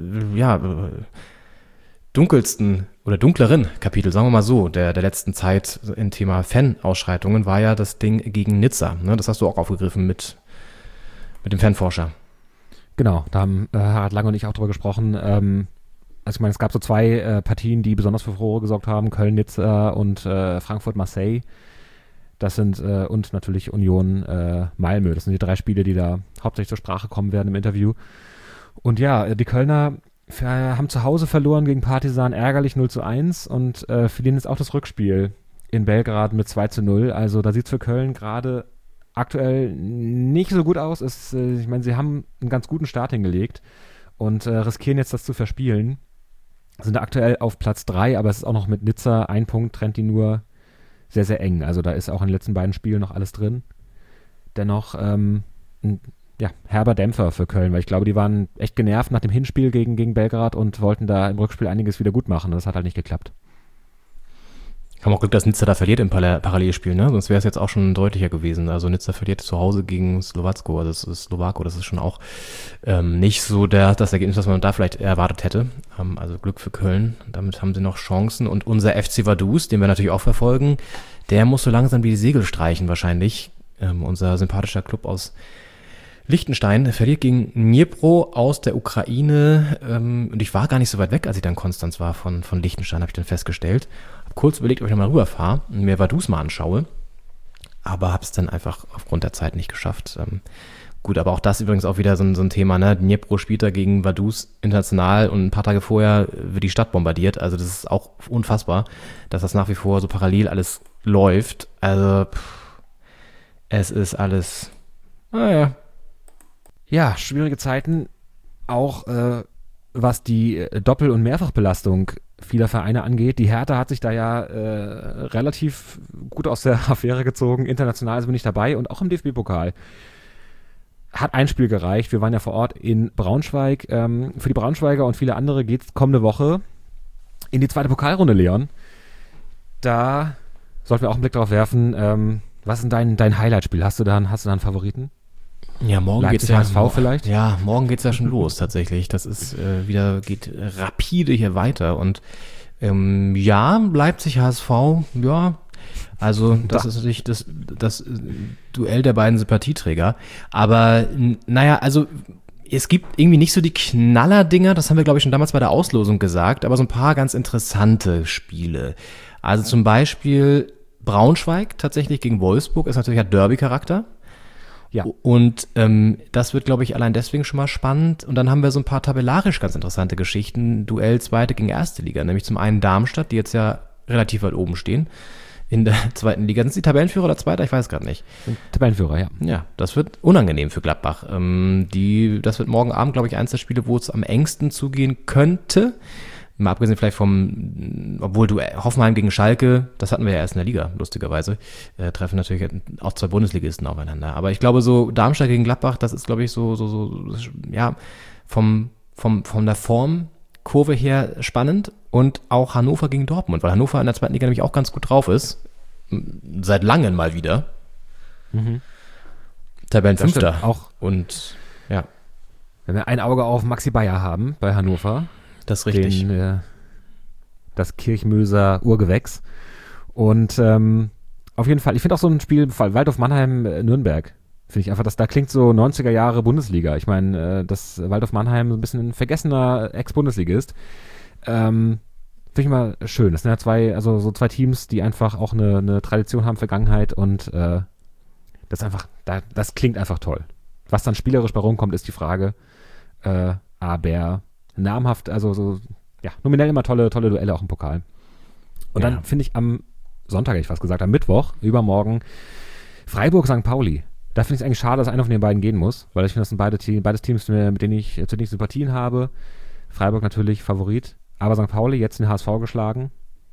dunkelsten oder dunkleren Kapitel, sagen wir mal so, der letzten Zeit im Thema Fan-Ausschreitungen, war ja das Ding gegen Nizza. Ne? Das hast du auch aufgegriffen mit dem Fanforscher. Genau, da haben Harald Lange und ich auch drüber gesprochen. Also ich meine, es gab so 2 Partien, die besonders für Furore gesorgt haben, Köln-Nizza und Frankfurt-Marseille. Das sind und natürlich Union Malmö. Das sind die 3 Spiele, die da hauptsächlich zur Sprache kommen werden im Interview. Und ja, die Kölner haben zu Hause verloren gegen Partizan, ärgerlich 0-1 und verlieren jetzt auch das Rückspiel in Belgrad mit 2-0. Also da sieht es für Köln gerade aktuell nicht so gut aus. Ich meine, sie haben einen ganz guten Start hingelegt und riskieren jetzt das zu verspielen. Sind aktuell auf Platz 3, aber es ist auch noch mit Nizza 1 Punkt, trennt die nur sehr, sehr eng. Also da ist auch in den letzten beiden Spielen noch alles drin. Dennoch herber Dämpfer für Köln, weil ich glaube, die waren echt genervt nach dem Hinspiel gegen Belgrad und wollten da im Rückspiel einiges wieder gut machen. Das hat halt nicht geklappt. Haben auch Glück, dass Nizza da verliert im Parallelspiel, ne? Sonst wäre es jetzt auch schon deutlicher gewesen. Also Nizza verliert zu Hause gegen Slowacko, das ist schon auch nicht so das Ergebnis, was man da vielleicht erwartet hätte. Also Glück für Köln, damit haben sie noch Chancen. Und unser FC Vaduz, den wir natürlich auch verfolgen, der muss so langsam die Segel streichen wahrscheinlich. Unser sympathischer Club aus Liechtenstein verliert gegen Dnipro aus der Ukraine und ich war gar nicht so weit weg, als ich dann in Konstanz war von Liechtenstein, habe ich dann festgestellt. Hab kurz überlegt, ob ich nochmal rüberfahre und mir Vaduz mal anschaue, aber habe es dann einfach aufgrund der Zeit nicht geschafft. Gut, aber auch das übrigens auch wieder so ein Thema, ne? Dnipro spielt da gegen Vaduz international und ein paar Tage vorher wird die Stadt bombardiert. Also das ist auch unfassbar, dass das nach wie vor so parallel alles läuft. Also es ist alles, naja. Ja, schwierige Zeiten, auch was die Doppel- und Mehrfachbelastung vieler Vereine angeht. Die Hertha hat sich da ja relativ gut aus der Affäre gezogen. International sind wir nicht dabei und auch im DFB-Pokal hat ein Spiel gereicht. Wir waren ja vor Ort in Braunschweig. Für die Braunschweiger und viele andere geht es kommende Woche in die zweite Pokalrunde, Leon. Da sollten wir auch einen Blick drauf werfen. Was ist denn dein Highlight-Spiel? Hast du da einen Favoriten? Ja, morgen geht's Leipzig HSV vielleicht? Ja, morgen geht's ja schon los tatsächlich. Das ist geht rapide hier weiter und ja, Leipzig HSV, ja, also das ist natürlich das Duell der beiden Sympathieträger. Aber naja, also es gibt irgendwie nicht so die Knallerdinger, das haben wir, glaube ich, schon damals bei der Auslosung gesagt, aber so ein paar ganz interessante Spiele. Also zum Beispiel Braunschweig tatsächlich gegen Wolfsburg ist natürlich ein Derby-Charakter. Ja. Und das wird, glaube ich, allein deswegen schon mal spannend. Und dann haben wir so ein paar tabellarisch ganz interessante Geschichten. Duell zweite gegen erste Liga. Nämlich zum einen Darmstadt, die jetzt ja relativ weit oben stehen in der zweiten Liga. Sind sie Tabellenführer oder Zweiter? Ich weiß gerade nicht. Tabellenführer, ja. Ja, das wird unangenehm für Gladbach. Das wird morgen Abend, glaube ich, eins der Spiele, wo es am engsten zugehen könnte. Mal abgesehen vielleicht obwohl Hoffenheim gegen Schalke, das hatten wir ja erst in der Liga, lustigerweise, treffen natürlich auch zwei Bundesligisten aufeinander. Aber ich glaube, so Darmstadt gegen Gladbach, das ist, glaube ich, ja, von der Formkurve her spannend. Und auch Hannover gegen Dortmund, weil Hannover in der zweiten Liga nämlich auch ganz gut drauf ist. Seit langem mal wieder. Tabellenfünfter. Auch, und ja. wenn wir ein Auge auf Maxi Bayer haben bei Hannover, das ist richtig. Das Kirchmöser Urgewächs. Und auf jeden Fall, ich finde auch so ein Spiel, Waldhof Mannheim-Nürnberg, finde ich einfach, da klingt so 90er Jahre Bundesliga. Ich meine, dass Waldhof Mannheim so ein bisschen ein vergessener Ex-Bundesligist. Finde ich mal schön. Das sind ja zwei Teams, die einfach auch eine Tradition haben, Vergangenheit und das klingt einfach toll. Was dann spielerisch bei rumkommt, ist die Frage. Aber namhaft, nominell immer tolle Duelle auch im Pokal. Und dann finde ich am Sonntag, hätte ich fast gesagt, am Mittwoch, übermorgen, Freiburg-St. Pauli. Da finde ich es eigentlich schade, dass einer von den beiden gehen muss, weil ich finde, das sind beides Teams, mit denen ich Sympathien habe. Freiburg natürlich Favorit, aber St. Pauli jetzt den HSV geschlagen.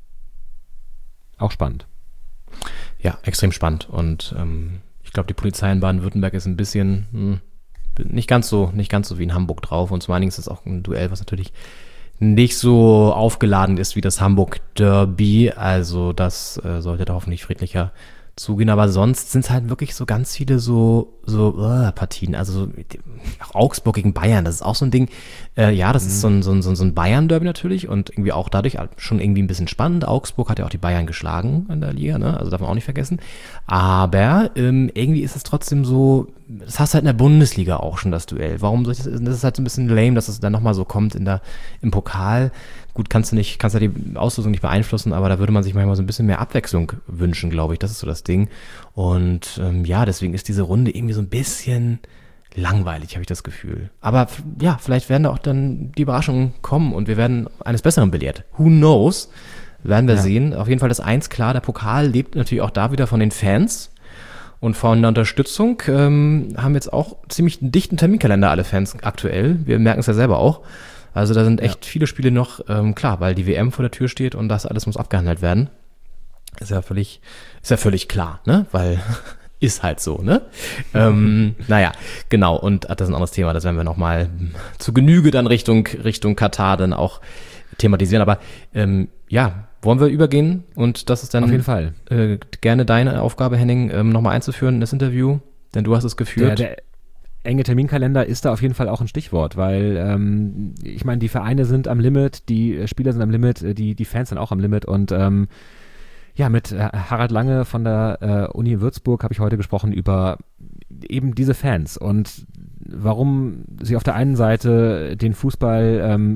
Auch spannend. Ja, extrem spannend. Und ich glaube, die Polizei in Baden-Württemberg ist ein bisschen nicht ganz so wie in Hamburg drauf. Und zum einen ist es auch ein Duell, was natürlich nicht so aufgeladen ist wie das Hamburg-Derby. Also das sollte da hoffentlich friedlicher zugehen. Aber sonst sind es halt wirklich so ganz viele Partien. Also auch Augsburg gegen Bayern, das ist auch so ein Ding. Das ist so ein Bayern-Derby natürlich und irgendwie auch dadurch schon irgendwie ein bisschen spannend. Augsburg hat ja auch die Bayern geschlagen in der Liga, ne? Also darf man auch nicht vergessen. Aber irgendwie ist es trotzdem so, das hast du halt in der Bundesliga auch schon, das Duell. Warum soll ich das ist halt so ein bisschen lame, dass es dann nochmal so kommt im Pokal. Gut, kannst ja die Auslosung nicht beeinflussen, aber da würde man sich manchmal so ein bisschen mehr Abwechslung wünschen, glaube ich. Das ist so das Ding. Und deswegen ist diese Runde irgendwie so ein bisschen langweilig, habe ich das Gefühl. Aber ja, vielleicht werden da auch dann die Überraschungen kommen und wir werden eines Besseren belehrt. Who knows? Werden wir sehen. Auf jeden Fall das eins klar, der Pokal lebt natürlich auch da wieder von den Fans und von der Unterstützung. Haben jetzt auch ziemlich einen dichten Terminkalender alle Fans aktuell. Wir merken es ja selber auch. Also da sind echt viele Spiele noch, klar, weil die WM vor der Tür steht und das alles muss abgehandelt werden. Ist ja völlig klar, ne? Weil ist halt so, ne? Naja, genau. Und das ist ein anderes Thema. Das werden wir nochmal zu Genüge dann Richtung Katar dann auch thematisieren. Aber wollen wir übergehen? Und das ist dann auf jeden Fall gerne deine Aufgabe, Henning, nochmal einzuführen in das Interview. Denn du hast es geführt. Der enge Terminkalender ist da auf jeden Fall auch ein Stichwort, weil ich meine, die Vereine sind am Limit, die Spieler sind am Limit, die Fans sind auch am Limit und mit Harald Lange von der Uni Würzburg habe ich heute gesprochen über eben diese Fans und warum sie auf der einen Seite den Fußball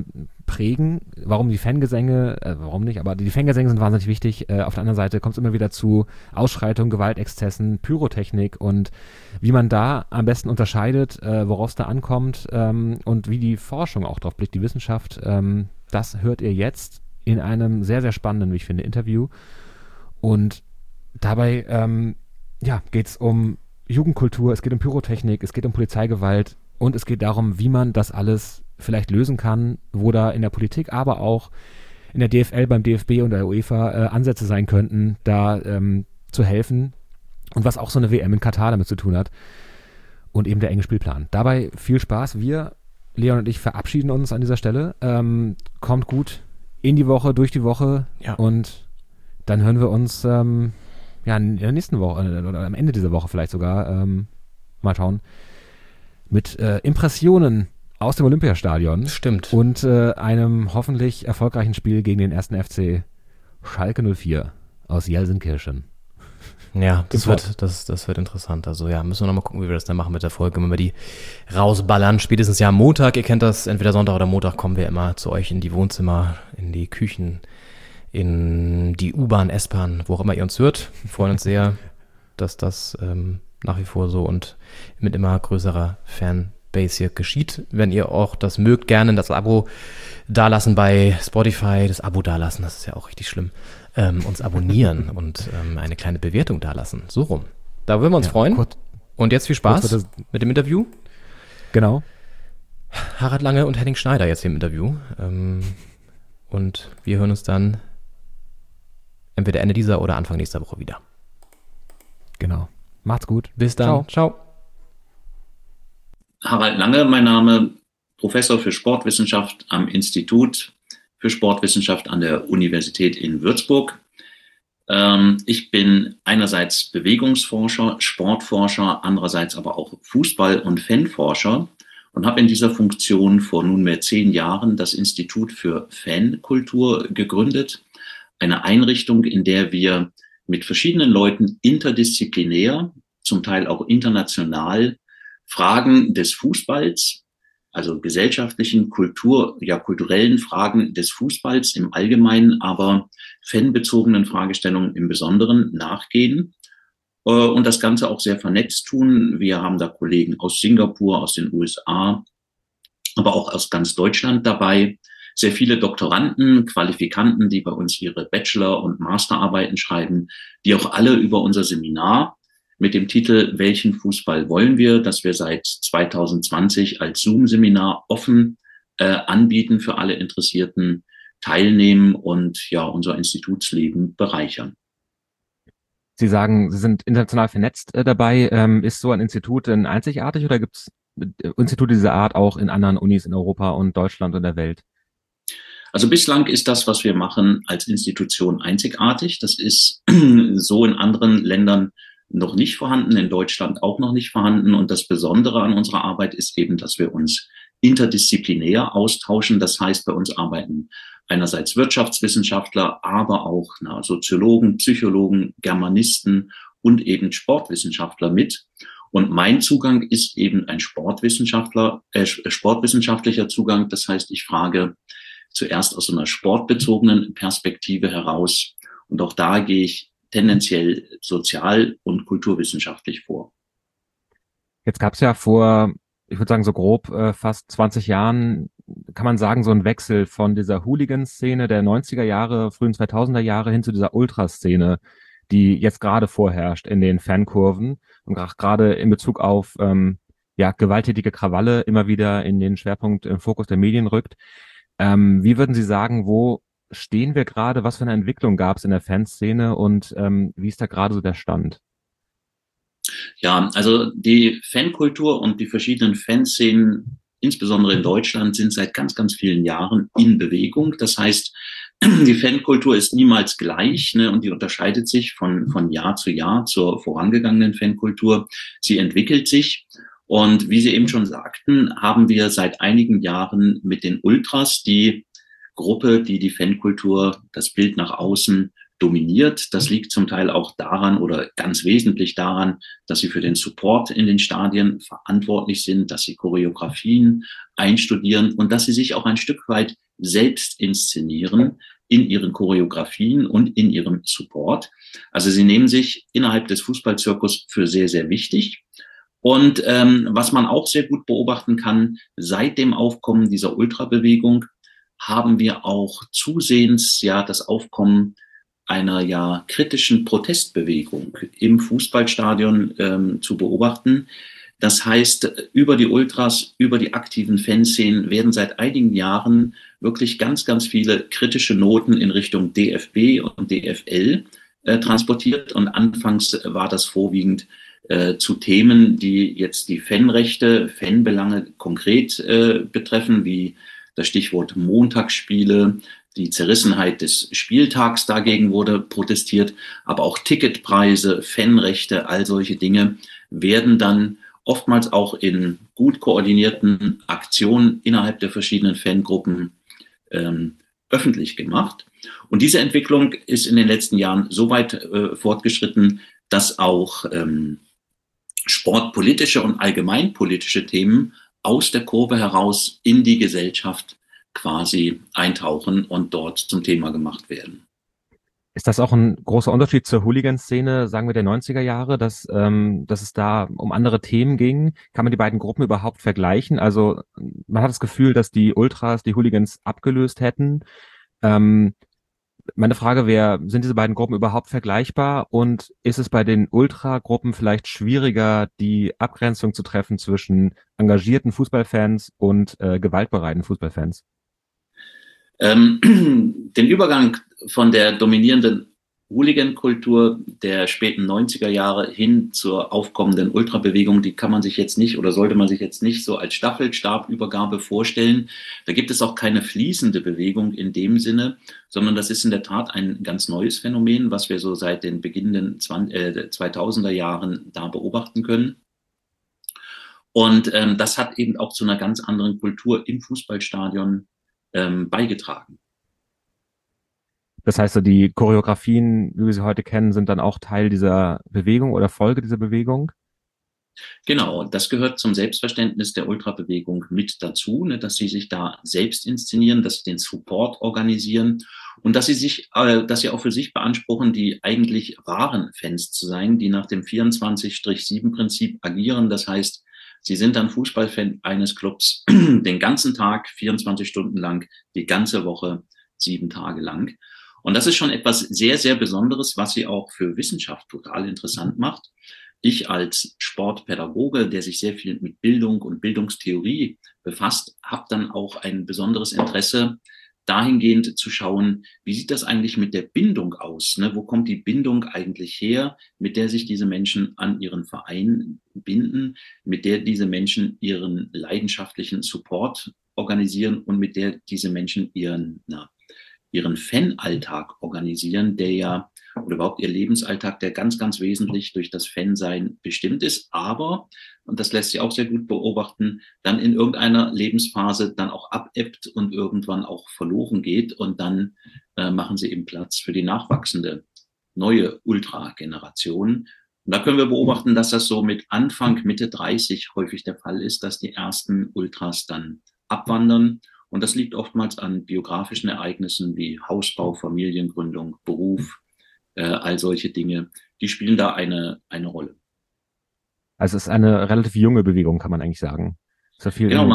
prägen. Warum die Fangesänge, warum nicht, aber die Fangesänge sind wahnsinnig wichtig. Auf der anderen Seite kommt es immer wieder zu Ausschreitungen, Gewaltexzessen, Pyrotechnik und wie man da am besten unterscheidet, worauf es da ankommt und wie die Forschung auch drauf blickt, die Wissenschaft, das hört ihr jetzt in einem sehr, sehr spannenden, wie ich finde, Interview. Und dabei geht es um Jugendkultur, es geht um Pyrotechnik, es geht um Polizeigewalt und es geht darum, wie man das alles vielleicht lösen kann, wo da in der Politik, aber auch in der DFL, beim DFB und der UEFA Ansätze sein könnten, da zu helfen und was auch so eine WM in Katar damit zu tun hat und eben der enge Spielplan. Dabei viel Spaß. Wir, Leon und ich, verabschieden uns an dieser Stelle. Kommt gut in die Woche, durch die Woche und dann hören wir uns in der nächsten Woche oder am Ende dieser Woche vielleicht sogar mal schauen mit Impressionen aus dem Olympiastadion. Stimmt. Und einem hoffentlich erfolgreichen Spiel gegen den 1. FC Schalke 04 aus Gelsenkirchen. Ja, das wird interessant. Also ja, müssen wir nochmal gucken, wie wir das dann machen mit der Folge, wenn wir die rausballern. Spätestens ja am Montag, ihr kennt das, entweder Sonntag oder Montag kommen wir immer zu euch in die Wohnzimmer, in die Küchen, in die U-Bahn, S-Bahn, wo auch immer ihr uns hört. Wir freuen uns sehr, dass das nach wie vor so und mit immer größerer Fanbase hier geschieht. Wenn ihr auch das mögt, gerne das Abo dalassen bei Spotify, das Abo dalassen, das ist ja auch richtig schlimm. Uns abonnieren und eine kleine Bewertung dalassen. So rum. Da würden wir uns freuen. Und jetzt viel Spaß mit dem Interview. Genau. Harald Lange und Henning Schneider jetzt hier im Interview. Und wir hören uns dann entweder Ende dieser oder Anfang nächster Woche wieder. Genau. Macht's gut. Bis dann. Ciao. Harald Lange, mein Name, Professor für Sportwissenschaft am Institut für Sportwissenschaft an der Universität in Würzburg. Ich bin einerseits Bewegungsforscher, Sportforscher, andererseits aber auch Fußball- und Fanforscher und habe in dieser Funktion vor nunmehr 10 Jahren das Institut für Fankultur gegründet. Eine Einrichtung, in der wir mit verschiedenen Leuten interdisziplinär, zum Teil auch international, Fragen des Fußballs, also gesellschaftlichen, kulturellen Fragen des Fußballs im Allgemeinen, aber fanbezogenen Fragestellungen im Besonderen nachgehen und das Ganze auch sehr vernetzt tun. Wir haben da Kollegen aus Singapur, aus den USA, aber auch aus ganz Deutschland dabei. Sehr viele Doktoranden, Qualifikanten, die bei uns ihre Bachelor- und Masterarbeiten schreiben, die auch alle über unser Seminar mit dem Titel Welchen Fußball wollen wir?, das wir seit 2020 als Zoom-Seminar offen anbieten für alle Interessierten, teilnehmen und ja unser Institutsleben bereichern. Sie sagen, Sie sind international vernetzt dabei. Ist so ein Institut denn einzigartig oder gibt es Institute dieser Art auch in anderen Unis in Europa und Deutschland und der Welt? Also bislang ist das, was wir machen, als Institution einzigartig. Das ist so in anderen Ländern noch nicht vorhanden, in Deutschland auch noch nicht vorhanden. Und das Besondere an unserer Arbeit ist eben, dass wir uns interdisziplinär austauschen. Das heißt, bei uns arbeiten einerseits Wirtschaftswissenschaftler, aber auch Soziologen, Psychologen, Germanisten und eben Sportwissenschaftler mit. Und mein Zugang ist eben ein sportwissenschaftlicher Zugang. Das heißt, ich frage zuerst aus so einer sportbezogenen Perspektive heraus. Und auch da gehe ich tendenziell sozial- und kulturwissenschaftlich vor. Jetzt gab es ja vor, ich würde sagen so grob fast 20 Jahren, kann man sagen, so ein Wechsel von dieser Hooligan-Szene der 90er Jahre, frühen 2000er Jahre hin zu dieser Ultraszene, die jetzt gerade vorherrscht in den Fankurven und gerade in Bezug auf gewalttätige Krawalle immer wieder in den Schwerpunkt im Fokus der Medien rückt. Wie würden Sie sagen, wo stehen wir gerade? Was für eine Entwicklung gab es in der Fanszene und wie ist da gerade so der Stand? Ja, also die Fankultur und die verschiedenen Fanszenen, insbesondere in Deutschland, sind seit ganz, ganz vielen Jahren in Bewegung. Das heißt, die Fankultur ist niemals gleich, ne, und die unterscheidet sich von Jahr zu Jahr zur vorangegangenen Fankultur. Sie entwickelt sich. Und wie Sie eben schon sagten, haben wir seit einigen Jahren mit den Ultras die Gruppe, die Fankultur, das Bild nach außen dominiert. Das liegt zum Teil auch daran oder ganz wesentlich daran, dass sie für den Support in den Stadien verantwortlich sind, dass sie Choreografien einstudieren und dass sie sich auch ein Stück weit selbst inszenieren in ihren Choreografien und in ihrem Support. Also sie nehmen sich innerhalb des Fußballzirkus für sehr, sehr wichtig. Und was man auch sehr gut beobachten kann, seit dem Aufkommen dieser Ultrabewegung haben wir auch zusehends ja das Aufkommen einer ja kritischen Protestbewegung im Fußballstadion zu beobachten. Das heißt, über die Ultras, über die aktiven Fanszenen werden seit einigen Jahren wirklich ganz, ganz viele kritische Noten in Richtung DFB und DFL transportiert. Und anfangs war das vorwiegend zu Themen, die jetzt die Fanrechte, Fanbelange konkret betreffen, wie das Stichwort Montagsspiele, die Zerrissenheit des Spieltags, dagegen wurde protestiert, aber auch Ticketpreise, Fanrechte, all solche Dinge werden dann oftmals auch in gut koordinierten Aktionen innerhalb der verschiedenen Fangruppen öffentlich gemacht. Und diese Entwicklung ist in den letzten Jahren so weit fortgeschritten, dass auch sportpolitische und allgemeinpolitische Themen aus der Kurve heraus in die Gesellschaft quasi eintauchen und dort zum Thema gemacht werden. Ist das auch ein großer Unterschied zur Hooligan-Szene, sagen wir, der 90er Jahre, dass es da um andere Themen ging? Kann man die beiden Gruppen überhaupt vergleichen? Also man hat das Gefühl, dass die Ultras die Hooligans abgelöst hätten. Meine Frage wäre, sind diese beiden Gruppen überhaupt vergleichbar? Und ist es bei den Ultra-Gruppen vielleicht schwieriger, die Abgrenzung zu treffen zwischen engagierten Fußballfans und gewaltbereiten Fußballfans? Den Übergang von der dominierenden Hooligan-Kultur der späten 90er Jahre hin zur aufkommenden Ultrabewegung, die kann man sich jetzt nicht oder sollte man sich jetzt nicht so als Staffelstabübergabe vorstellen. Da gibt es auch keine fließende Bewegung in dem Sinne, sondern das ist in der Tat ein ganz neues Phänomen, was wir so seit den beginnenden 2000er Jahren da beobachten können. Und das hat eben auch zu einer ganz anderen Kultur im Fußballstadion beigetragen. Das heißt, so die Choreografien, wie wir sie heute kennen, sind dann auch Teil dieser Bewegung oder Folge dieser Bewegung? Genau, das gehört zum Selbstverständnis der Ultrabewegung mit dazu, ne, dass sie sich da selbst inszenieren, dass sie den Support organisieren und dass sie auch für sich beanspruchen, die eigentlich wahren Fans zu sein, die nach dem 24-7-Prinzip agieren. Das heißt, sie sind dann Fußballfan eines Clubs den ganzen Tag, 24 Stunden lang, die ganze Woche, 7 Tage lang. Und das ist schon etwas sehr, sehr Besonderes, was sie auch für Wissenschaft total interessant macht. Ich als Sportpädagoge, der sich sehr viel mit Bildung und Bildungstheorie befasst, habe dann auch ein besonderes Interesse, dahingehend zu schauen, wie sieht das eigentlich mit der Bindung aus? Ne? Wo kommt die Bindung eigentlich her, mit der sich diese Menschen an ihren Verein binden, mit der diese Menschen ihren leidenschaftlichen Support organisieren und mit der diese Menschen ihren Fanalltag organisieren, der ja, oder überhaupt ihr Lebensalltag, der ganz, ganz wesentlich durch das Fansein bestimmt ist, aber, und das lässt sich auch sehr gut beobachten, dann in irgendeiner Lebensphase dann auch abebbt und irgendwann auch verloren geht und dann machen sie eben Platz für die nachwachsende neue Ultra-Generation. Und da können wir beobachten, dass das so mit Anfang, Mitte 30 häufig der Fall ist, dass die ersten Ultras dann abwandern. Und das liegt oftmals an biografischen Ereignissen wie Hausbau, Familiengründung, Beruf, all solche Dinge. Die spielen da eine Rolle. Also es ist eine relativ junge Bewegung, kann man eigentlich sagen. So viel Genau,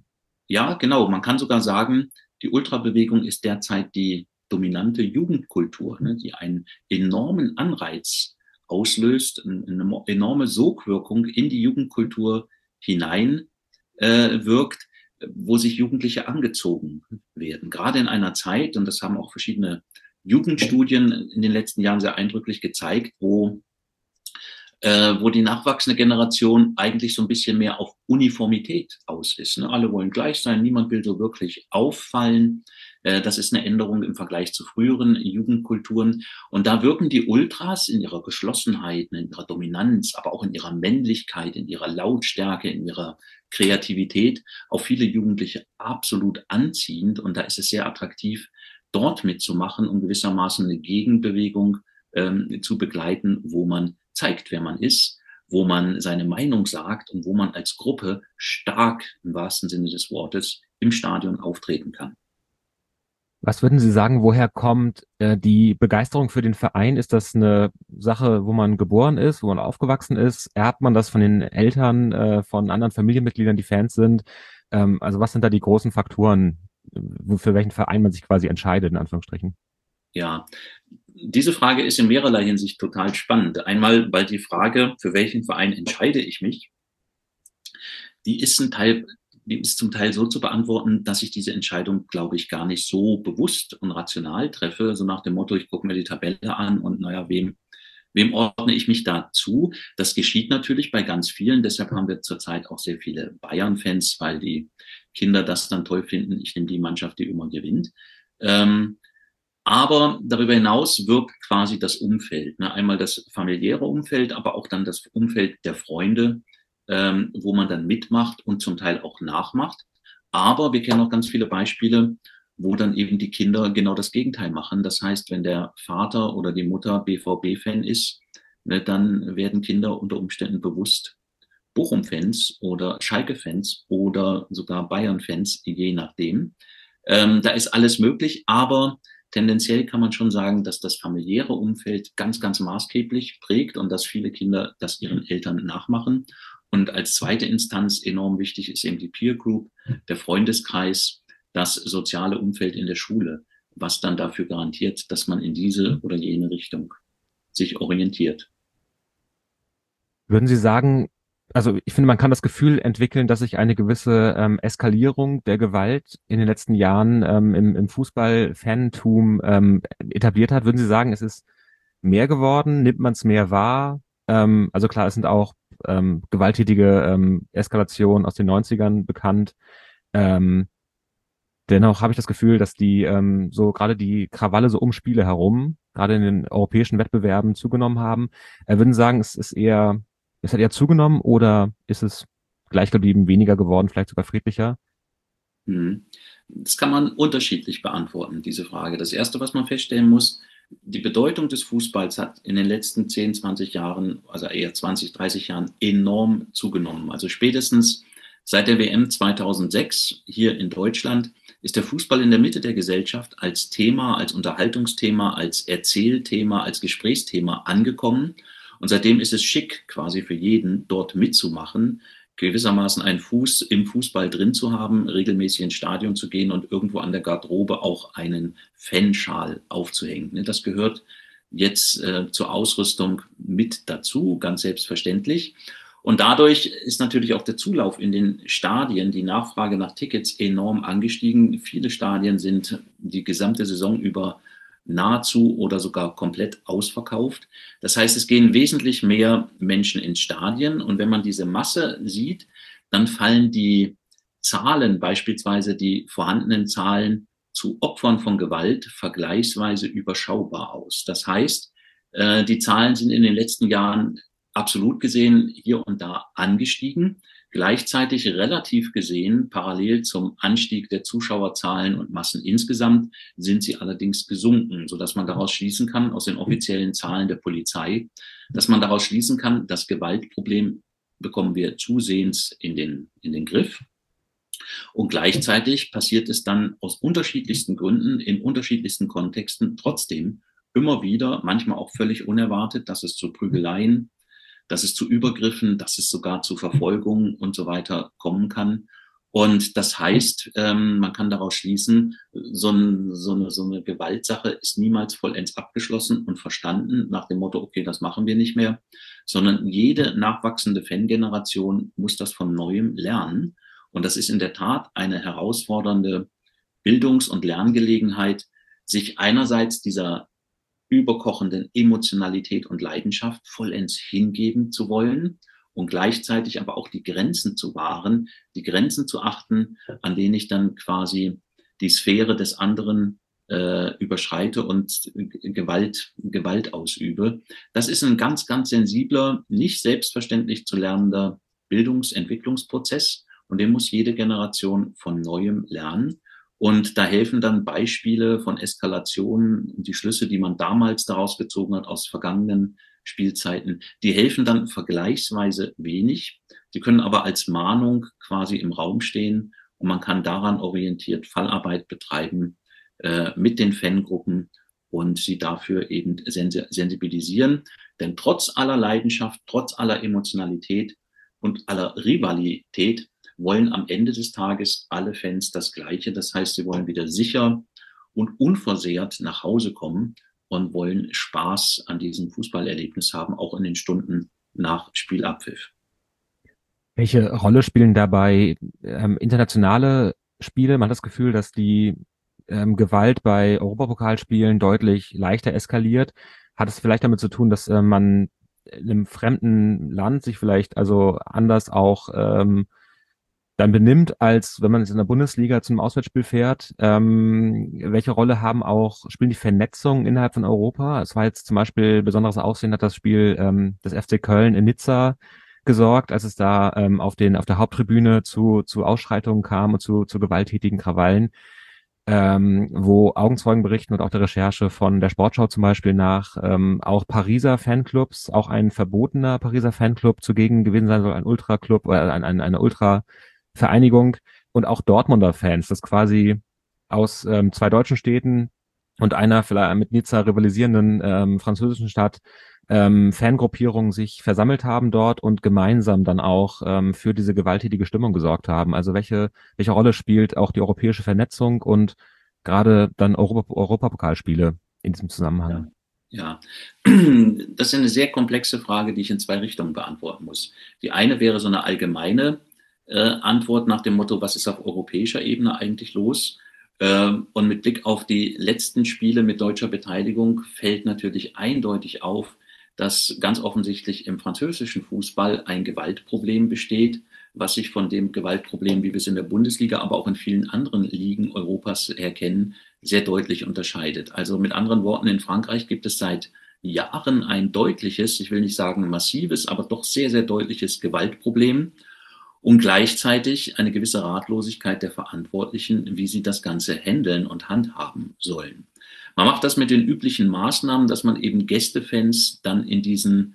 man kann sogar sagen, die Ultrabewegung ist derzeit die dominante Jugendkultur, ne, die einen enormen Anreiz auslöst, eine enorme Sogwirkung in die Jugendkultur hinein wirkt, wo sich Jugendliche angezogen werden. Gerade in einer Zeit, und das haben auch verschiedene Jugendstudien in den letzten Jahren sehr eindrücklich gezeigt, wo die nachwachsende Generation eigentlich so ein bisschen mehr auf Uniformität aus ist. Ne? Alle wollen gleich sein, niemand will so wirklich auffallen. Das ist eine Änderung im Vergleich zu früheren Jugendkulturen. Und da wirken die Ultras in ihrer Geschlossenheit, in ihrer Dominanz, aber auch in ihrer Männlichkeit, in ihrer Lautstärke, in ihrer Kreativität auf viele Jugendliche absolut anziehend. Und da ist es sehr attraktiv, dort mitzumachen, um gewissermaßen eine Gegenbewegung zu begleiten, wo man zeigt, wer man ist, wo man seine Meinung sagt und wo man als Gruppe stark, im wahrsten Sinne des Wortes, im Stadion auftreten kann. Was würden Sie sagen, woher kommt die Begeisterung für den Verein? Ist das eine Sache, wo man geboren ist, wo man aufgewachsen ist? Erbt man das von den Eltern, von anderen Familienmitgliedern, die Fans sind? Also was sind da die großen Faktoren, für welchen Verein man sich quasi entscheidet, in Anführungsstrichen? Ja, diese Frage ist in mehrerlei Hinsicht total spannend. Einmal, weil die Frage, für welchen Verein entscheide ich mich, die ist die ist zum Teil so zu beantworten, dass ich diese Entscheidung, glaube ich, gar nicht so bewusst und rational treffe. So nach dem Motto, ich gucke mir die Tabelle an und naja, wem ordne ich mich da zu? Das geschieht natürlich bei ganz vielen. Deshalb haben wir zurzeit auch sehr viele Bayern-Fans, weil die Kinder das dann toll finden. Ich nehme die Mannschaft, die immer gewinnt. Aber darüber hinaus wirkt quasi das Umfeld. Ne? Einmal das familiäre Umfeld, aber auch dann das Umfeld der Freunde, wo man dann mitmacht und zum Teil auch nachmacht. Aber wir kennen auch ganz viele Beispiele, wo dann eben die Kinder genau das Gegenteil machen. Das heißt, wenn der Vater oder die Mutter BVB-Fan ist, ne, dann werden Kinder unter Umständen bewusst Bochum-Fans oder Schalke-Fans oder sogar Bayern-Fans, je nachdem. Da ist alles möglich, aber tendenziell kann man schon sagen, dass das familiäre Umfeld ganz, ganz maßgeblich prägt und dass viele Kinder das ihren Eltern nachmachen. Und als zweite Instanz enorm wichtig ist eben die Peer Group, der Freundeskreis, das soziale Umfeld in der Schule, was dann dafür garantiert, dass man in diese oder jene Richtung sich orientiert. Würden Sie sagen, also ich finde, man kann das Gefühl entwickeln, dass sich eine gewisse Eskalierung der Gewalt in den letzten Jahren im Fußball-Fantum etabliert hat. Würden Sie sagen, es ist mehr geworden? Nimmt man es mehr wahr? Also klar, es sind auch gewalttätige Eskalationen aus den 90ern bekannt. Dennoch habe ich das Gefühl, dass die so gerade die Krawalle so um Spiele herum, gerade in den europäischen Wettbewerben zugenommen haben. Würden Sie sagen, es hat eher zugenommen oder ist es gleich geblieben, weniger geworden, vielleicht sogar friedlicher? Das kann man unterschiedlich beantworten, diese Frage. Das Erste, was man feststellen muss, die Bedeutung des Fußballs hat in den letzten 10, 20 Jahren, also eher 20, 30 Jahren enorm zugenommen. Also spätestens seit der WM 2006 hier in Deutschland ist der Fußball in der Mitte der Gesellschaft als Thema, als Unterhaltungsthema, als Erzählthema, als Gesprächsthema angekommen. Und seitdem ist es schick, quasi für jeden dort mitzumachen, gewissermaßen einen Fuß im Fußball drin zu haben, regelmäßig ins Stadion zu gehen und irgendwo an der Garderobe auch einen Fanschal aufzuhängen. Das gehört jetzt zur Ausrüstung mit dazu, ganz selbstverständlich. Und dadurch ist natürlich auch der Zulauf in den Stadien, die Nachfrage nach Tickets enorm angestiegen. Viele Stadien sind die gesamte Saison über nahezu oder sogar komplett ausverkauft. Das heißt, es gehen wesentlich mehr Menschen ins Stadien. Und wenn man diese Masse sieht, dann fallen die Zahlen, beispielsweise die vorhandenen Zahlen zu Opfern von Gewalt, vergleichsweise überschaubar aus. Das heißt, die Zahlen sind in den letzten Jahren absolut gesehen hier und da angestiegen. Gleichzeitig relativ gesehen, parallel zum Anstieg der Zuschauerzahlen und Massen insgesamt, sind sie allerdings gesunken, sodass man daraus schließen kann, aus den offiziellen Zahlen der Polizei, dass man daraus schließen kann, das Gewaltproblem bekommen wir zusehends in den Griff. Und gleichzeitig passiert es dann aus unterschiedlichsten Gründen, in unterschiedlichsten Kontexten trotzdem immer wieder, manchmal auch völlig unerwartet, dass es zu Prügeleien, dass es zu Übergriffen, dass es sogar zu Verfolgung und so weiter kommen kann. Und das heißt, man kann daraus schließen, so eine Gewaltsache ist niemals vollends abgeschlossen und verstanden nach dem Motto, okay, das machen wir nicht mehr, sondern jede nachwachsende Fangeneration muss das von Neuem lernen. Und das ist in der Tat eine herausfordernde Bildungs- und Lerngelegenheit, sich einerseits dieser überkochenden Emotionalität und Leidenschaft vollends hingeben zu wollen und gleichzeitig aber auch die Grenzen zu wahren, die Grenzen zu achten, an denen ich dann quasi die Sphäre des anderen überschreite und Gewalt ausübe. Das ist ein ganz, ganz sensibler, nicht selbstverständlich zu lernender Bildungsentwicklungsprozess und den muss jede Generation von Neuem lernen. Und da helfen dann Beispiele von Eskalationen und die Schlüsse, die man damals daraus gezogen hat aus vergangenen Spielzeiten, die helfen dann vergleichsweise wenig. Die können aber als Mahnung quasi im Raum stehen und man kann daran orientiert Fallarbeit betreiben, mit den Fangruppen und sie dafür eben sensibilisieren. Denn trotz aller Leidenschaft, trotz aller Emotionalität und aller Rivalität wollen am Ende des Tages alle Fans das Gleiche. Das heißt, sie wollen wieder sicher und unversehrt nach Hause kommen und wollen Spaß an diesem Fußballerlebnis haben, auch in den Stunden nach Spielabpfiff. Welche Rolle spielen dabei internationale Spiele? Man hat das Gefühl, dass die Gewalt bei Europapokalspielen deutlich leichter eskaliert. Hat es vielleicht damit zu tun, dass man in einem fremden Land sich vielleicht also anders auch dann benimmt, als wenn man jetzt in der Bundesliga zum Auswärtsspiel fährt? Welche Rolle spielen die Vernetzungen innerhalb von Europa? Es war jetzt zum Beispiel besonderes Aussehen hat das Spiel des FC Köln in Nizza gesorgt, als es da auf der Haupttribüne zu Ausschreitungen kam und zu gewalttätigen Krawallen, wo Augenzeugen berichten und auch der Recherche von der Sportschau zum Beispiel nach auch Pariser Fanclubs, auch ein verbotener Pariser Fanclub zugegen gewesen sein soll, ein Ultraclub oder eine Ultra-Vereinigung und auch Dortmunder Fans, das quasi aus 2 deutschen Städten und einer vielleicht mit Nizza rivalisierenden französischen Stadt Fangruppierungen sich versammelt haben dort und gemeinsam dann auch für diese gewalttätige Stimmung gesorgt haben. Also welche Rolle spielt auch die europäische Vernetzung und gerade dann Europapokalspiele in diesem Zusammenhang? Ja, das ist eine sehr komplexe Frage, die ich in 2 Richtungen beantworten muss. Die eine wäre so eine allgemeine Antwort nach dem Motto, was ist auf europäischer Ebene eigentlich los? Und mit Blick auf die letzten Spiele mit deutscher Beteiligung fällt natürlich eindeutig auf, dass ganz offensichtlich im französischen Fußball ein Gewaltproblem besteht, was sich von dem Gewaltproblem, wie wir es in der Bundesliga, aber auch in vielen anderen Ligen Europas erkennen, sehr deutlich unterscheidet. Also mit anderen Worten, in Frankreich gibt es seit Jahren ein deutliches, ich will nicht sagen massives, aber doch sehr, sehr deutliches Gewaltproblem und gleichzeitig eine gewisse Ratlosigkeit der Verantwortlichen, wie sie das Ganze handeln und handhaben sollen. Man macht das mit den üblichen Maßnahmen, dass man eben Gästefans dann in diesen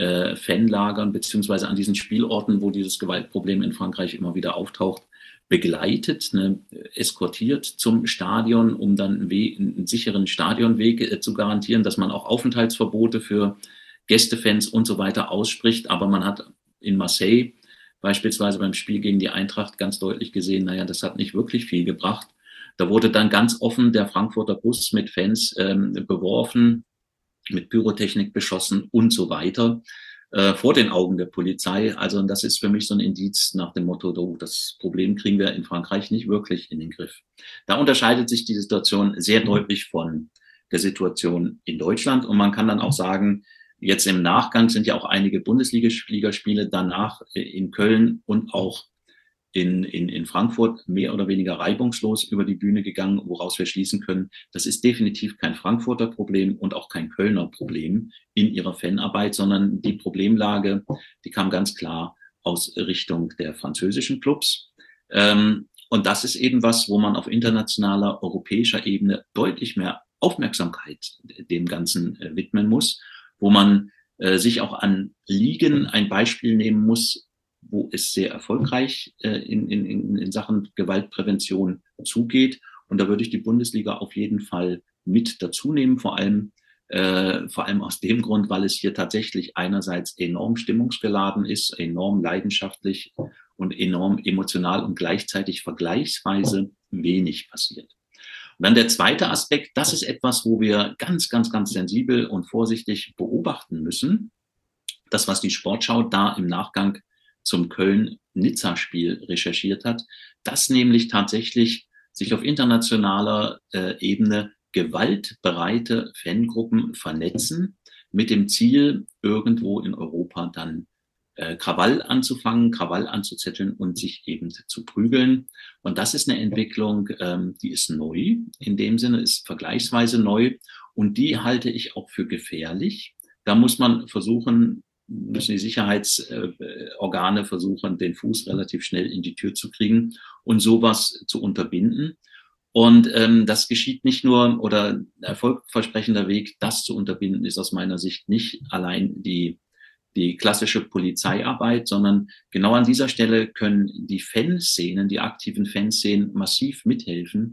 Fanlagern beziehungsweise an diesen Spielorten, wo dieses Gewaltproblem in Frankreich immer wieder auftaucht, begleitet, eskortiert zum Stadion, um dann einen sicheren Stadionweg zu garantieren, dass man auch Aufenthaltsverbote für Gästefans und so weiter ausspricht. Aber man hat in Marseille beispielsweise beim Spiel gegen die Eintracht ganz deutlich gesehen, das hat nicht wirklich viel gebracht. Da wurde dann ganz offen der Frankfurter Bus mit Fans beworfen, mit Pyrotechnik beschossen und so weiter, vor den Augen der Polizei. Also das ist für mich so ein Indiz nach dem Motto, das Problem kriegen wir in Frankreich nicht wirklich in den Griff. Da unterscheidet sich die Situation sehr deutlich von der Situation in Deutschland. Und man kann dann auch sagen, jetzt im Nachgang sind ja auch einige Bundesligaspiele danach in Köln und auch in Frankfurt mehr oder weniger reibungslos über die Bühne gegangen, woraus wir schließen können, das ist definitiv kein Frankfurter Problem und auch kein Kölner Problem in ihrer Fanarbeit, sondern die Problemlage, die kam ganz klar aus Richtung der französischen Clubs. Und das ist eben was, wo man auf internationaler, europäischer Ebene deutlich mehr Aufmerksamkeit dem Ganzen widmen muss, wo man sich auch an Ligen ein Beispiel nehmen muss, wo es sehr erfolgreich in Sachen Gewaltprävention zugeht. Und da würde ich die Bundesliga auf jeden Fall mit dazu nehmen, vor allem aus dem Grund, weil es hier tatsächlich einerseits enorm stimmungsgeladen ist, enorm leidenschaftlich und enorm emotional und gleichzeitig vergleichsweise wenig passiert. Und dann der zweite Aspekt, das ist etwas, wo wir ganz, ganz, ganz sensibel und vorsichtig beobachten müssen. Das, was die Sportschau da im Nachgang zum Köln-Nizza-Spiel recherchiert hat, dass nämlich tatsächlich sich auf internationaler Ebene gewaltbereite Fangruppen vernetzen, mit dem Ziel, irgendwo in Europa dann Krawall anzufangen, Krawall anzuzetteln und sich eben zu prügeln. Und das ist eine Entwicklung, die ist neu, in dem Sinne ist vergleichsweise neu und die halte ich auch für gefährlich. Da muss man müssen die Sicherheitsorgane versuchen, den Fuß relativ schnell in die Tür zu kriegen und sowas zu unterbinden. Und das geschieht nicht nur, oder ein erfolgversprechender Weg, das zu unterbinden, ist aus meiner Sicht nicht allein die klassische Polizeiarbeit, sondern genau an dieser Stelle können die Fanszenen, die aktiven Fanszenen massiv mithelfen,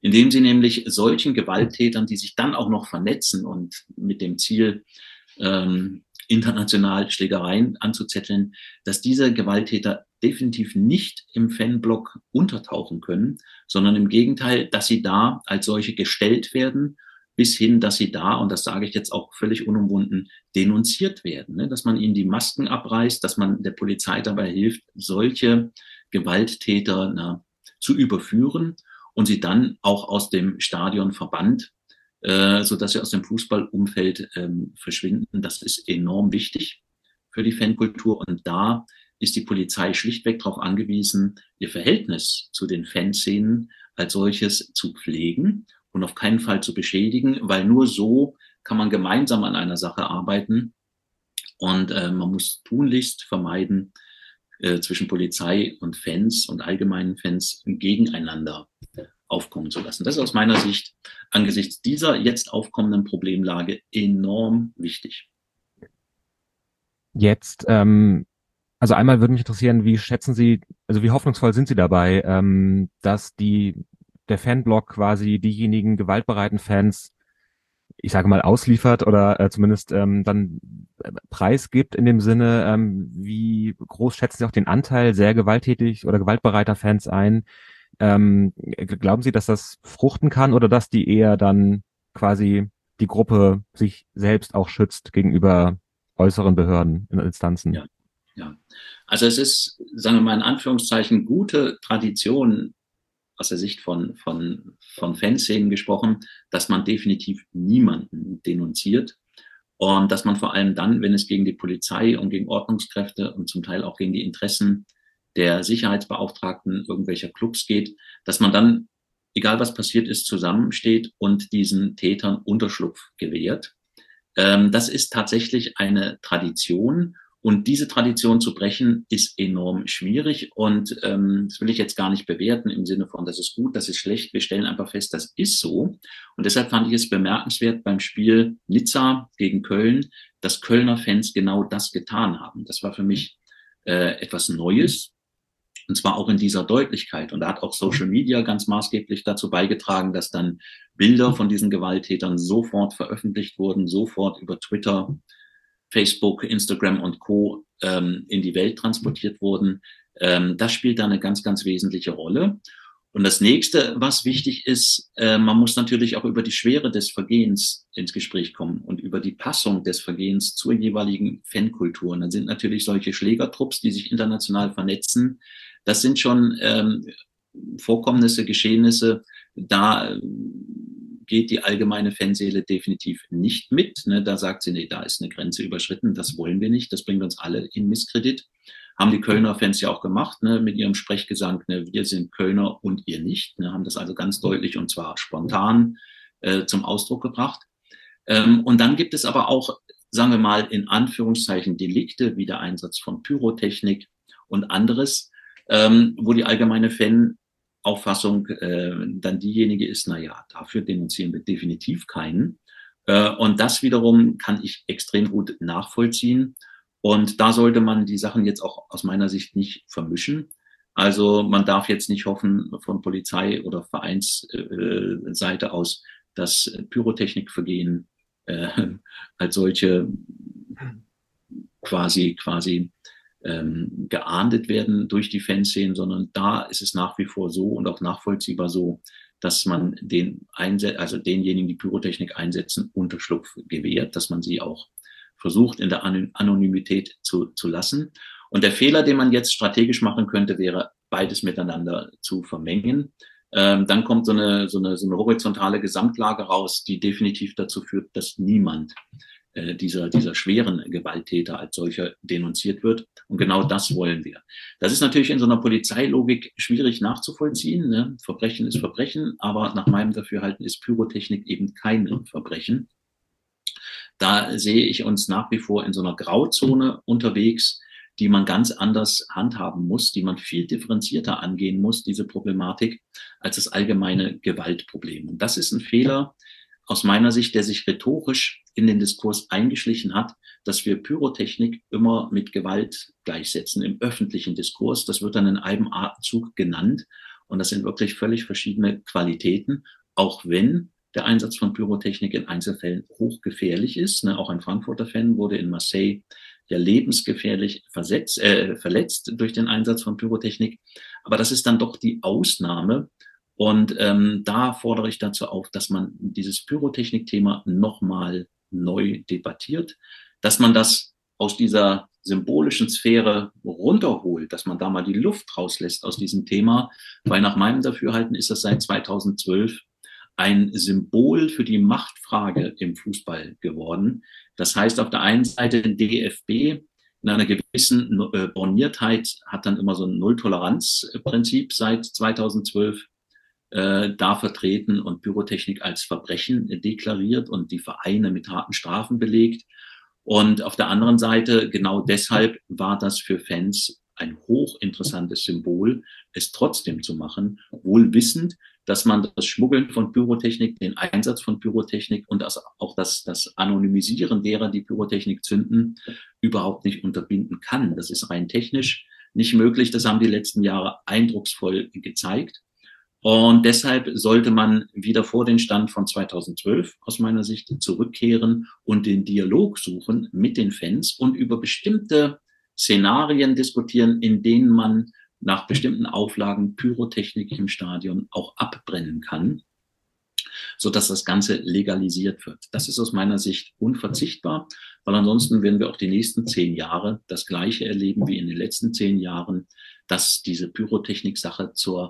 indem sie nämlich solchen Gewalttätern, die sich dann auch noch vernetzen und mit dem Ziel, international Schlägereien anzuzetteln, dass diese Gewalttäter definitiv nicht im Fanblock untertauchen können, sondern im Gegenteil, dass sie da als solche gestellt werden, bis hin, dass sie da, und das sage ich jetzt auch völlig unumwunden, denunziert werden, ne? Dass man ihnen die Masken abreißt, dass man der Polizei dabei hilft, solche Gewalttäter zu überführen und sie dann auch aus dem Stadion verbannt, sodass sie aus dem Fußballumfeld verschwinden. Das ist enorm wichtig für die Fankultur. Und da ist die Polizei schlichtweg darauf angewiesen, ihr Verhältnis zu den Fanszenen als solches zu pflegen und auf keinen Fall zu beschädigen, weil nur so kann man gemeinsam an einer Sache arbeiten. Und man muss tunlichst vermeiden, zwischen Polizei und Fans und allgemeinen Fans gegeneinander aufkommen zu lassen. Das ist aus meiner Sicht angesichts dieser jetzt aufkommenden Problemlage enorm wichtig. Jetzt, also einmal würde mich interessieren, wie schätzen Sie, also wie hoffnungsvoll sind Sie dabei, dass der Fanblock quasi diejenigen gewaltbereiten Fans, ich sage mal, ausliefert oder zumindest dann preisgibt in dem Sinne, wie groß schätzen Sie auch den Anteil sehr gewalttätig oder gewaltbereiter Fans ein? Glauben Sie, dass das fruchten kann oder dass die eher dann quasi die Gruppe sich selbst auch schützt gegenüber äußeren Behörden und Instanzen? Ja. Also es ist, sagen wir mal in Anführungszeichen, gute Tradition aus der Sicht von Fanszenen gesprochen, dass man definitiv niemanden denunziert und dass man vor allem dann, wenn es gegen die Polizei und gegen Ordnungskräfte und zum Teil auch gegen die Interessen der Sicherheitsbeauftragten irgendwelcher Clubs geht, dass man dann, egal was passiert ist, zusammensteht und diesen Tätern Unterschlupf gewährt. Das ist tatsächlich eine Tradition. Und diese Tradition zu brechen, ist enorm schwierig. Und das will ich jetzt gar nicht bewerten im Sinne von, das ist gut, das ist schlecht. Wir stellen einfach fest, das ist so. Und deshalb fand ich es bemerkenswert beim Spiel Nizza gegen Köln, dass Kölner Fans genau das getan haben. Das war für mich etwas Neues. Und zwar auch in dieser Deutlichkeit. Und da hat auch Social Media ganz maßgeblich dazu beigetragen, dass dann Bilder von diesen Gewalttätern sofort veröffentlicht wurden, sofort über Twitter, Facebook, Instagram und Co. In die Welt transportiert wurden. Das spielt da eine ganz, ganz wesentliche Rolle. Und das nächste, was wichtig ist, man muss natürlich auch über die Schwere des Vergehens ins Gespräch kommen und über die Passung des Vergehens zur jeweiligen Fankultur. Und dann sind natürlich solche Schlägertrupps, die sich international vernetzen. Das sind schon Vorkommnisse, Geschehnisse, da geht die allgemeine Fanseele definitiv nicht mit. Ne? Da sagt sie, nee, da ist eine Grenze überschritten, das wollen wir nicht, das bringt uns alle in Misskredit. Haben die Kölner Fans ja auch gemacht, ne, mit ihrem Sprechgesang, ne, wir sind Kölner und ihr nicht, ne, haben das also ganz deutlich und zwar spontan zum Ausdruck gebracht. Und dann gibt es aber auch, sagen wir mal, in Anführungszeichen Delikte, wie der Einsatz von Pyrotechnik und anderes, wo die allgemeine Fan-Auffassung dann diejenige ist, na ja, dafür denunzieren wir definitiv keinen. Und das wiederum kann ich extrem gut nachvollziehen. Und da sollte man die Sachen jetzt auch aus meiner Sicht nicht vermischen. Also man darf jetzt nicht hoffen von Polizei oder Vereinsseite aus, dass Pyrotechnikvergehen als solche quasi geahndet werden durch die Fanszenen, sondern da ist es nach wie vor so und auch nachvollziehbar so, dass man denjenigen, die Pyrotechnik einsetzen, Unterschlupf gewährt, dass man sie auch versucht, in der Anonymität zu lassen. Und der Fehler, den man jetzt strategisch machen könnte, wäre, beides miteinander zu vermengen. Dann kommt so eine horizontale Gesamtlage raus, die definitiv dazu führt, dass niemand dieser schweren Gewalttäter als solcher denunziert wird. Und genau das wollen wir. Das ist natürlich in so einer Polizeilogik schwierig nachzuvollziehen. Ne? Verbrechen ist Verbrechen, aber nach meinem Dafürhalten ist Pyrotechnik eben kein Verbrechen. Da sehe ich uns nach wie vor in so einer Grauzone unterwegs, die man ganz anders handhaben muss, die man viel differenzierter angehen muss, diese Problematik, als das allgemeine Gewaltproblem. Und das ist ein Fehler aus meiner Sicht, der sich rhetorisch in den Diskurs eingeschlichen hat, dass wir Pyrotechnik immer mit Gewalt gleichsetzen im öffentlichen Diskurs. Das wird dann in einem Atemzug genannt. Und das sind wirklich völlig verschiedene Qualitäten, auch wenn der Einsatz von Pyrotechnik in Einzelfällen hochgefährlich ist. Auch ein Frankfurter Fan wurde in Marseille ja lebensgefährlich verletzt durch den Einsatz von Pyrotechnik. Aber das ist dann doch die Ausnahme. Und da fordere ich dazu auf, dass man dieses Pyrotechnik-Thema nochmal neu debattiert, dass man das aus dieser symbolischen Sphäre runterholt, dass man da mal die Luft rauslässt aus diesem Thema, weil nach meinem Dafürhalten ist das seit 2012 ein Symbol für die Machtfrage im Fußball geworden. Das heißt, auf der einen Seite DFB in einer gewissen Borniertheit hat dann immer so ein Null-Toleranz-Prinzip seit 2012 da vertreten und Pyrotechnik als Verbrechen deklariert und die Vereine mit harten Strafen belegt. Und auf der anderen Seite, genau deshalb war das für Fans ein hochinteressantes Symbol, es trotzdem zu machen, wohl wissend, dass man das Schmuggeln von Pyrotechnik, den Einsatz von Pyrotechnik und auch das Anonymisieren derer, die Pyrotechnik zünden, überhaupt nicht unterbinden kann. Das ist rein technisch nicht möglich. Das haben die letzten Jahre eindrucksvoll gezeigt. Und deshalb sollte man wieder vor den Stand von 2012 aus meiner Sicht zurückkehren und den Dialog suchen mit den Fans und über bestimmte Szenarien diskutieren, in denen man nach bestimmten Auflagen Pyrotechnik im Stadion auch abbrennen kann, sodass das Ganze legalisiert wird. Das ist aus meiner Sicht unverzichtbar, weil ansonsten werden wir auch die nächsten 10 Jahre das Gleiche erleben wie in den letzten 10 Jahren, dass diese Pyrotechnik-Sache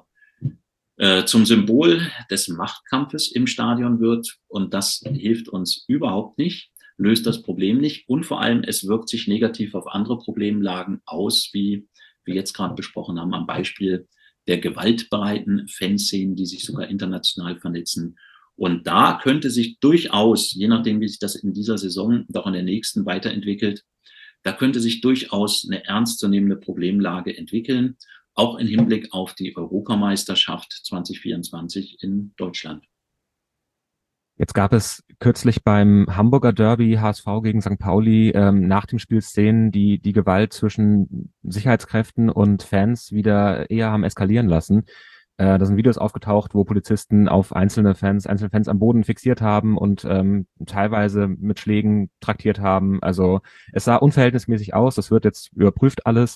zum Symbol des Machtkampfes im Stadion wird. Und das hilft uns überhaupt nicht, löst das Problem nicht. Und vor allem, es wirkt sich negativ auf andere Problemlagen aus, wie wir jetzt gerade besprochen haben, am Beispiel der gewaltbereiten Fanszenen, die sich sogar international vernetzen. Und da könnte sich durchaus, je nachdem, wie sich das in dieser Saison und auch in der nächsten weiterentwickelt, da könnte sich durchaus eine ernstzunehmende Problemlage entwickeln, auch im Hinblick auf die Europameisterschaft 2024 in Deutschland. Jetzt gab es kürzlich beim Hamburger Derby HSV gegen St. Pauli nach dem Spiel Szenen, die die Gewalt zwischen Sicherheitskräften und Fans wieder eher haben eskalieren lassen. Da sind Videos aufgetaucht, wo Polizisten auf einzelne Fans am Boden fixiert haben und teilweise mit Schlägen traktiert haben. Also es sah unverhältnismäßig aus. Das wird jetzt überprüft alles.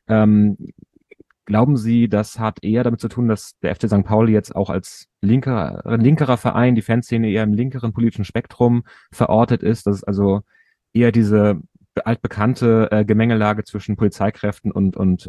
Glauben Sie, das hat eher damit zu tun, dass der FC St. Pauli jetzt auch als linkerer Verein, die Fanszene eher im linkeren politischen Spektrum verortet ist, dass es also eher diese altbekannte Gemengelage zwischen Polizeikräften und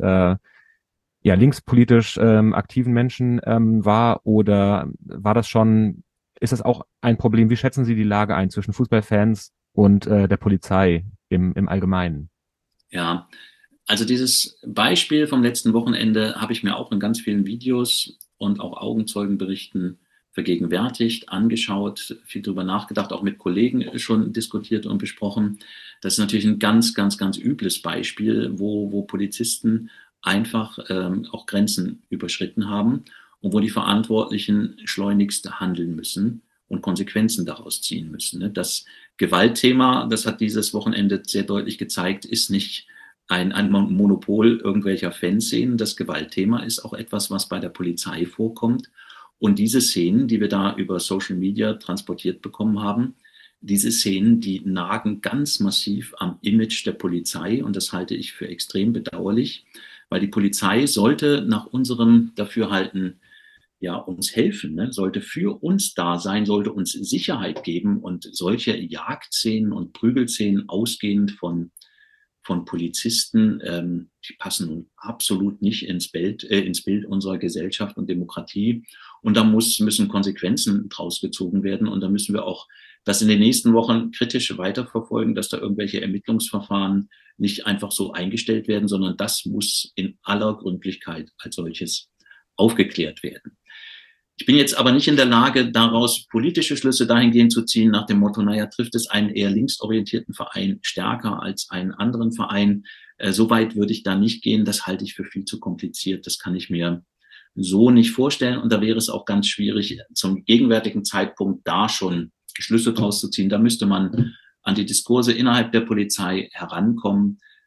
linkspolitisch aktiven Menschen war, oder war das schon, ist das auch ein Problem? Wie schätzen Sie die Lage ein zwischen Fußballfans und der Polizei im Allgemeinen? Ja, also dieses Beispiel vom letzten Wochenende habe ich mir auch in ganz vielen Videos und auch Augenzeugenberichten vergegenwärtigt, angeschaut, viel drüber nachgedacht, auch mit Kollegen schon diskutiert und besprochen. Das ist natürlich ein ganz, ganz, ganz übles Beispiel, wo Polizisten einfach auch Grenzen überschritten haben und wo die Verantwortlichen schleunigst handeln müssen und Konsequenzen daraus ziehen müssen. Ne? Das Gewaltthema, das hat dieses Wochenende sehr deutlich gezeigt, ist nicht ein Monopol irgendwelcher Fanszenen. Das Gewaltthema ist auch etwas, was bei der Polizei vorkommt. Und diese Szenen, die wir da über Social Media transportiert bekommen haben, diese Szenen, die nagen ganz massiv am Image der Polizei. Und das halte ich für extrem bedauerlich, weil die Polizei sollte nach unserem Dafürhalten ja uns helfen, ne? Sollte für uns da sein, sollte uns Sicherheit geben. Und solche Jagdszenen und Prügelszenen ausgehend von Polizisten, die passen nun absolut nicht ins Bild unserer Gesellschaft und Demokratie. Und da müssen Konsequenzen draus gezogen werden. Und da müssen wir auch das in den nächsten Wochen kritisch weiterverfolgen, dass da irgendwelche Ermittlungsverfahren nicht einfach so eingestellt werden, sondern das muss in aller Gründlichkeit als solches aufgeklärt werden. Ich bin jetzt aber nicht in der Lage, daraus politische Schlüsse dahingehend zu ziehen, nach dem Motto, naja, trifft es einen eher linksorientierten Verein stärker als einen anderen Verein. So weit würde ich da nicht gehen. Das halte ich für viel zu kompliziert. Das kann ich mir so nicht vorstellen. Und da wäre es auch ganz schwierig, zum gegenwärtigen Zeitpunkt da schon Schlüsse draus zu ziehen. Da müsste man an die Diskurse innerhalb der Polizei herankommen.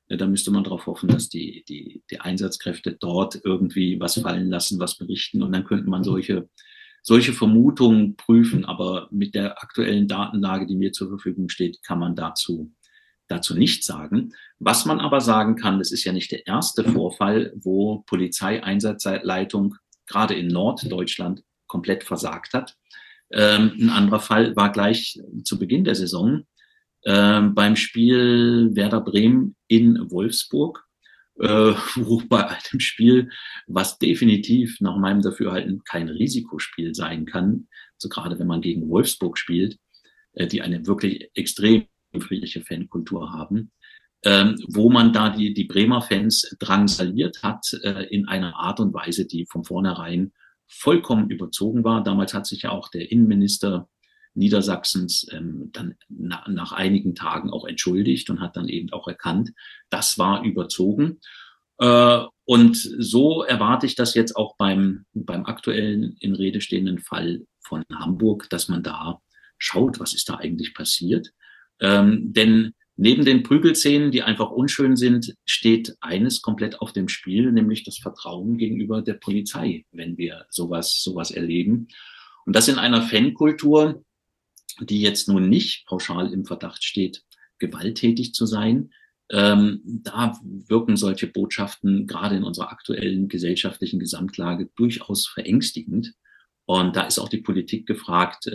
Da müsste man darauf hoffen, dass die Einsatzkräfte dort irgendwie was fallen lassen, was berichten. Und dann könnte man solche Vermutungen prüfen. Aber mit der aktuellen Datenlage, die mir zur Verfügung steht, kann man dazu nichts sagen. Was man aber sagen kann, das ist ja nicht der erste Vorfall, wo Polizeieinsatzleitung gerade in Norddeutschland komplett versagt hat. Ein anderer Fall war gleich zu Beginn der Saison beim Spiel Werder Bremen in Wolfsburg, wo bei einem Spiel, was definitiv nach meinem Dafürhalten kein Risikospiel sein kann, so gerade wenn man gegen Wolfsburg spielt, die eine wirklich extrem friedliche Fankultur haben, wo man da die Bremer Fans drangsaliert hat in einer Art und Weise, die von vornherein vollkommen überzogen war. Damals hat sich ja auch der Innenminister Niedersachsens dann nach einigen Tagen auch entschuldigt und hat dann eben auch erkannt, das war überzogen. Und so erwarte ich das jetzt auch beim aktuellen in Rede stehenden Fall von Hamburg, dass man da schaut, was ist da eigentlich passiert. Denn neben den Prügelszenen, die einfach unschön sind, steht eines komplett auf dem Spiel, nämlich das Vertrauen gegenüber der Polizei, wenn wir sowas erleben. Und das in einer Fankultur, die jetzt nun nicht pauschal im Verdacht steht, gewalttätig zu sein. Da wirken solche Botschaften gerade in unserer aktuellen gesellschaftlichen Gesamtlage durchaus verängstigend. Und da ist auch die Politik gefragt,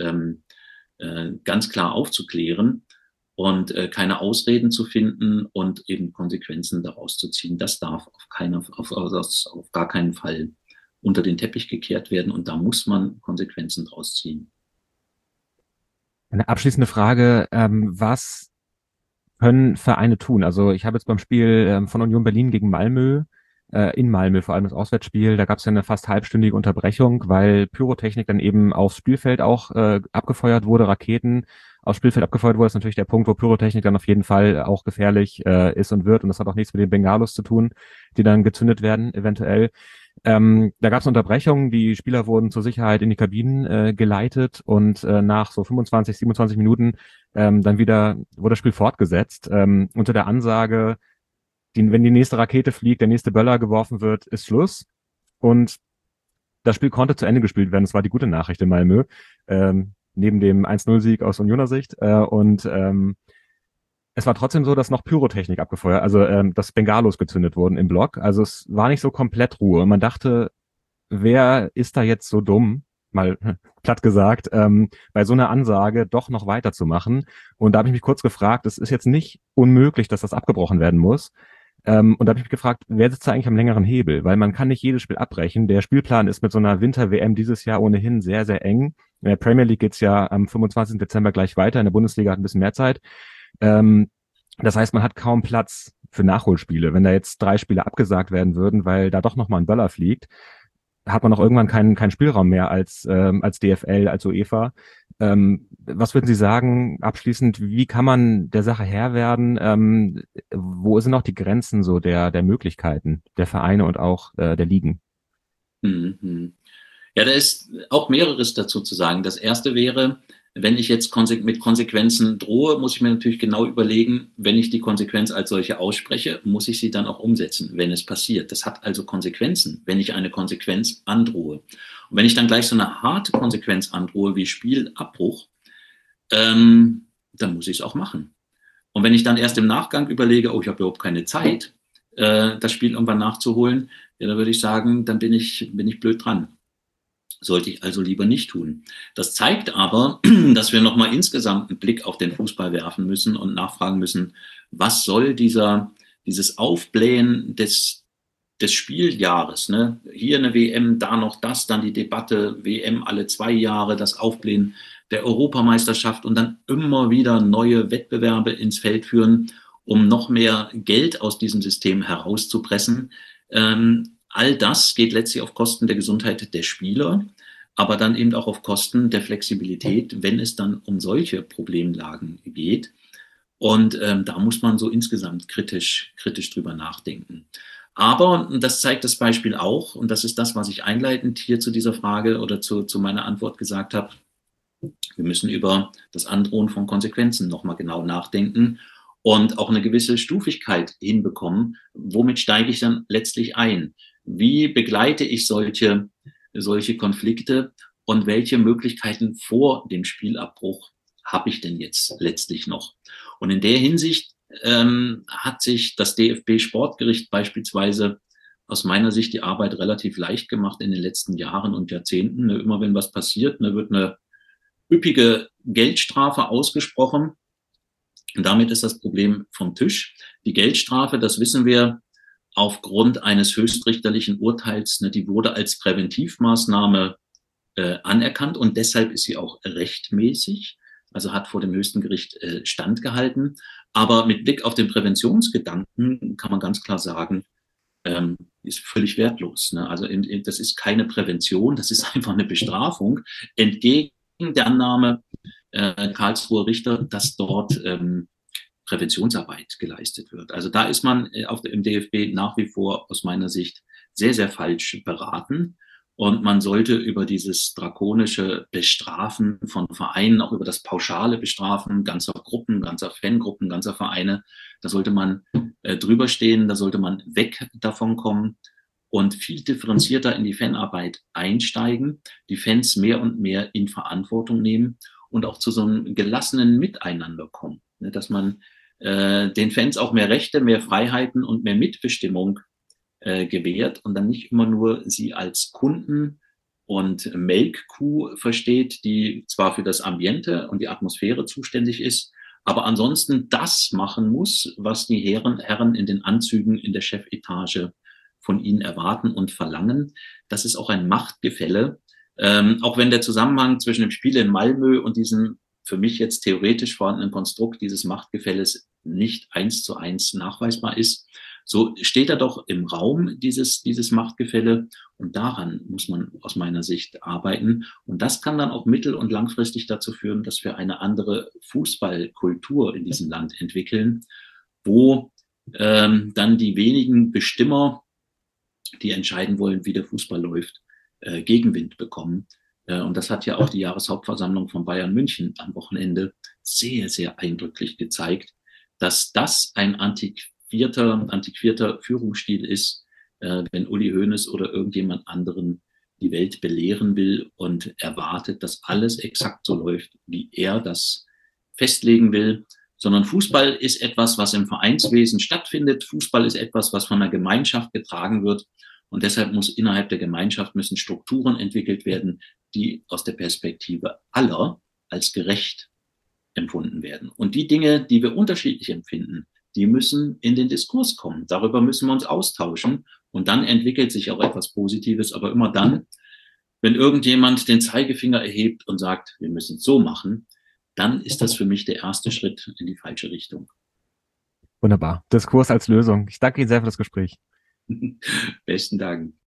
ganz klar aufzuklären und keine Ausreden zu finden und eben Konsequenzen daraus zu ziehen. Das darf auf gar keinen Fall unter den Teppich gekehrt werden und da muss man Konsequenzen draus ziehen. Eine abschließende Frage, was können Vereine tun? Also ich habe jetzt beim Spiel von Union Berlin gegen Malmö, in Malmö vor allem das Auswärtsspiel, da gab es ja eine fast halbstündige Unterbrechung, weil Pyrotechnik dann eben aufs Spielfeld auch abgefeuert wurde, Raketen aufs Spielfeld abgefeuert wurde. Das ist natürlich der Punkt, wo Pyrotechnik dann auf jeden Fall auch gefährlich ist und wird. Und das hat auch nichts mit den Bengalos zu tun, die dann gezündet werden, eventuell. Da gab es Unterbrechungen, die Spieler wurden zur Sicherheit in die Kabinen geleitet und nach so 25, 27 Minuten dann wieder wurde das Spiel fortgesetzt unter der Ansage, wenn die nächste Rakete fliegt, der nächste Böller geworfen wird, ist Schluss. Und das Spiel konnte zu Ende gespielt werden. Das war die gute Nachricht in Malmö, neben dem 1-0-Sieg aus Unioner Sicht. Es war trotzdem so, dass noch Pyrotechnik abgefeuert, also dass Bengalos gezündet wurden im Block. Also es war nicht so komplett Ruhe. Und man dachte, wer ist da jetzt so dumm, mal platt gesagt, bei so einer Ansage doch noch weiterzumachen? Und da habe ich mich kurz gefragt, es ist jetzt nicht unmöglich, dass das abgebrochen werden muss. Und da habe ich mich gefragt, wer sitzt da eigentlich am längeren Hebel? Weil man kann nicht jedes Spiel abbrechen. Der Spielplan ist mit so einer Winter-WM dieses Jahr ohnehin sehr, sehr eng. In der Premier League geht's ja am 25. Dezember gleich weiter. In der Bundesliga hat ein bisschen mehr Zeit. Das heißt, man hat kaum Platz für Nachholspiele. Wenn da jetzt 3 Spiele abgesagt werden würden, weil da doch nochmal ein Böller fliegt, hat man auch irgendwann keinen Spielraum mehr als DFL, als UEFA. Was würden Sie sagen, abschließend, wie kann man der Sache Herr werden? Wo sind auch die Grenzen so der Möglichkeiten der Vereine und auch der Ligen? Mhm. Ja, da ist auch mehreres dazu zu sagen. Das erste wäre, wenn ich jetzt mit Konsequenzen drohe, muss ich mir natürlich genau überlegen, wenn ich die Konsequenz als solche ausspreche, muss ich sie dann auch umsetzen, wenn es passiert. Das hat also Konsequenzen, wenn ich eine Konsequenz androhe. Und wenn ich dann gleich so eine harte Konsequenz androhe wie Spielabbruch, dann muss ich es auch machen. Und wenn ich dann erst im Nachgang überlege, oh, ich habe überhaupt keine Zeit, das Spiel irgendwann nachzuholen, ja, dann würde ich sagen, dann bin ich blöd dran. Sollte ich also lieber nicht tun. Das zeigt aber, dass wir nochmal insgesamt einen Blick auf den Fußball werfen müssen und nachfragen müssen, was soll dieses Aufblähen des Spieljahres, ne? Hier eine WM, da noch das, dann die Debatte, WM alle 2 Jahre, das Aufblähen der Europameisterschaft und dann immer wieder neue Wettbewerbe ins Feld führen, um noch mehr Geld aus diesem System herauszupressen. All das geht letztlich auf Kosten der Gesundheit der Spieler, aber dann eben auch auf Kosten der Flexibilität, wenn es dann um solche Problemlagen geht. Und da muss man so insgesamt kritisch drüber nachdenken. Aber, und das zeigt das Beispiel auch, und das ist das, was ich einleitend hier zu dieser Frage oder zu meiner Antwort gesagt habe, wir müssen über das Androhen von Konsequenzen nochmal genau nachdenken. und auch eine gewisse Stufigkeit hinbekommen. Womit steige ich dann letztlich ein? Wie begleite ich solche Konflikte und welche Möglichkeiten vor dem Spielabbruch habe ich denn jetzt letztlich noch? Und in der Hinsicht hat sich das DFB-Sportgericht beispielsweise aus meiner Sicht die Arbeit relativ leicht gemacht in den letzten Jahren und Jahrzehnten. Immer wenn was passiert, wird eine üppige Geldstrafe ausgesprochen. Und damit ist das Problem vom Tisch. Die Geldstrafe, das wissen wir, aufgrund eines höchstrichterlichen Urteils, die wurde als Präventivmaßnahme anerkannt und deshalb ist sie auch rechtmäßig, also hat vor dem höchsten Gericht standgehalten. Aber mit Blick auf den Präventionsgedanken kann man ganz klar sagen, ist völlig wertlos. Also das ist keine Prävention, das ist einfach eine Bestrafung, entgegen der Annahme Karlsruher Richter, dass dort Präventionsarbeit geleistet wird. Also da ist man im DFB nach wie vor aus meiner Sicht sehr, sehr falsch beraten. Und man sollte über dieses drakonische Bestrafen von Vereinen, auch über das pauschale Bestrafen ganzer Gruppen, ganzer Fangruppen, ganzer Vereine, da sollte man drüber stehen, da sollte man weg davon kommen und viel differenzierter in die Fanarbeit einsteigen, die Fans mehr und mehr in Verantwortung nehmen und auch zu so einem gelassenen Miteinander kommen, dass man den Fans auch mehr Rechte, mehr Freiheiten und mehr Mitbestimmung gewährt und dann nicht immer nur sie als Kunden und Melkkuh versteht, die zwar für das Ambiente und die Atmosphäre zuständig ist, aber ansonsten das machen muss, was die Herren in den Anzügen in der Chefetage von ihnen erwarten und verlangen. Das ist auch ein Machtgefälle, auch wenn der Zusammenhang zwischen dem Spiel in Malmö und diesem für mich jetzt theoretisch vorhandenen Konstrukt dieses Machtgefälles nicht 1:1 nachweisbar ist. So steht er doch im Raum, dieses Machtgefälle. Und daran muss man aus meiner Sicht arbeiten. Und das kann dann auch mittel- und langfristig dazu führen, dass wir eine andere Fußballkultur in diesem Land entwickeln, wo dann die wenigen Bestimmer, die entscheiden wollen, wie der Fußball läuft, Gegenwind bekommen. Und das hat ja auch die Jahreshauptversammlung von Bayern München am Wochenende sehr, sehr eindrücklich gezeigt, dass das ein antiquierter Führungsstil ist, wenn Uli Hoeneß oder irgendjemand anderen die Welt belehren will und erwartet, dass alles exakt so läuft, wie er das festlegen will. Sondern Fußball ist etwas, was im Vereinswesen stattfindet. Fußball ist etwas, was von der Gemeinschaft getragen wird. Und deshalb muss innerhalb der Gemeinschaft müssen Strukturen entwickelt werden, die aus der Perspektive aller als gerecht empfunden werden. Und die Dinge, die wir unterschiedlich empfinden, die müssen in den Diskurs kommen. Darüber müssen wir uns austauschen. Und dann entwickelt sich auch etwas Positives. Aber immer dann, wenn irgendjemand den Zeigefinger erhebt und sagt, wir müssen es so machen, dann ist das für mich der erste Schritt in die falsche Richtung. Wunderbar. Diskurs als Lösung. Ich danke Ihnen sehr für das Gespräch. Besten Dank.